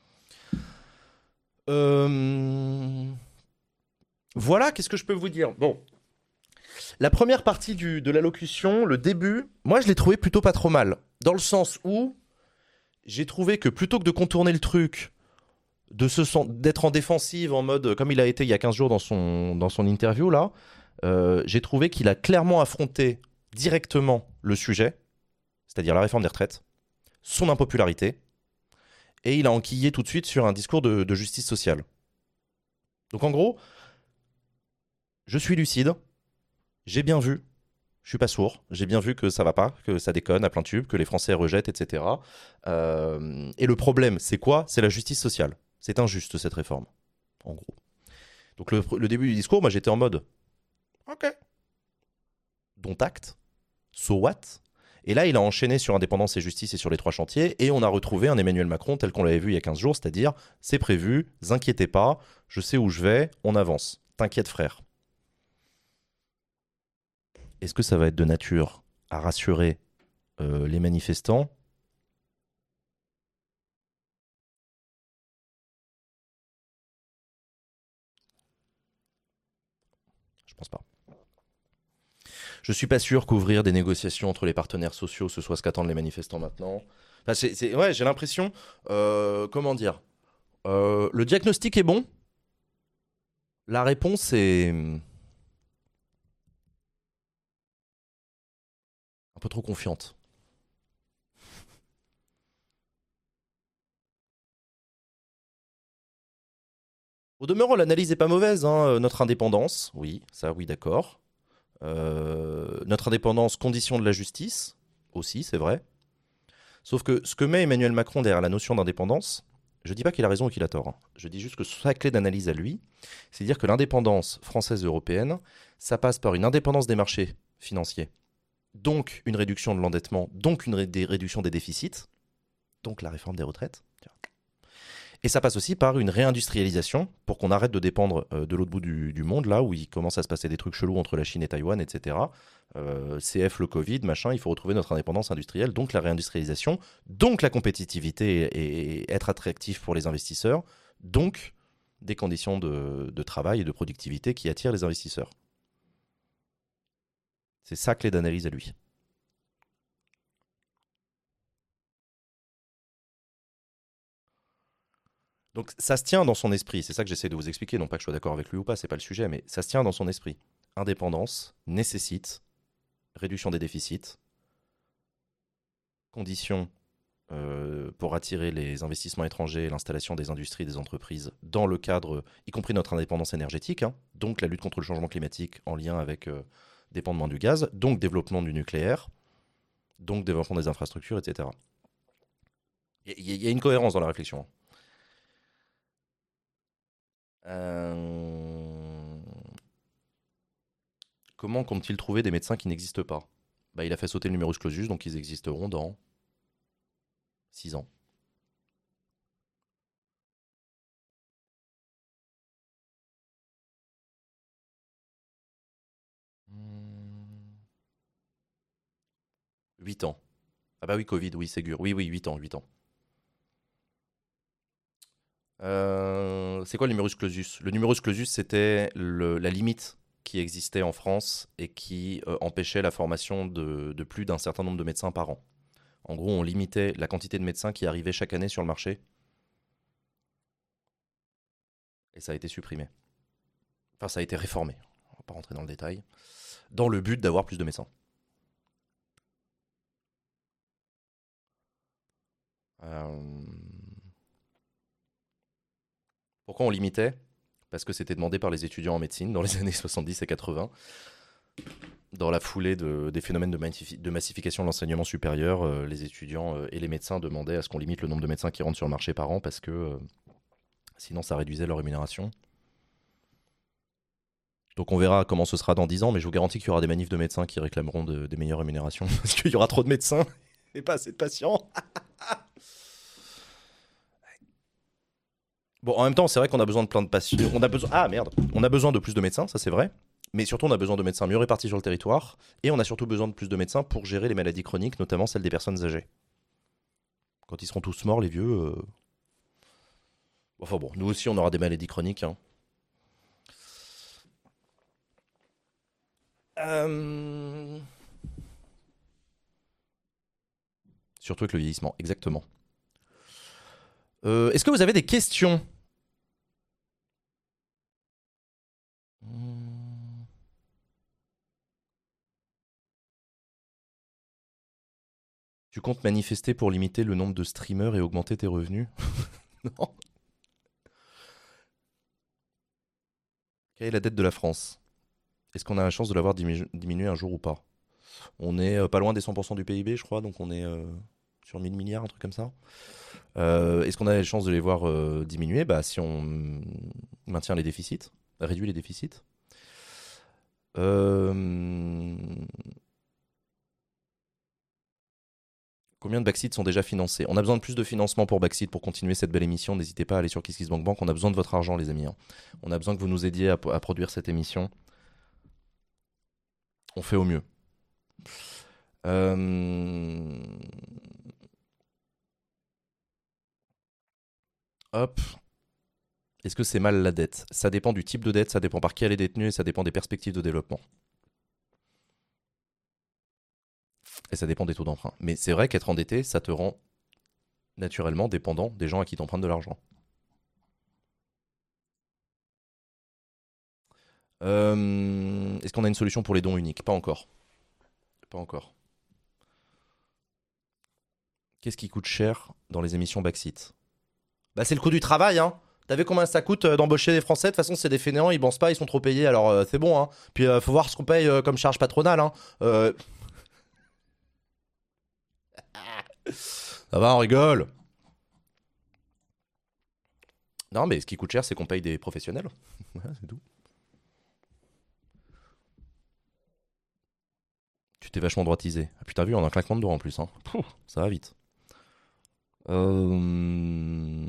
Euh... Voilà, qu'est-ce que je peux vous dire? Bon. La première partie du, de l'allocution, le début, moi, je l'ai trouvé plutôt pas trop mal. Dans le sens où j'ai trouvé que plutôt que de contourner le truc, de se, d'être en défensive en mode, comme il a été il y a quinze jours dans son, dans son interview, là, euh, j'ai trouvé qu'il a clairement affronté directement le sujet, c'est-à-dire la réforme des retraites, son impopularité, et il a enquillé tout de suite sur un discours de, de justice sociale. Donc en gros, je suis lucide, j'ai bien vu, je suis pas sourd, j'ai bien vu que ça va pas, que ça déconne à plein tube, que les Français rejettent, et cetera. Euh, et le problème, c'est quoi? C'est la justice sociale. C'est injuste, cette réforme, en gros. Donc le, le début du discours, moi j'étais en mode « Ok, dont acte, so what ?» Et là, il a enchaîné sur indépendance et justice et sur les trois chantiers, et on a retrouvé un Emmanuel Macron tel qu'on l'avait vu il y a quinze jours, c'est-à-dire « C'est prévu, vous inquiétez pas, je sais où je vais, on avance. T'inquiète frère. » Est-ce que ça va être de nature à rassurer euh, les manifestants ? Je pense pas. Je suis pas sûr qu'ouvrir des négociations entre les partenaires sociaux, ce soit ce qu'attendent les manifestants maintenant. Enfin, c'est, c'est, ouais, j'ai l'impression, euh, comment dire, euh, le diagnostic est bon. La réponse est un peu trop confiante. Au demeurant, l'analyse n'est pas mauvaise. Hein. Notre indépendance, oui, ça, oui, d'accord. Euh, notre indépendance, condition de la justice, aussi, c'est vrai. Sauf que ce que met Emmanuel Macron derrière la notion d'indépendance, je ne dis pas qu'il a raison ou qu'il a tort. Hein. Je dis juste que sa clé d'analyse à lui, c'est de dire que l'indépendance française et européenne, ça passe par une indépendance des marchés financiers, donc une réduction de l'endettement, donc une ré- des réduction des déficits, donc la réforme des retraites. Et ça passe aussi par une réindustrialisation pour qu'on arrête de dépendre euh, de l'autre bout du, du monde, là où il commence à se passer des trucs chelous entre la Chine et Taïwan, et cetera. Euh, C F, le Covid, machin, il faut retrouver notre indépendance industrielle, donc la réindustrialisation, donc la compétitivité et, et être attractif pour les investisseurs, donc des conditions de, de travail et de productivité qui attirent les investisseurs. C'est sa clé d'analyse à lui. Donc ça se tient dans son esprit, c'est ça que j'essaie de vous expliquer, non pas que je sois d'accord avec lui ou pas, c'est pas le sujet, mais ça se tient dans son esprit. Indépendance nécessite réduction des déficits, conditions euh, pour attirer les investissements étrangers et l'installation des industries et des entreprises dans le cadre, y compris notre indépendance énergétique, hein, donc la lutte contre le changement climatique en lien avec euh, dépendement du gaz, donc développement du nucléaire, donc développement des infrastructures, et cetera. Il y, y a une cohérence dans la réflexion. Euh... Comment compte-t-il trouver des médecins qui n'existent pas ? Bah, il a fait sauter le numerus clausus, donc ils existeront dans six ans. huit ans. Ah bah oui, Covid, oui, Ségur. Oui, oui, huit ans, huit ans. Euh, c'est quoi le numerus clausus ? Le numerus clausus, c'était le, la limite qui existait en France et qui euh, empêchait la formation de, de plus d'un certain nombre de médecins par an. En gros, on limitait la quantité de médecins qui arrivaient chaque année sur le marché. Et ça a été supprimé. Enfin, ça a été réformé. On va pas rentrer dans le détail. Dans le but d'avoir plus de médecins. Euh... Pourquoi on limitait ? Parce que c'était demandé par les étudiants en médecine dans les années soixante-dix et quatre-vingts. Dans la foulée de, des phénomènes de, massifi- de massification de l'enseignement supérieur, euh, les étudiants euh, et les médecins demandaient à ce qu'on limite le nombre de médecins qui rentrent sur le marché par an parce que euh, sinon ça réduisait leur rémunération. Donc on verra comment ce sera dans dix ans, mais je vous garantis qu'il y aura des manifs de médecins qui réclameront de, des meilleures rémunérations parce qu'il y aura trop de médecins et pas assez de patients. Bon, en même temps, c'est vrai qu'on a besoin de plein de patients. On a besoin. Ah merde, on a besoin de plus de médecins, ça c'est vrai. Mais surtout, on a besoin de médecins mieux répartis sur le territoire. Et on a surtout besoin de plus de médecins pour gérer les maladies chroniques, notamment celles des personnes âgées. Quand ils seront tous morts, les vieux. Euh... Enfin bon, nous aussi, on aura des maladies chroniques. Hein. Euh... Surtout avec le vieillissement, exactement. Euh, est-ce que vous avez des questions ? Tu comptes manifester pour limiter le nombre de streamers et augmenter tes revenus ? Non. Quelle est la dette de la France ? Est-ce qu'on a la chance de l'avoir diminu- diminué un jour ou pas ? On est euh, pas loin des cent pour cent du P I B, je crois, donc on est euh, sur mille milliards, un truc comme ça. Euh, est-ce qu'on a la chance de les voir euh, diminuer ? Bah, si on maintient les déficits, réduit les déficits. Euh... Combien de Backseat sont déjà financés ? On a besoin de plus de financement pour Backseat pour continuer cette belle émission. N'hésitez pas à aller sur KissKissBankBank. On a besoin de votre argent, les amis. On a besoin que vous nous aidiez à, à produire cette émission. On fait au mieux. Euh... Hop. Est-ce que c'est mal la dette? Ça dépend du type de dette, ça dépend par qui elle est détenue et ça dépend des perspectives de développement. Et ça dépend des taux d'emprunt. Mais c'est vrai qu'être endetté, ça te rend naturellement dépendant des gens à qui t'empruntent de l'argent. Euh, Est-ce qu'on a une solution pour les dons uniques? Pas encore. Pas encore. Qu'est-ce qui coûte cher dans les émissions Backseat? Bah c'est le coût du travail, hein. T'as vu combien ça coûte euh, d'embaucher des Français? De toute façon, c'est des fainéants, ils bossent pas, ils sont trop payés, alors euh, c'est bon, hein. Puis euh, faut voir ce qu'on paye euh, comme charge patronale, hein. Euh... Ça va, on rigole. Non, mais ce qui coûte cher, c'est qu'on paye des professionnels. Voilà, c'est tout. Tu t'es vachement droitisé. Ah putain, vu, on a un claquement de doigts en plus, hein. Pouh, ça va vite. Euh...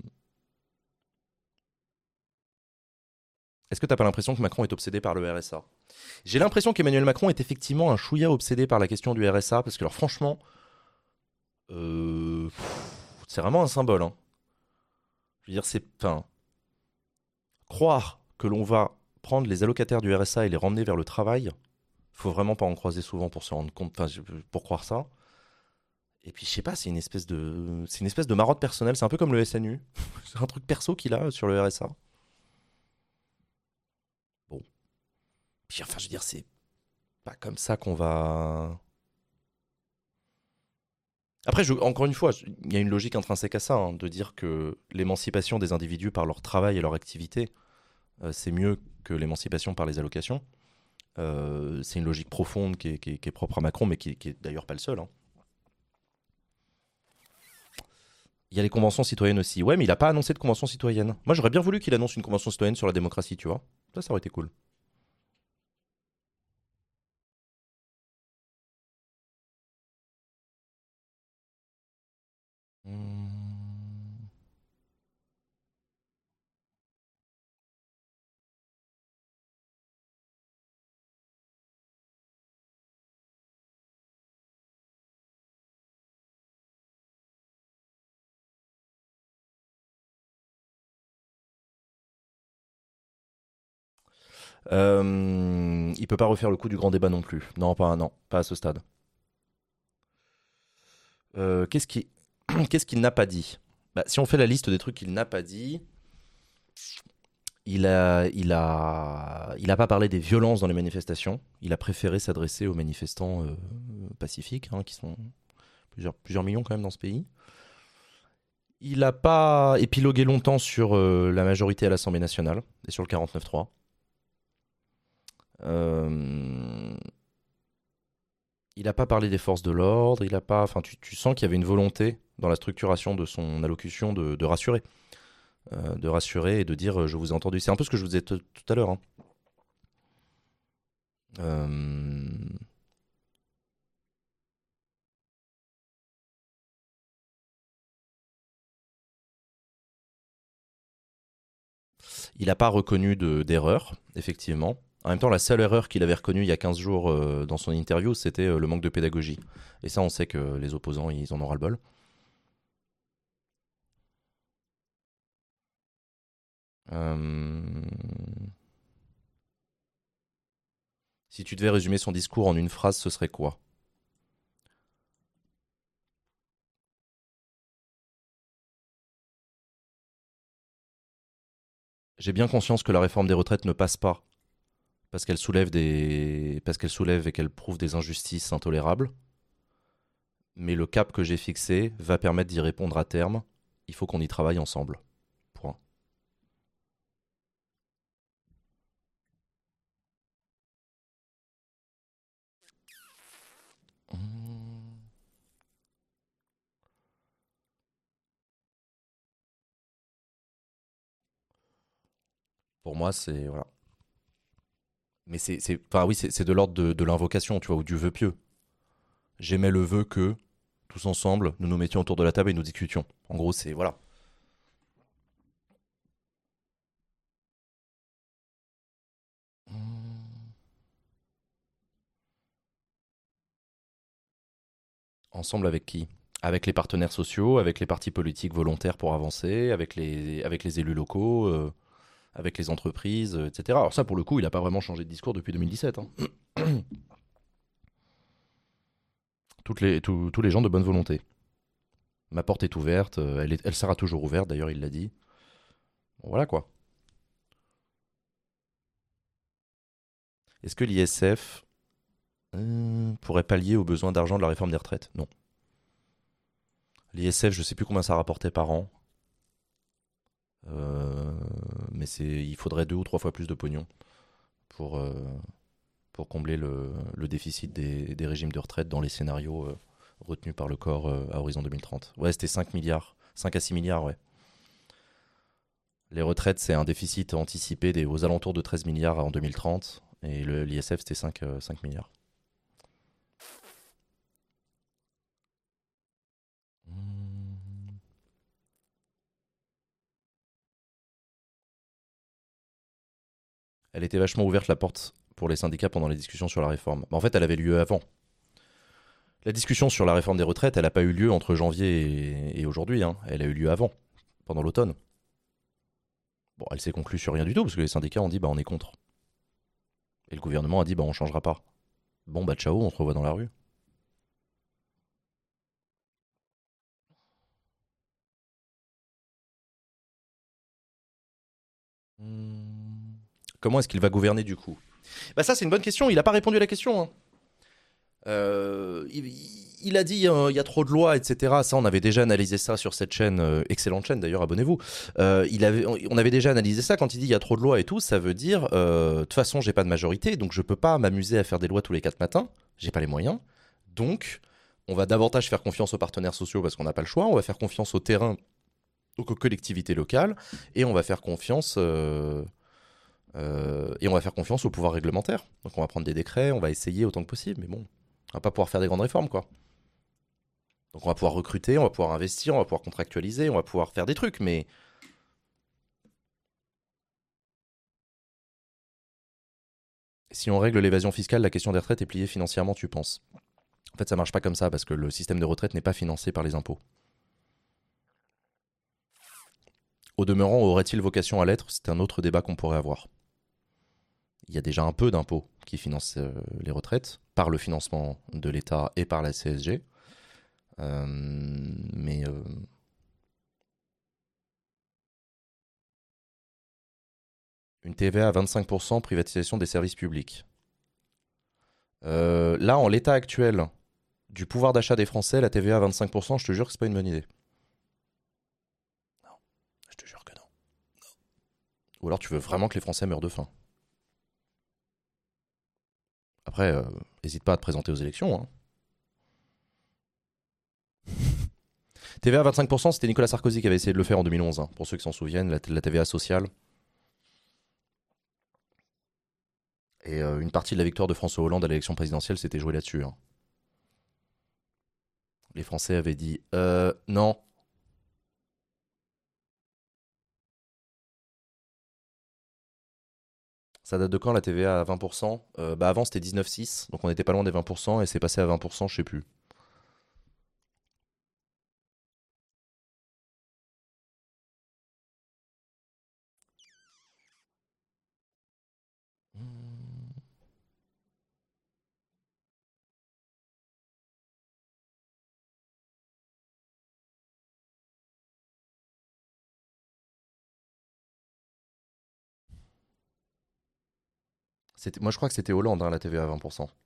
Est-ce que t'as pas l'impression que Macron est obsédé par le R S A? J'ai l'impression qu'Emmanuel Macron est effectivement un chouïa obsédé par la question du R S A, parce que alors franchement, euh... c'est vraiment un symbole. Hein. Je veux dire, c'est... Enfin, croire que l'on va prendre les allocataires du R S A et les ramener vers le travail, faut vraiment pas en croiser souvent pour se rendre compte, enfin, pour croire ça. Et puis je sais pas, c'est une espèce de, c'est une espèce de marotte personnelle. C'est un peu comme le S N U. C'est un truc perso qu'il a sur le R S A. Bon. Puis enfin, je veux dire, c'est pas comme ça qu'on va. Après, je, encore une fois, il y a une logique intrinsèque à ça, hein, de dire que l'émancipation des individus par leur travail et leur activité, euh, c'est mieux que l'émancipation par les allocations. Euh, c'est une logique profonde qui est, qui est, qui est propre à Macron, mais qui, qui est d'ailleurs pas le seul. Hein. Il y a les conventions citoyennes aussi. Ouais, mais il a pas annoncé de convention citoyenne. Moi, j'aurais bien voulu qu'il annonce une convention citoyenne sur la démocratie, tu vois. Ça, ça aurait été cool. Hmm. Euh, il peut pas refaire le coup du grand débat non plus. Non, pas, non, pas à ce stade. Euh, qu'est-ce qu'il qu'est-ce qu'il n'a pas dit? Bah, si on fait la liste des trucs qu'il n'a pas dit, il a, il a, il a pas parlé des violences dans les manifestations. Il a préféré s'adresser aux manifestants euh, pacifiques, hein, qui sont plusieurs, plusieurs millions quand même dans ce pays. Il n'a pas épilogué longtemps sur euh, la majorité à l'Assemblée nationale et sur le quarante-neuf trois. Euh... Il n'a pas parlé des forces de l'ordre, il a pas. Enfin, tu, tu sens qu'il y avait une volonté dans la structuration de son allocution de, de rassurer. Euh, de rassurer et de dire euh, je vous ai entendu. C'est un peu ce que je vous disais t- tout à l'heure. Hein. Euh... Il n'a pas reconnu de, d'erreur, effectivement. En même temps, la seule erreur qu'il avait reconnue il y a quinze jours euh, dans son interview, c'était euh, le manque de pédagogie. Et ça, on sait que les opposants, ils en auront le bol. Euh... Si tu devais résumer son discours en une phrase, ce serait quoi? J'ai bien conscience que la réforme des retraites ne passe pas parce qu'elle soulève des, parce qu'elle soulève et qu'elle prouve des injustices intolérables. Mais le cap que j'ai fixé va permettre d'y répondre à terme. Il faut qu'on y travaille ensemble. Point. Mmh. Pour moi, c'est voilà. Mais c'est, c'est, enfin oui, c'est, c'est de l'ordre de, de l'invocation, tu vois, ou du vœu pieux. J'émets le vœu que tous ensemble, nous nous mettions autour de la table et nous discutions. En gros, c'est voilà. Mmh. Ensemble avec qui ? Avec les partenaires sociaux, avec les partis politiques volontaires pour avancer, avec les, avec les élus locaux, euh, avec les entreprises, euh, et cetera. Alors ça, pour le coup, il n'a pas vraiment changé de discours depuis deux mille dix-sept. Hein. Toutes les, tous, tous les gens de bonne volonté. Ma porte est ouverte, euh, elle, est, elle sera toujours ouverte, d'ailleurs, il l'a dit. Bon, voilà quoi. Est-ce que l'I S F euh, pourrait pallier aux besoins d'argent de la réforme des retraites ? Non. L'I S F, je ne sais plus combien ça rapportait par an. Euh, mais c'est, il faudrait deux ou trois fois plus de pognon pour, euh, pour combler le, le déficit des, des régimes de retraite dans les scénarios euh, retenus par le corps euh, à horizon deux mille trente. Ouais, c'était cinq milliards. cinq à six milliards, ouais. Les retraites, c'est un déficit anticipé des, aux alentours de treize milliards en deux mille trente. Et le, l'I S F, c'était cinq, euh, cinq milliards. Elle était vachement ouverte, la porte, pour les syndicats pendant les discussions sur la réforme. Bah, en fait, elle avait lieu avant. La discussion sur la réforme des retraites, elle n'a pas eu lieu entre janvier et, et aujourd'hui. Hein. Elle a eu lieu avant, pendant l'automne. Bon, elle s'est conclue sur rien du tout, parce que les syndicats ont dit bah, on est contre. Et le gouvernement a dit bah, on changera pas. Bon, bah ciao, on se revoit dans la rue. Hmm. Comment est-ce qu'il va gouverner du coup ? Bah ça c'est une bonne question, il n'a pas répondu à la question. Hein. Euh, il, il a dit il euh, y a trop de lois, et cetera. Ça on avait déjà analysé ça sur cette chaîne, euh, excellente chaîne d'ailleurs, abonnez-vous. Euh, il avait, on avait déjà analysé ça quand il dit il y a trop de lois et tout, ça veut dire de euh, toute façon j'ai pas de majorité, donc je peux pas m'amuser à faire des lois tous les quatre matins, j'ai pas les moyens, donc on va davantage faire confiance aux partenaires sociaux parce qu'on n'a pas le choix, on va faire confiance au terrain, aux collectivités locales, et on va faire confiance... Euh, Euh, et on va faire confiance au pouvoir réglementaire. Donc on va prendre des décrets, on va essayer autant que possible, mais bon, on va pas pouvoir faire des grandes réformes, quoi. Donc on va pouvoir recruter, on va pouvoir investir, on va pouvoir contractualiser, on va pouvoir faire des trucs, mais... Si on règle l'évasion fiscale, la question des retraites est pliée financièrement, tu penses ? En fait, ça marche pas comme ça, parce que le système de retraite n'est pas financé par les impôts. Au demeurant, aurait-il vocation à l'être ? C'est un autre débat qu'on pourrait avoir. Il y a déjà un peu d'impôts qui financent euh, les retraites, par le financement de l'État et par la C S G. Euh, mais... Euh... Une T V A à vingt-cinq pour cent, privatisation des services publics. Euh, là, en l'état actuel du pouvoir d'achat des Français, la T V A à vingt-cinq pour cent, je te jure que c'est pas une bonne idée. Non, je te jure que non. non. Ou alors tu veux vraiment que les Français meurent de faim. Après, euh, n'hésite pas à te présenter aux élections. Hein. T V A à vingt-cinq pour cent, c'était Nicolas Sarkozy qui avait essayé de le faire en deux mille onze. Hein, pour ceux qui s'en souviennent, la, la T V A sociale. Et euh, une partie de la victoire de François Hollande à l'élection présidentielle s'était jouée là-dessus. Hein. Les Français avaient dit euh, non. Ça date de quand la T V A à vingt pour cent ? euh, bah Avant c'était dix-neuf virgule six, donc on était pas loin des vingt pour cent et c'est passé à vingt pour cent, je sais plus. C'était, moi je crois que c'était Hollande, hein, la T V A à vingt pour cent.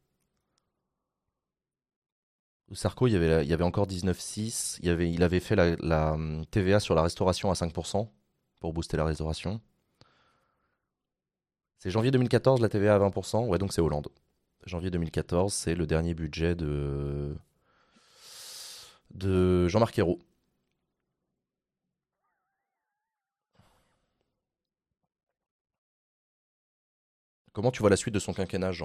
Sarko, il y avait, la- il y avait encore dix-neuf virgule six. Il, y avait, il avait fait la, la, hum, T V A sur la restauration à cinq pour cent pour booster la restauration. C'est janvier deux mille quatorze, la T V A à vingt pour cent. Ouais, donc c'est Hollande. Janvier deux mille quatorze, c'est le dernier budget de, de Jean-Marc Ayrault. Comment tu vois la suite de son quinquennat, Jean ?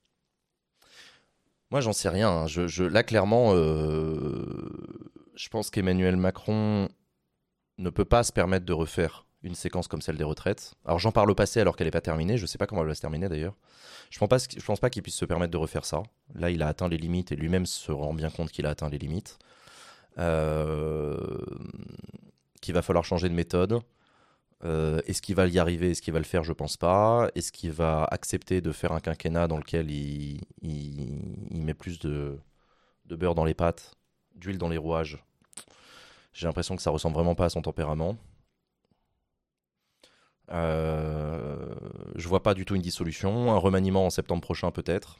Moi, j'en sais rien. Hein. Je, je- là, clairement, euh, je pense qu'Emmanuel Macron ne peut pas se permettre de refaire une séquence comme celle des retraites. Alors j'en parle au passé alors qu'elle n'est pas terminée, je ne sais pas comment elle va se terminer d'ailleurs. Je ne pense pas, je pense pas qu'il puisse se permettre de refaire ça. Là, il a atteint les limites et lui-même se rend bien compte qu'il a atteint les limites. Euh... Qu'il va falloir changer de méthode. Euh, est-ce qu'il va y arriver? Est-ce qu'il va le faire? Je pense pas. Est-ce qu'il va accepter de faire un quinquennat dans lequel il, il, il met plus de, de beurre dans les pâtes, d'huile dans les rouages? J'ai l'impression que ça ressemble vraiment pas à son tempérament. Euh, je vois pas du tout une dissolution. Un remaniement en septembre prochain peut-être.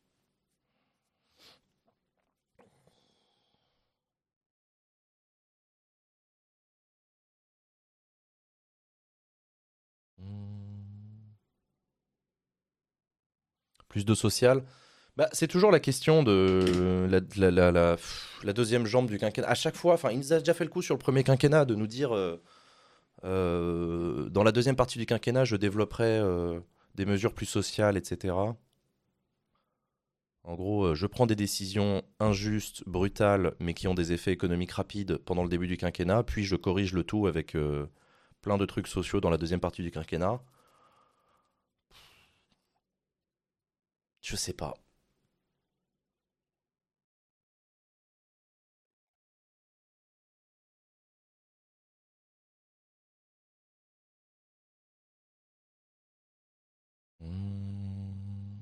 Plus de social. Bah, c'est toujours la question de la, la, la, la, la deuxième jambe du quinquennat. À chaque fois, il nous a déjà fait le coup sur le premier quinquennat de nous dire euh, euh, dans la deuxième partie du quinquennat, je développerai euh, des mesures plus sociales, et cetera. En gros, euh, je prends des décisions injustes, brutales, mais qui ont des effets économiques rapides pendant le début du quinquennat, puis je corrige le tout avec euh, plein de trucs sociaux dans la deuxième partie du quinquennat. Je sais pas. Hmm.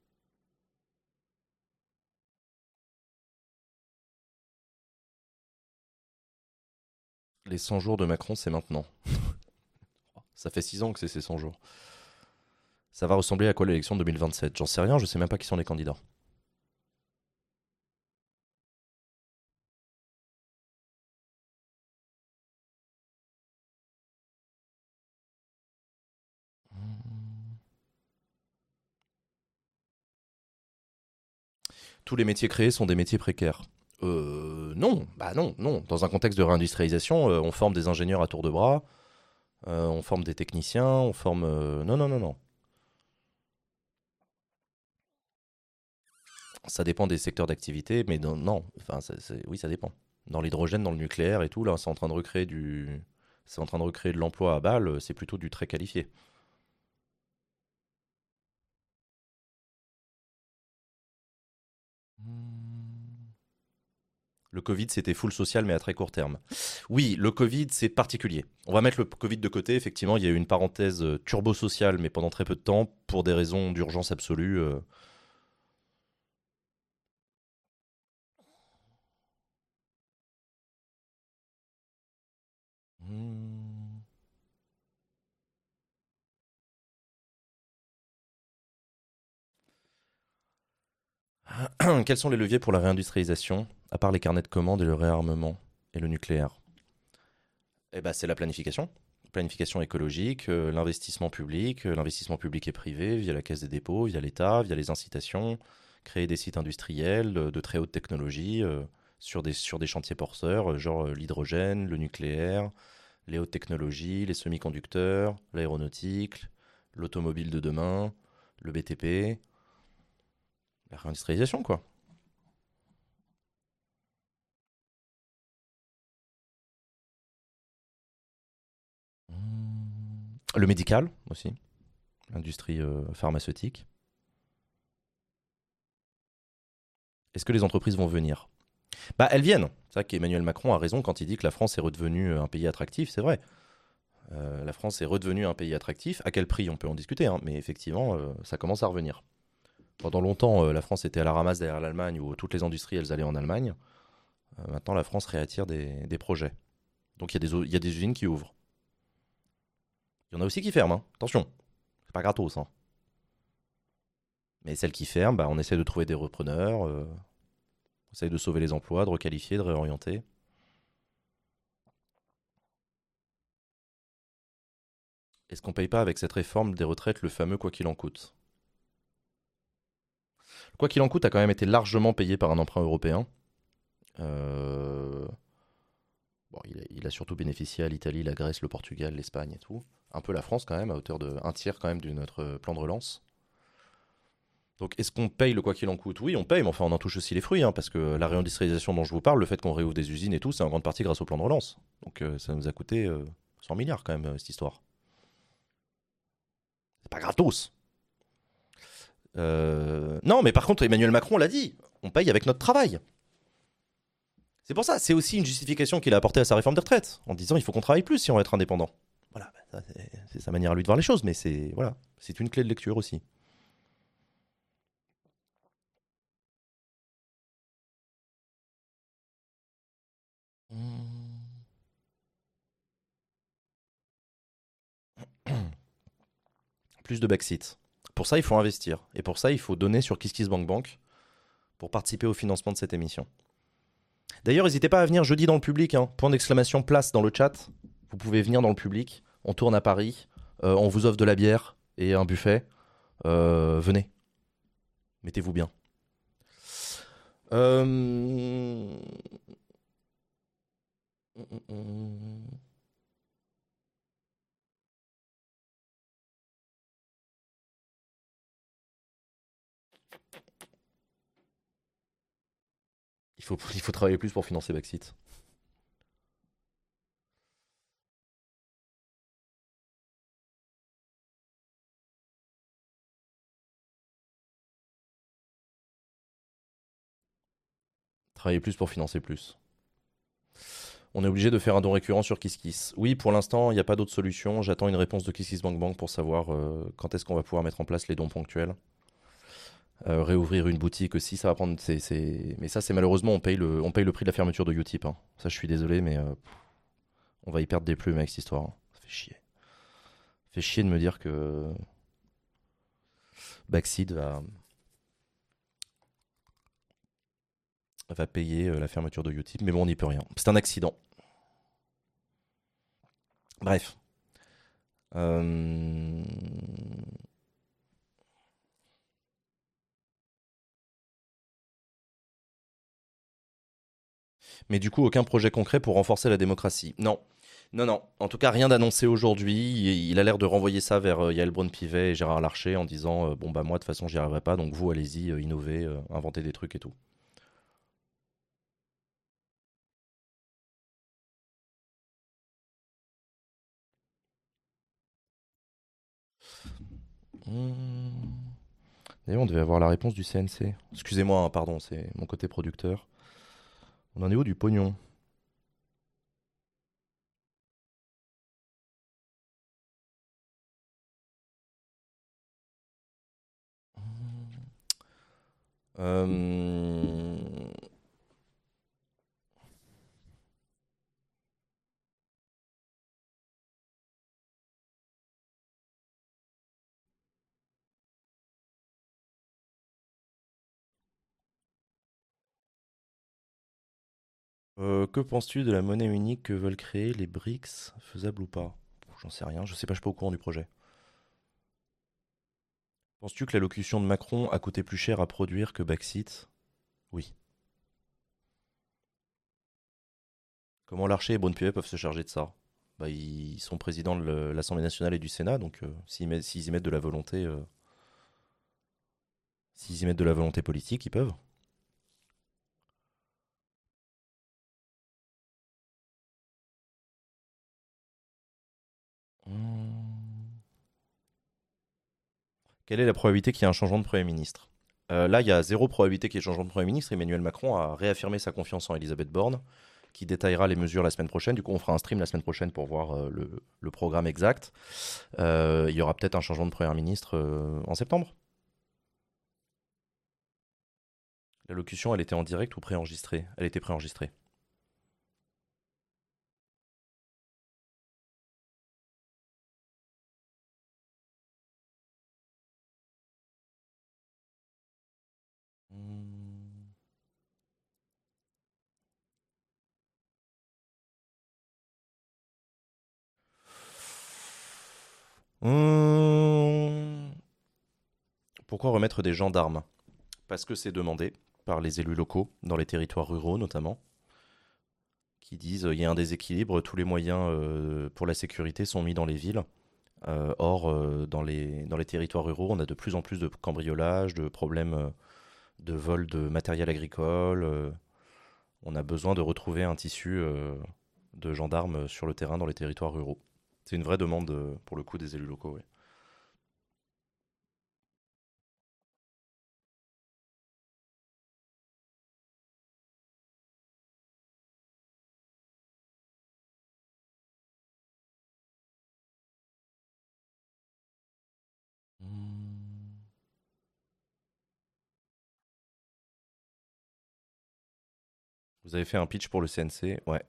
Les cent jours de Macron, c'est maintenant. Ça fait six ans que c'est ces cent jours. Ça va ressembler à quoi l'élection de deux mille vingt-sept? J'en sais rien, je sais même pas qui sont les candidats. Tous les métiers créés sont des métiers précaires. Euh, non, bah non, non. Dans un contexte de réindustrialisation, euh, on forme des ingénieurs à tour de bras, euh, on forme des techniciens, on forme... euh, Non, non, non, non. Ça dépend des secteurs d'activité, mais non, non. Enfin, c'est- c'est- oui, ça dépend. Dans l'hydrogène, dans le nucléaire et tout, là, c'est en train de recréer du... C'est en train de recréer de l'emploi à Bâle, c'est plutôt du très qualifié. Le Covid, c'était full social, mais à très court terme. Oui, le Covid, c'est particulier. On va mettre le Covid de côté. Effectivement, il y a eu une parenthèse euh, turbo-sociale, mais pendant très peu de temps, pour des raisons d'urgence absolue. euh. Hmm. Quels sont les leviers pour la réindustrialisation, à part les carnets de commandes et le réarmement et le nucléaire? Eh ben, c'est la planification. Planification écologique, euh, l'investissement public, euh, l'investissement public et privé via la Caisse des dépôts, via l'État, via les incitations, créer des sites industriels de, de très haute technologie euh, sur des, sur des chantiers porteurs, euh, genre euh, l'hydrogène, le nucléaire, les hautes technologies, les semi-conducteurs, l'aéronautique, l'automobile de demain, le B T P, la réindustrialisation, quoi. Le médical aussi, l'industrie euh, pharmaceutique. Est-ce que les entreprises vont venir? Bah, elles viennent. C'est vrai qu'Emmanuel Macron a raison quand il dit que la France est redevenue un pays attractif, c'est vrai. Euh, la France est redevenue un pays attractif. À quel prix? On peut en discuter, hein, mais effectivement, euh, ça commence à revenir. Pendant longtemps, euh, la France était à la ramasse derrière l'Allemagne, où toutes les industries, elles allaient en Allemagne. Euh, maintenant, la France réattire des, des projets. Donc, il y, a des o- il y a des usines qui ouvrent. Il y en a aussi qui ferment, hein. Attention, c'est pas gratos, hein. Mais celles qui ferment, bah, on essaie de trouver des repreneurs, euh, on essaie de sauver les emplois, de requalifier, de réorienter. Est-ce qu'on paye pas avec cette réforme des retraites le fameux quoi qu'il en coûte? Le quoi qu'il en coûte a quand même été largement payé par un emprunt européen. Euh, Bon, il a, il a surtout bénéficié à l'Italie, la Grèce, le Portugal, l'Espagne et tout. Un peu la France quand même, à hauteur de un tiers quand même de notre plan de relance. Donc est-ce qu'on paye le quoi qu'il en coûte? Oui, on paye, mais enfin on en touche aussi les fruits, hein, parce que la réindustrialisation dont je vous parle, le fait qu'on réouvre des usines et tout, c'est en grande partie grâce au plan de relance. Donc euh, ça nous a coûté euh, cent milliards quand même, euh, cette histoire. C'est pas gratos. Euh, non, mais par contre, Emmanuel Macron l'a dit, on paye avec notre travail. C'est pour ça, c'est aussi une justification qu'il a apportée à sa réforme des retraites, en disant il faut qu'on travaille plus si on veut être indépendant. Voilà, ça, c'est, c'est sa manière à lui de voir les choses, mais c'est, voilà, c'est une clé de lecture aussi. Plus de backseat. Pour ça, il faut investir. Et pour ça, il faut donner sur KissKissBankBank pour participer au financement de cette émission. D'ailleurs, n'hésitez pas à venir jeudi dans le public. Hein. Point d'exclamation, place dans le chat. Vous pouvez venir dans le public. On tourne à Paris. Euh, on vous offre de la bière et un buffet. Euh, venez. Mettez-vous bien. Euh... Il faut, il faut travailler plus pour financer Backseat. Travailler plus pour financer plus. On est obligé de faire un don récurrent sur KissKiss. Oui, pour l'instant, il n'y a pas d'autre solution. J'attends une réponse de KissKissBankBank pour savoir euh, quand est-ce qu'on va pouvoir mettre en place les dons ponctuels. Euh, réouvrir une boutique aussi, ça va prendre. C'est, c'est... Mais ça, c'est malheureusement, on paye, le, on paye le prix de la fermeture de Utip. Hein. Ça, je suis désolé, mais euh, on va y perdre des plumes avec cette histoire. Hein. Ça fait chier. Ça fait chier de me dire que Backseat va. va payer euh, la fermeture de Utip, mais bon, on n'y peut rien. C'est un accident. Bref. Euh... Mais du coup, aucun projet concret pour renforcer la démocratie. Non. Non, non. En tout cas, rien d'annoncé aujourd'hui. Il a l'air de renvoyer ça vers euh, Yael Braun-Pivet et Gérard Larcher en disant euh, bon, bah, moi, de toute façon, j'y arriverai pas, donc vous, allez-y, euh, innovez, euh, inventez des trucs et tout. D'ailleurs, on devait avoir la réponse du C N C. Excusez-moi, hein, pardon, c'est mon côté producteur. On en est où du pognon ? euh... Euh, que penses-tu de la monnaie unique que veulent créer les B R I C S, faisable ou pas ? J'en sais rien, je sais pas, je suis pas au courant du projet. Penses-tu que l'allocution de Macron a coûté plus cher à produire que Backseat ? Oui. Comment Larcher et Braun-Pivet peuvent se charger de ça ? Bah, ils sont présidents de l'Assemblée nationale et du Sénat, donc euh, s'ils, met, s'ils y mettent de la volonté, euh, s'ils y mettent de la volonté politique, ils peuvent. Quelle est la probabilité qu'il y ait un changement de Premier ministre ? euh, Là, il y a zéro probabilité qu'il y ait un changement de Premier ministre. Emmanuel Macron a réaffirmé sa confiance en Elisabeth Borne, qui détaillera les mesures la semaine prochaine. Du coup, on fera un stream la semaine prochaine pour voir euh, le, le programme exact. Euh, il y aura peut-être un changement de Premier ministre euh, en septembre. L'allocution, elle était en direct ou préenregistrée ? Elle était préenregistrée. Mmh. Pourquoi remettre des gendarmes ? Parce que c'est demandé par les élus locaux, dans les territoires ruraux notamment, qui disent qu'il y a un déséquilibre, tous les moyens euh, pour la sécurité sont mis dans les villes. Euh, or, euh, dans, les, dans les territoires ruraux, on a de plus en plus de cambriolages, de problèmes euh, de vol de matériel agricole. Euh, on a besoin de retrouver un tissu euh, de gendarmes sur le terrain dans les territoires ruraux. C'est une vraie demande, euh, pour le coup, des élus locaux. Oui. Vous avez fait un pitch pour le C N C, ouais.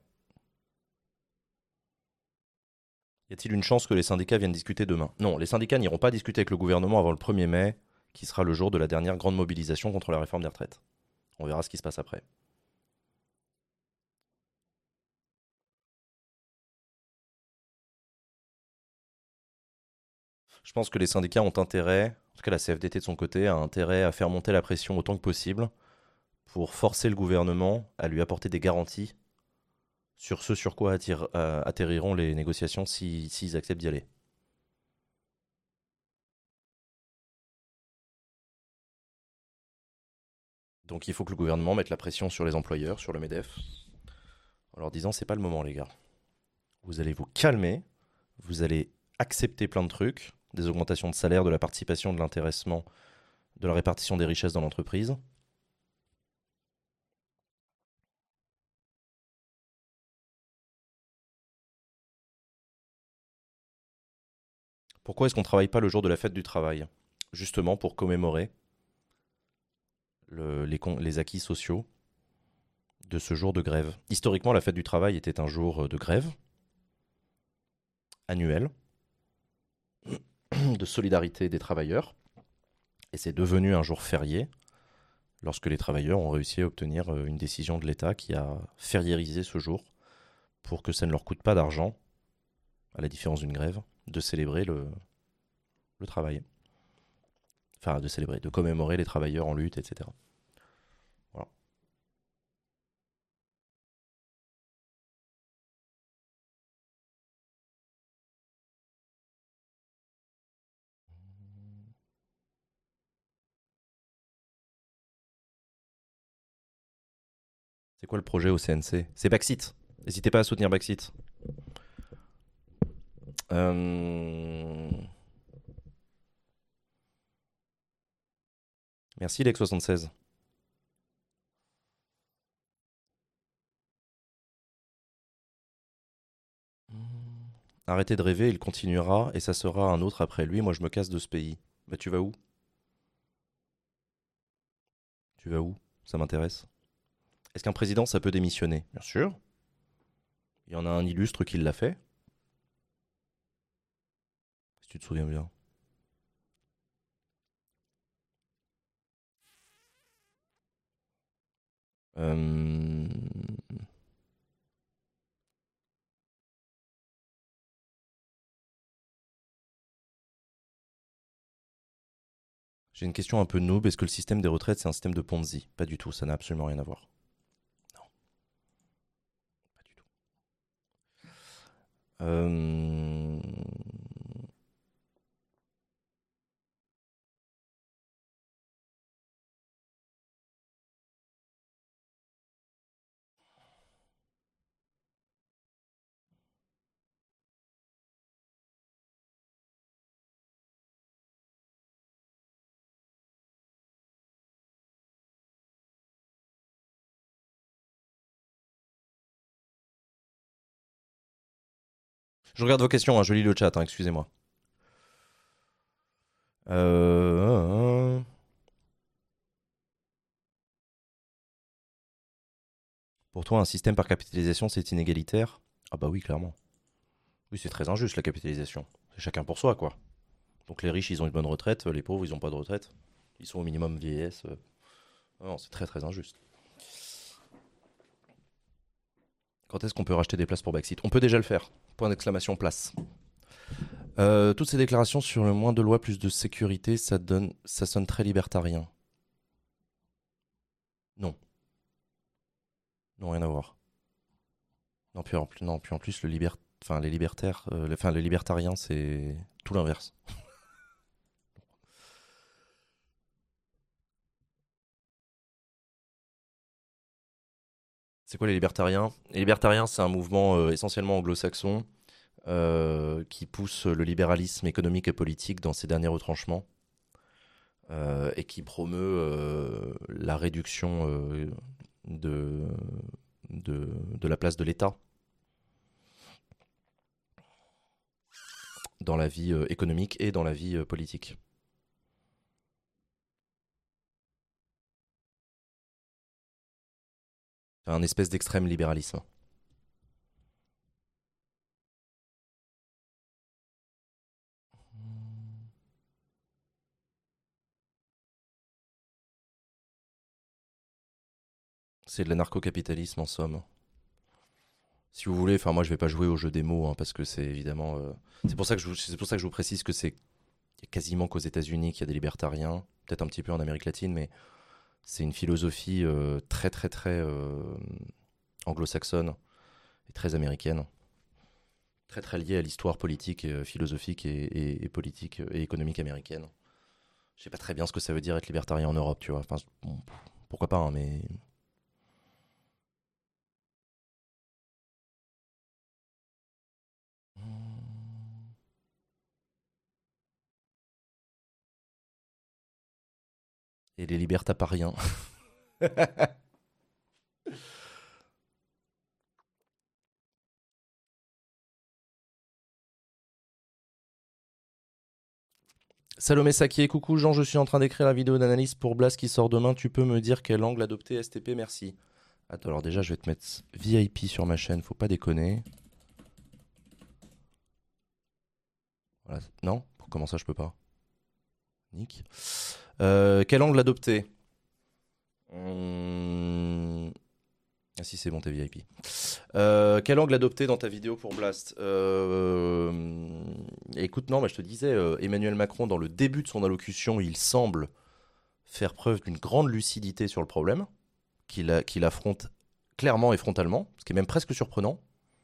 Y a-t-il une chance que les syndicats viennent discuter demain? Non, les syndicats n'iront pas discuter avec le gouvernement avant le premier mai, qui sera le jour de la dernière grande mobilisation contre la réforme des retraites. On verra ce qui se passe après. Je pense que les syndicats ont intérêt, en tout cas la C F D T de son côté, a intérêt à faire monter la pression autant que possible pour forcer le gouvernement à lui apporter des garanties sur ce sur quoi attire, euh, atterriront les négociations s'ils si, s'ils acceptent d'y aller. Donc il faut que le gouvernement mette la pression sur les employeurs, sur le MEDEF, en leur disant c'est pas le moment les gars. Vous allez vous calmer, vous allez accepter plein de trucs, des augmentations de salaire, de la participation, de l'intéressement, de la répartition des richesses dans l'entreprise. Pourquoi est-ce qu'on ne travaille pas le jour de la fête du travail? Justement pour commémorer le, les, les acquis sociaux de ce jour de grève. Historiquement, la fête du travail était un jour de grève annuel de solidarité des travailleurs, et c'est devenu un jour férié lorsque les travailleurs ont réussi à obtenir une décision de l'État qui a fériérisé ce jour pour que ça ne leur coûte pas d'argent, à la différence d'une grève, de célébrer le, le travail. Enfin, de célébrer, de commémorer les travailleurs en lutte, et cetera. Voilà. C'est quoi le projet au C N C? C'est Baxit. N'hésitez pas à soutenir Baxit. Euh... Merci Lex soixante-seize. Arrêtez de rêver, il continuera et ça sera un autre après lui. Moi je me casse de ce pays. Bah tu vas où? Tu vas où? Ça m'intéresse. Est-ce qu'un président ça peut démissionner? Bien sûr. Il y en a un illustre qui l'a fait. Si tu te souviens bien. Euh... J'ai une question un peu noob. Est-ce que le système des retraites, c'est un système de Ponzi? Pas du tout, ça n'a absolument rien à voir. Non. Pas du tout. Euh... Je regarde vos questions, hein, je lis le chat, hein, excusez-moi. Euh... Pour toi, un système par capitalisation, c'est inégalitaire? Ah bah oui, clairement. Oui, c'est très injuste la capitalisation. C'est chacun pour soi, quoi. Donc les riches, ils ont une bonne retraite, les pauvres, ils n'ont pas de retraite. Ils sont au minimum vieillesse. Non, c'est très très injuste. Quand est-ce qu'on peut racheter des places pour Baxit? On peut déjà le faire. Point d'exclamation, place. Euh, toutes ces déclarations sur le moins de loi, plus de sécurité, ça, donne, ça sonne très libertarien. Non. Non, rien à voir. Non, puis en, non, puis en plus, le libert, enfin, les libertaires, euh, les, enfin, les libertariens, c'est tout l'inverse. C'est quoi les libertariens? Les libertariens, c'est un mouvement euh, essentiellement anglo-saxon euh, qui pousse le libéralisme économique et politique dans ses derniers retranchements euh, et qui promeut euh, la réduction euh, de, de, de la place de l'État dans la vie euh, économique et dans la vie euh, politique. Un espèce d'extrême libéralisme. C'est de l'anarcho-capitalisme en somme. Si vous voulez, enfin moi je vais pas jouer au jeu des mots hein, parce que c'est évidemment, euh, c'est pour ça que je vous, c'est pour ça que je vous précise que c'est quasiment qu'aux États-Unis qu'il y a des libertariens, peut-être un petit peu en Amérique latine, mais c'est une philosophie euh, très très très euh, anglo-saxonne et très américaine, très très liée à l'histoire politique, et, euh, philosophique et, et, et politique et économique américaine. Je sais pas très bien ce que ça veut dire être libertarien en Europe, tu vois. Enfin, bon, pourquoi pas, hein, mais et les libertapariens. Salomé Sakier, coucou Jean, je suis en train d'écrire la vidéo d'analyse pour Blast qui sort demain. Tu peux me dire quel angle adopter S T P? Merci. Attends, alors déjà, je vais te mettre V I P sur ma chaîne, faut pas déconner. Voilà. Non? Comment ça, je peux pas? Nick. Euh, quel angle adopter? hum... Ah si, c'est bon, t'es V I P. Euh, quel angle adopter dans ta vidéo pour Blast? euh... Écoute, non, bah, je te disais, euh, Emmanuel Macron, dans le début de son allocution, il semble faire preuve d'une grande lucidité sur le problème, qu'il a, qu'il affronte clairement et frontalement, ce qui est même presque surprenant.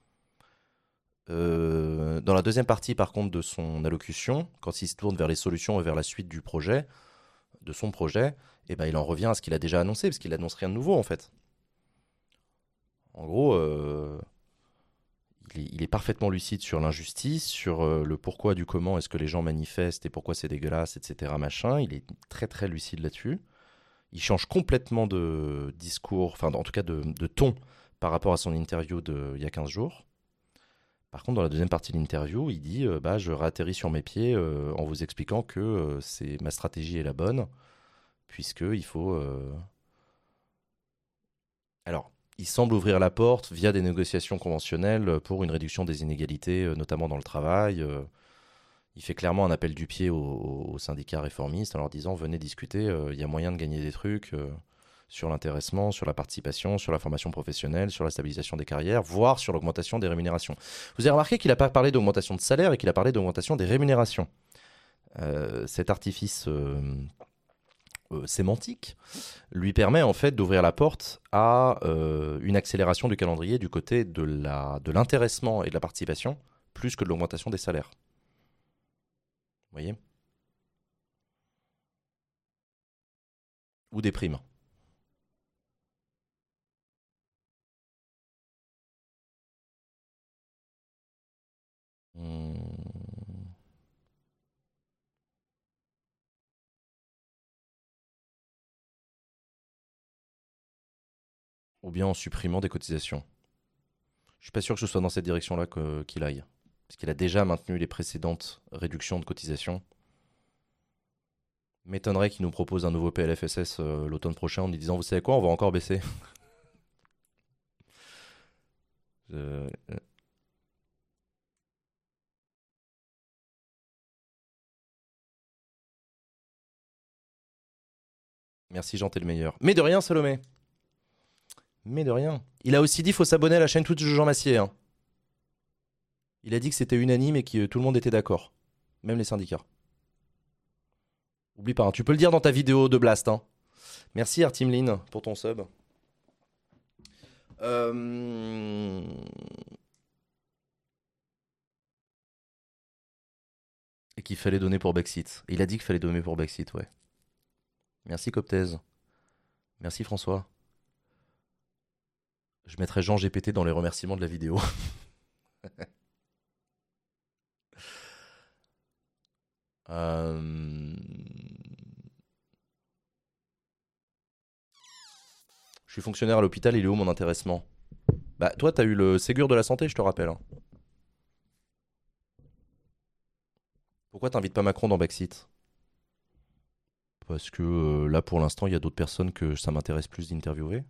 Euh, dans la deuxième partie, par contre, de son allocution, quand il se tourne vers les solutions et vers la suite du projet, de son projet, eh ben, il en revient à ce qu'il a déjà annoncé, parce qu'il annonce rien de nouveau, en fait. En gros, euh, il, est, il est parfaitement lucide sur l'injustice, sur euh, le pourquoi du comment est-ce que les gens manifestent et pourquoi c'est dégueulasse, et cetera. Machin. Il est très très lucide là-dessus. Il change complètement de discours, enfin en tout cas de, de ton par rapport à son interview d'il y a quinze jours. Par contre, dans la deuxième partie de l'interview, il dit euh, bah, « Je réatterris sur mes pieds euh, en vous expliquant que euh, c'est, ma stratégie est la bonne, puisqu'il faut... Euh... » Alors, il semble ouvrir la porte via des négociations conventionnelles pour une réduction des inégalités, euh, notamment dans le travail. Euh, il fait clairement un appel du pied aux, aux syndicats réformistes en leur disant « Venez discuter, il euh, y a moyen de gagner des trucs euh, sur l'intéressement, sur la participation, sur la formation professionnelle, sur la stabilisation des carrières, voire sur l'augmentation des rémunérations. » Vous avez remarqué qu'il n'a pas parlé d'augmentation de salaire et qu'il a parlé d'augmentation des rémunérations. Euh, cet artifice... Euh, Euh, sémantique, lui permet en fait d'ouvrir la porte à euh, une accélération du calendrier du côté de, la, de l'intéressement et de la participation, plus que de l'augmentation des salaires. Vous voyez? Ou des primes. Hmm. Ou bien en supprimant des cotisations. Je suis pas sûr que ce soit dans cette direction-là que, qu'il aille. Parce qu'il a déjà maintenu les précédentes réductions de cotisations. M'étonnerait qu'il nous propose un nouveau P L F S S euh, l'automne prochain en nous disant « Vous savez quoi, on va encore baisser. » euh... Merci Jean, t'es le meilleur. Mais de rien, Salomé. Mais de rien. Il a aussi dit qu'il faut s'abonner à la chaîne Twitch de Jean Massier. Hein. Il a dit que c'était unanime et que tout le monde était d'accord. Même les syndicats. Oublie pas, hein. Tu peux le dire dans ta vidéo de Blast. Hein. Merci Artimlin pour ton sub. Euh... Et qu'il fallait donner pour Brexit. Il a dit qu'il fallait donner pour Brexit, ouais. Merci Coptez. Merci François. Je mettrai Jean G P T dans les remerciements de la vidéo. Euh, Je suis fonctionnaire à l'hôpital, il est où mon intéressement? Bah, toi, t'as eu le Ségur de la santé, je te rappelle. hein. Pourquoi t'invites pas Macron dans Backseat? Parce que euh, là, pour l'instant, il y a d'autres personnes que ça m'intéresse plus d'interviewer. De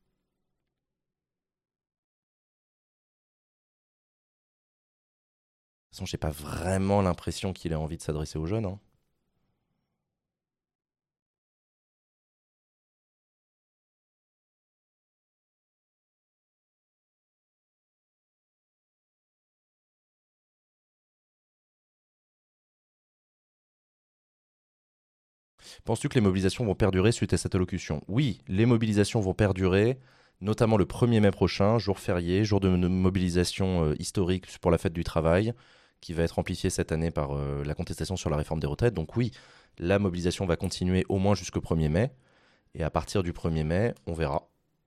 toute façon, j'ai pas vraiment l'impression qu'il ait envie de s'adresser aux jeunes. hein. Penses-tu que les mobilisations vont perdurer suite à cette allocution? Oui, les mobilisations vont perdurer, notamment le premier mai prochain, jour férié, jour de mo- mobilisation euh, historique pour la fête du travail, qui va être amplifiée cette année par euh, la contestation sur la réforme des retraites. Donc oui, la mobilisation va continuer au moins jusqu'au premier mai. Et à partir du premier mai, on verra.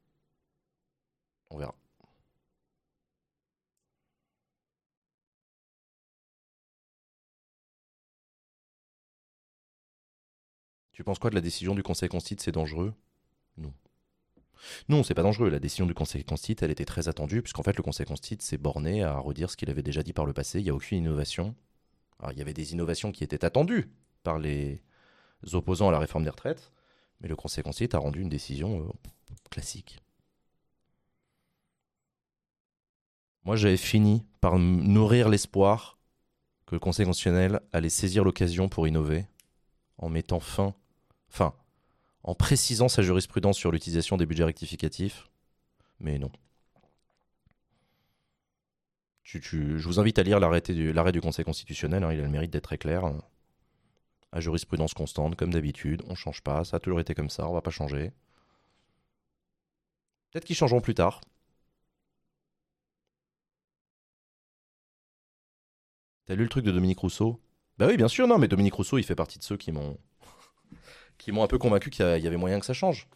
On verra. Tu penses quoi de la décision du Conseil constitutionnel? C'est dangereux? Non. Non, c'est pas dangereux. La décision du Conseil constitutionnel, elle était très attendue, puisqu'en fait, le Conseil constitutionnel s'est borné à redire ce qu'il avait déjà dit par le passé. Il n'y a aucune innovation. Alors, il y avait des innovations qui étaient attendues par les opposants à la réforme des retraites, mais le Conseil constitutionnel a rendu une décision euh, classique. Moi, j'avais fini par m- nourrir l'espoir que le Conseil constitutionnel allait saisir l'occasion pour innover en mettant fin, enfin, en précisant sa jurisprudence sur l'utilisation des budgets rectificatifs, mais non. Tu- tu- je vous invite à lire l'arrêt du, l'arrêt du Conseil constitutionnel, hein, il a le mérite d'être très clair. hein. À jurisprudence constante, comme d'habitude, on ne change pas, ça a toujours été comme ça, on va pas changer. Peut-être qu'ils changeront plus tard. T'as lu le truc de Dominique Rousseau? Bah oui, bien sûr, non, mais Dominique Rousseau, il fait partie de ceux qui m'ont qui m'ont un peu convaincu qu'il y a- il y avait moyen que ça change.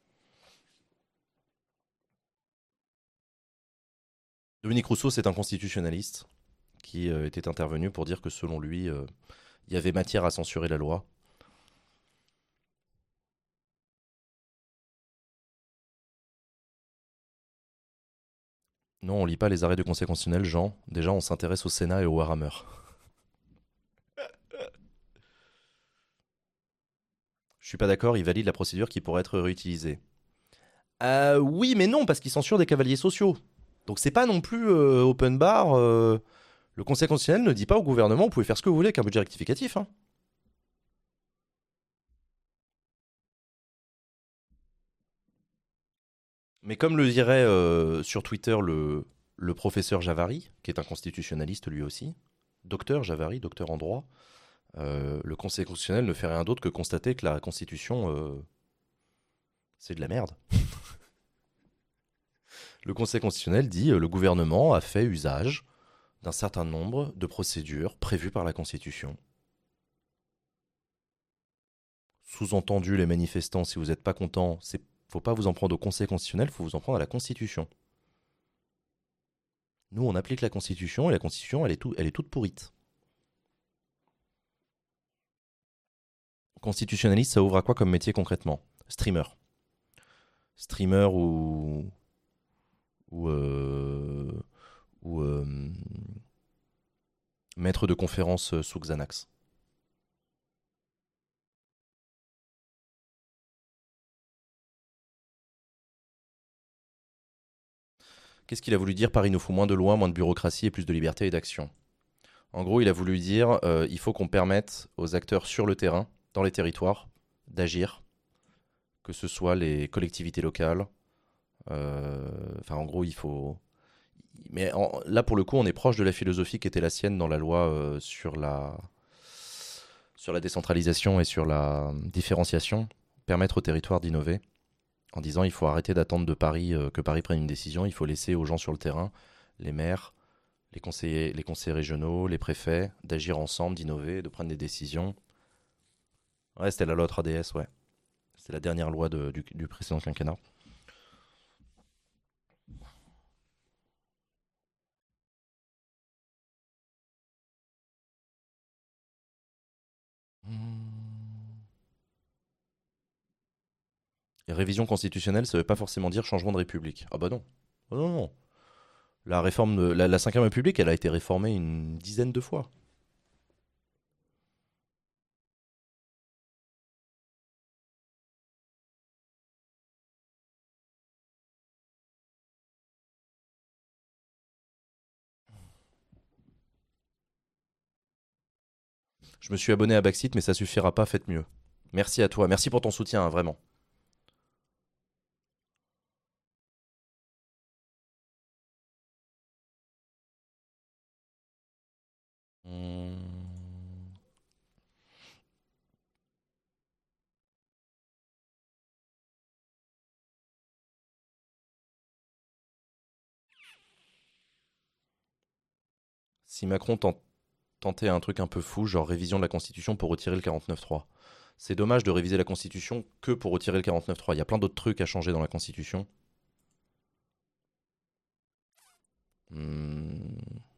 Dominique Rousseau, c'est un constitutionnaliste qui euh, était intervenu pour dire que selon lui, euh, il y avait matière à censurer la loi. Non, on lit pas les arrêts du Conseil constitutionnel, Jean. Déjà, on s'intéresse au Sénat et au Warhammer. Je suis pas d'accord, il valide la procédure qui pourrait être réutilisée. Euh, oui, mais non, parce qu'il censure des cavaliers sociaux. Donc c'est pas non plus euh, open bar. euh, Le Conseil constitutionnel ne dit pas au gouvernement, vous pouvez faire ce que vous voulez avec un budget rectificatif. hein. Mais comme le dirait euh, sur Twitter le, le professeur Javary, qui est un constitutionnaliste lui aussi, docteur Javary, docteur en droit, euh, le Conseil constitutionnel ne fait rien d'autre que constater que la Constitution, euh, c'est de la merde. Le Conseil constitutionnel dit euh, le gouvernement a fait usage d'un certain nombre de procédures prévues par la Constitution. Sous-entendu, les manifestants, si vous n'êtes pas contents, il ne faut pas vous en prendre au Conseil constitutionnel, il faut vous en prendre à la Constitution. Nous, on applique la Constitution et la Constitution, elle est, tout, elle est toute pourrite. Constitutionnaliste, ça ouvre à quoi comme métier concrètement? Streamer. Streamer ou. ou. Euh, ou euh, maître de conférence sous Xanax. Qu'est-ce qu'il a voulu dire par il nous faut moins de lois, moins de bureaucratie et plus de liberté et d'action? En gros, il a voulu dire euh, il faut qu'on permette aux acteurs sur le terrain, dans les territoires, d'agir, que ce soit les collectivités locales. euh, Enfin, en gros, il faut. Mais en- là, pour le coup, on est proche de la philosophie qui était la sienne dans la loi euh, sur la sur la décentralisation et sur la différenciation, permettre aux territoires d'innover, en disant il faut arrêter d'attendre de Paris euh, que Paris prenne une décision, il faut laisser aux gens sur le terrain, les maires, les conseillers, les conseillers régionaux, les préfets, d'agir ensemble, d'innover, de prendre des décisions. Ouais, c'était la loi trois D S, ouais. C'est la dernière loi de- du, du précédent quinquennat. Et révision constitutionnelle, ça veut pas forcément dire changement de république. Ah bah non. Oh non, non. La réforme, de, la, la cinquième République, elle a été réformée une dizaine de fois. Je me suis abonné à Backseat, mais ça suffira pas, faites mieux. Merci à toi, merci pour ton soutien, hein, vraiment. Hum. Si Macron tent- tentait un truc un peu fou, genre révision de la Constitution pour retirer le quarante-neuf trois. C'est dommage de réviser la Constitution que pour retirer le quarante-neuf trois. Il y a plein d'autres trucs à changer dans la Constitution. Hmm.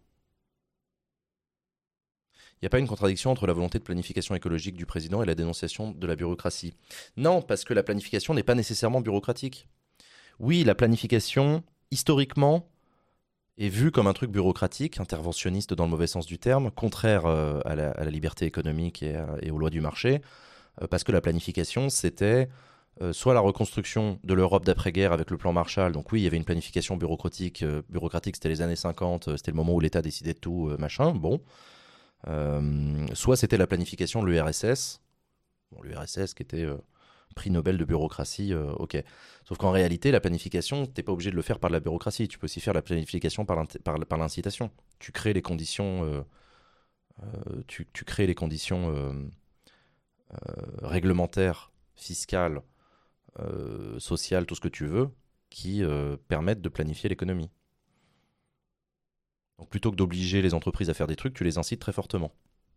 Il n'y a pas une contradiction entre la volonté de planification écologique du président et la dénonciation de la bureaucratie. Non, parce que la planification n'est pas nécessairement bureaucratique. Oui, la planification, historiquement, est vue comme un truc bureaucratique, interventionniste dans le mauvais sens du terme, contraire euh, à, la, à la liberté économique et, à, et aux lois du marché, euh, parce que la planification, c'était euh, soit la reconstruction de l'Europe d'après-guerre avec le plan Marshall, donc oui, il y avait une planification bureaucratique, euh, bureaucratique c'était les années cinquante, euh, c'était le moment où l'État décidait de tout, euh, machin, bon. Euh, soit c'était la planification de l'U R S S, bon, l'U R S S qui était euh, prix Nobel de bureaucratie, euh, ok. Sauf qu'en réalité, la planification, t'es pas obligé de le faire par la bureaucratie, tu peux aussi faire la planification par, par, par l'incitation. Tu crées les conditions, euh, euh, tu, tu crées les conditions euh, euh, réglementaires, fiscales, euh, sociales, tout ce que tu veux, qui euh, permettent de planifier l'économie. Donc plutôt que d'obliger les entreprises à faire des trucs, tu les incites très fortement.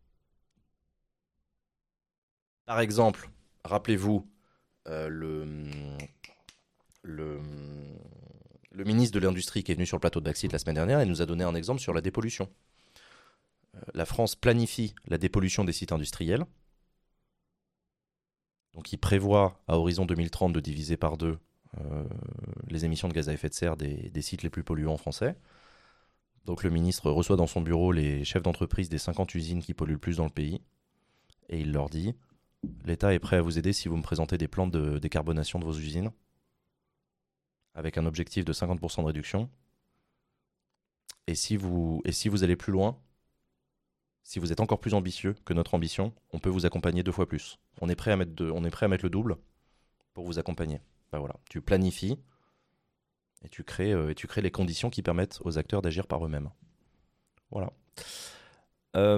Par exemple, rappelez-vous, euh, le, le, le ministre de l'Industrie qui est venu sur le plateau de Backseat la semaine dernière et nous a donné un exemple sur la dépollution. Euh, la France planifie la dépollution des sites industriels. Donc il prévoit à horizon deux mille trente de diviser par deux euh, les émissions de gaz à effet de serre des, des sites les plus polluants français. Donc le ministre reçoit dans son bureau les chefs d'entreprise des cinquante usines qui polluent le plus dans le pays et il leur dit « L'État est prêt à vous aider si vous me présentez des plans de décarbonation de vos usines avec un objectif de cinquante pour cent de réduction. Et si vous, et si vous allez plus loin, si vous êtes encore plus ambitieux que notre ambition, on peut vous accompagner deux fois plus. On est prêt à mettre, de, on est prêt à mettre le double pour vous accompagner. » Ben voilà, tu planifies. Et tu crées, euh, et tu crées les conditions qui permettent aux acteurs d'agir par eux-mêmes. Voilà. Euh...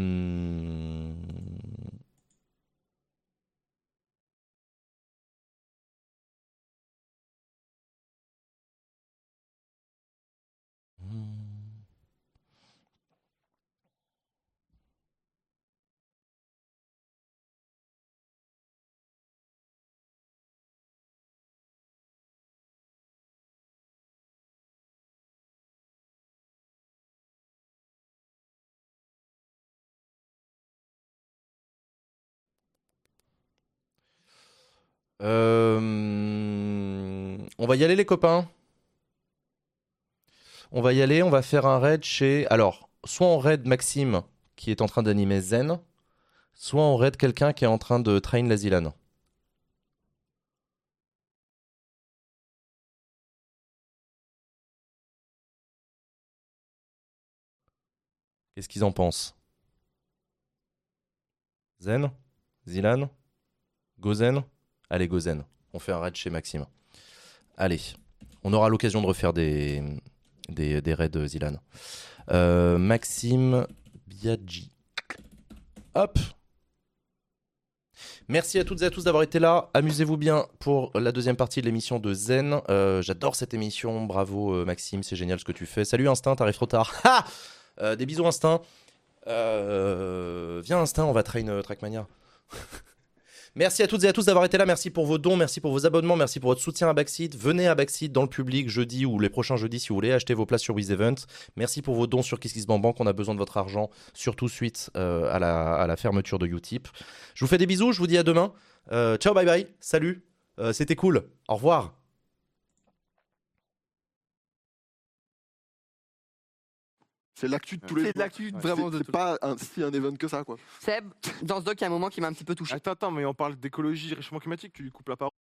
Euh... On va y aller les copains. On va y aller, on va faire un raid chez... Alors, soit on raid Maxime qui est en train d'animer Zen, soit on raid quelqu'un qui est en train de train la Zilan. Qu'est-ce qu'ils en pensent? Zen? Zilan? Gozen? Allez, Gozen. On fait un raid chez Maxime. Allez. On aura l'occasion de refaire des, des, des raids Zilan. Euh, Maxime Biaggi. Hop. Merci à toutes et à tous d'avoir été là. Amusez-vous bien pour la deuxième partie de l'émission de Zen. Euh, j'adore cette émission. Bravo euh, Maxime, c'est génial ce que tu fais. Salut Instinct, t'arrives trop tard. Ha euh, des bisous Instinct. Euh, viens Instinct, on va train euh, Trackmania. Merci à toutes et à tous d'avoir été là. Merci pour vos dons, merci pour vos abonnements, merci pour votre soutien à Backseat. Venez à Backseat dans le public jeudi ou les prochains jeudis si vous voulez. Achetez vos places sur WizEvent. Merci pour vos dons sur KissKissBankBank. On a besoin de votre argent, surtout suite euh, à, la, à la fermeture de Utip. Je vous fais des bisous, je vous dis à demain. Euh, ciao, bye bye, salut. Euh, C'était cool. Au revoir. C'est l'actu de tous les C'est jours. de l'actu, vraiment. C'est- de C'est pas un, si un event que ça, quoi. Seb, dans ce doc, il y a un moment qui m'a un petit peu touché. Attends, attends, mais on parle d'écologie, réchauffement climatique, tu lui coupes la parole.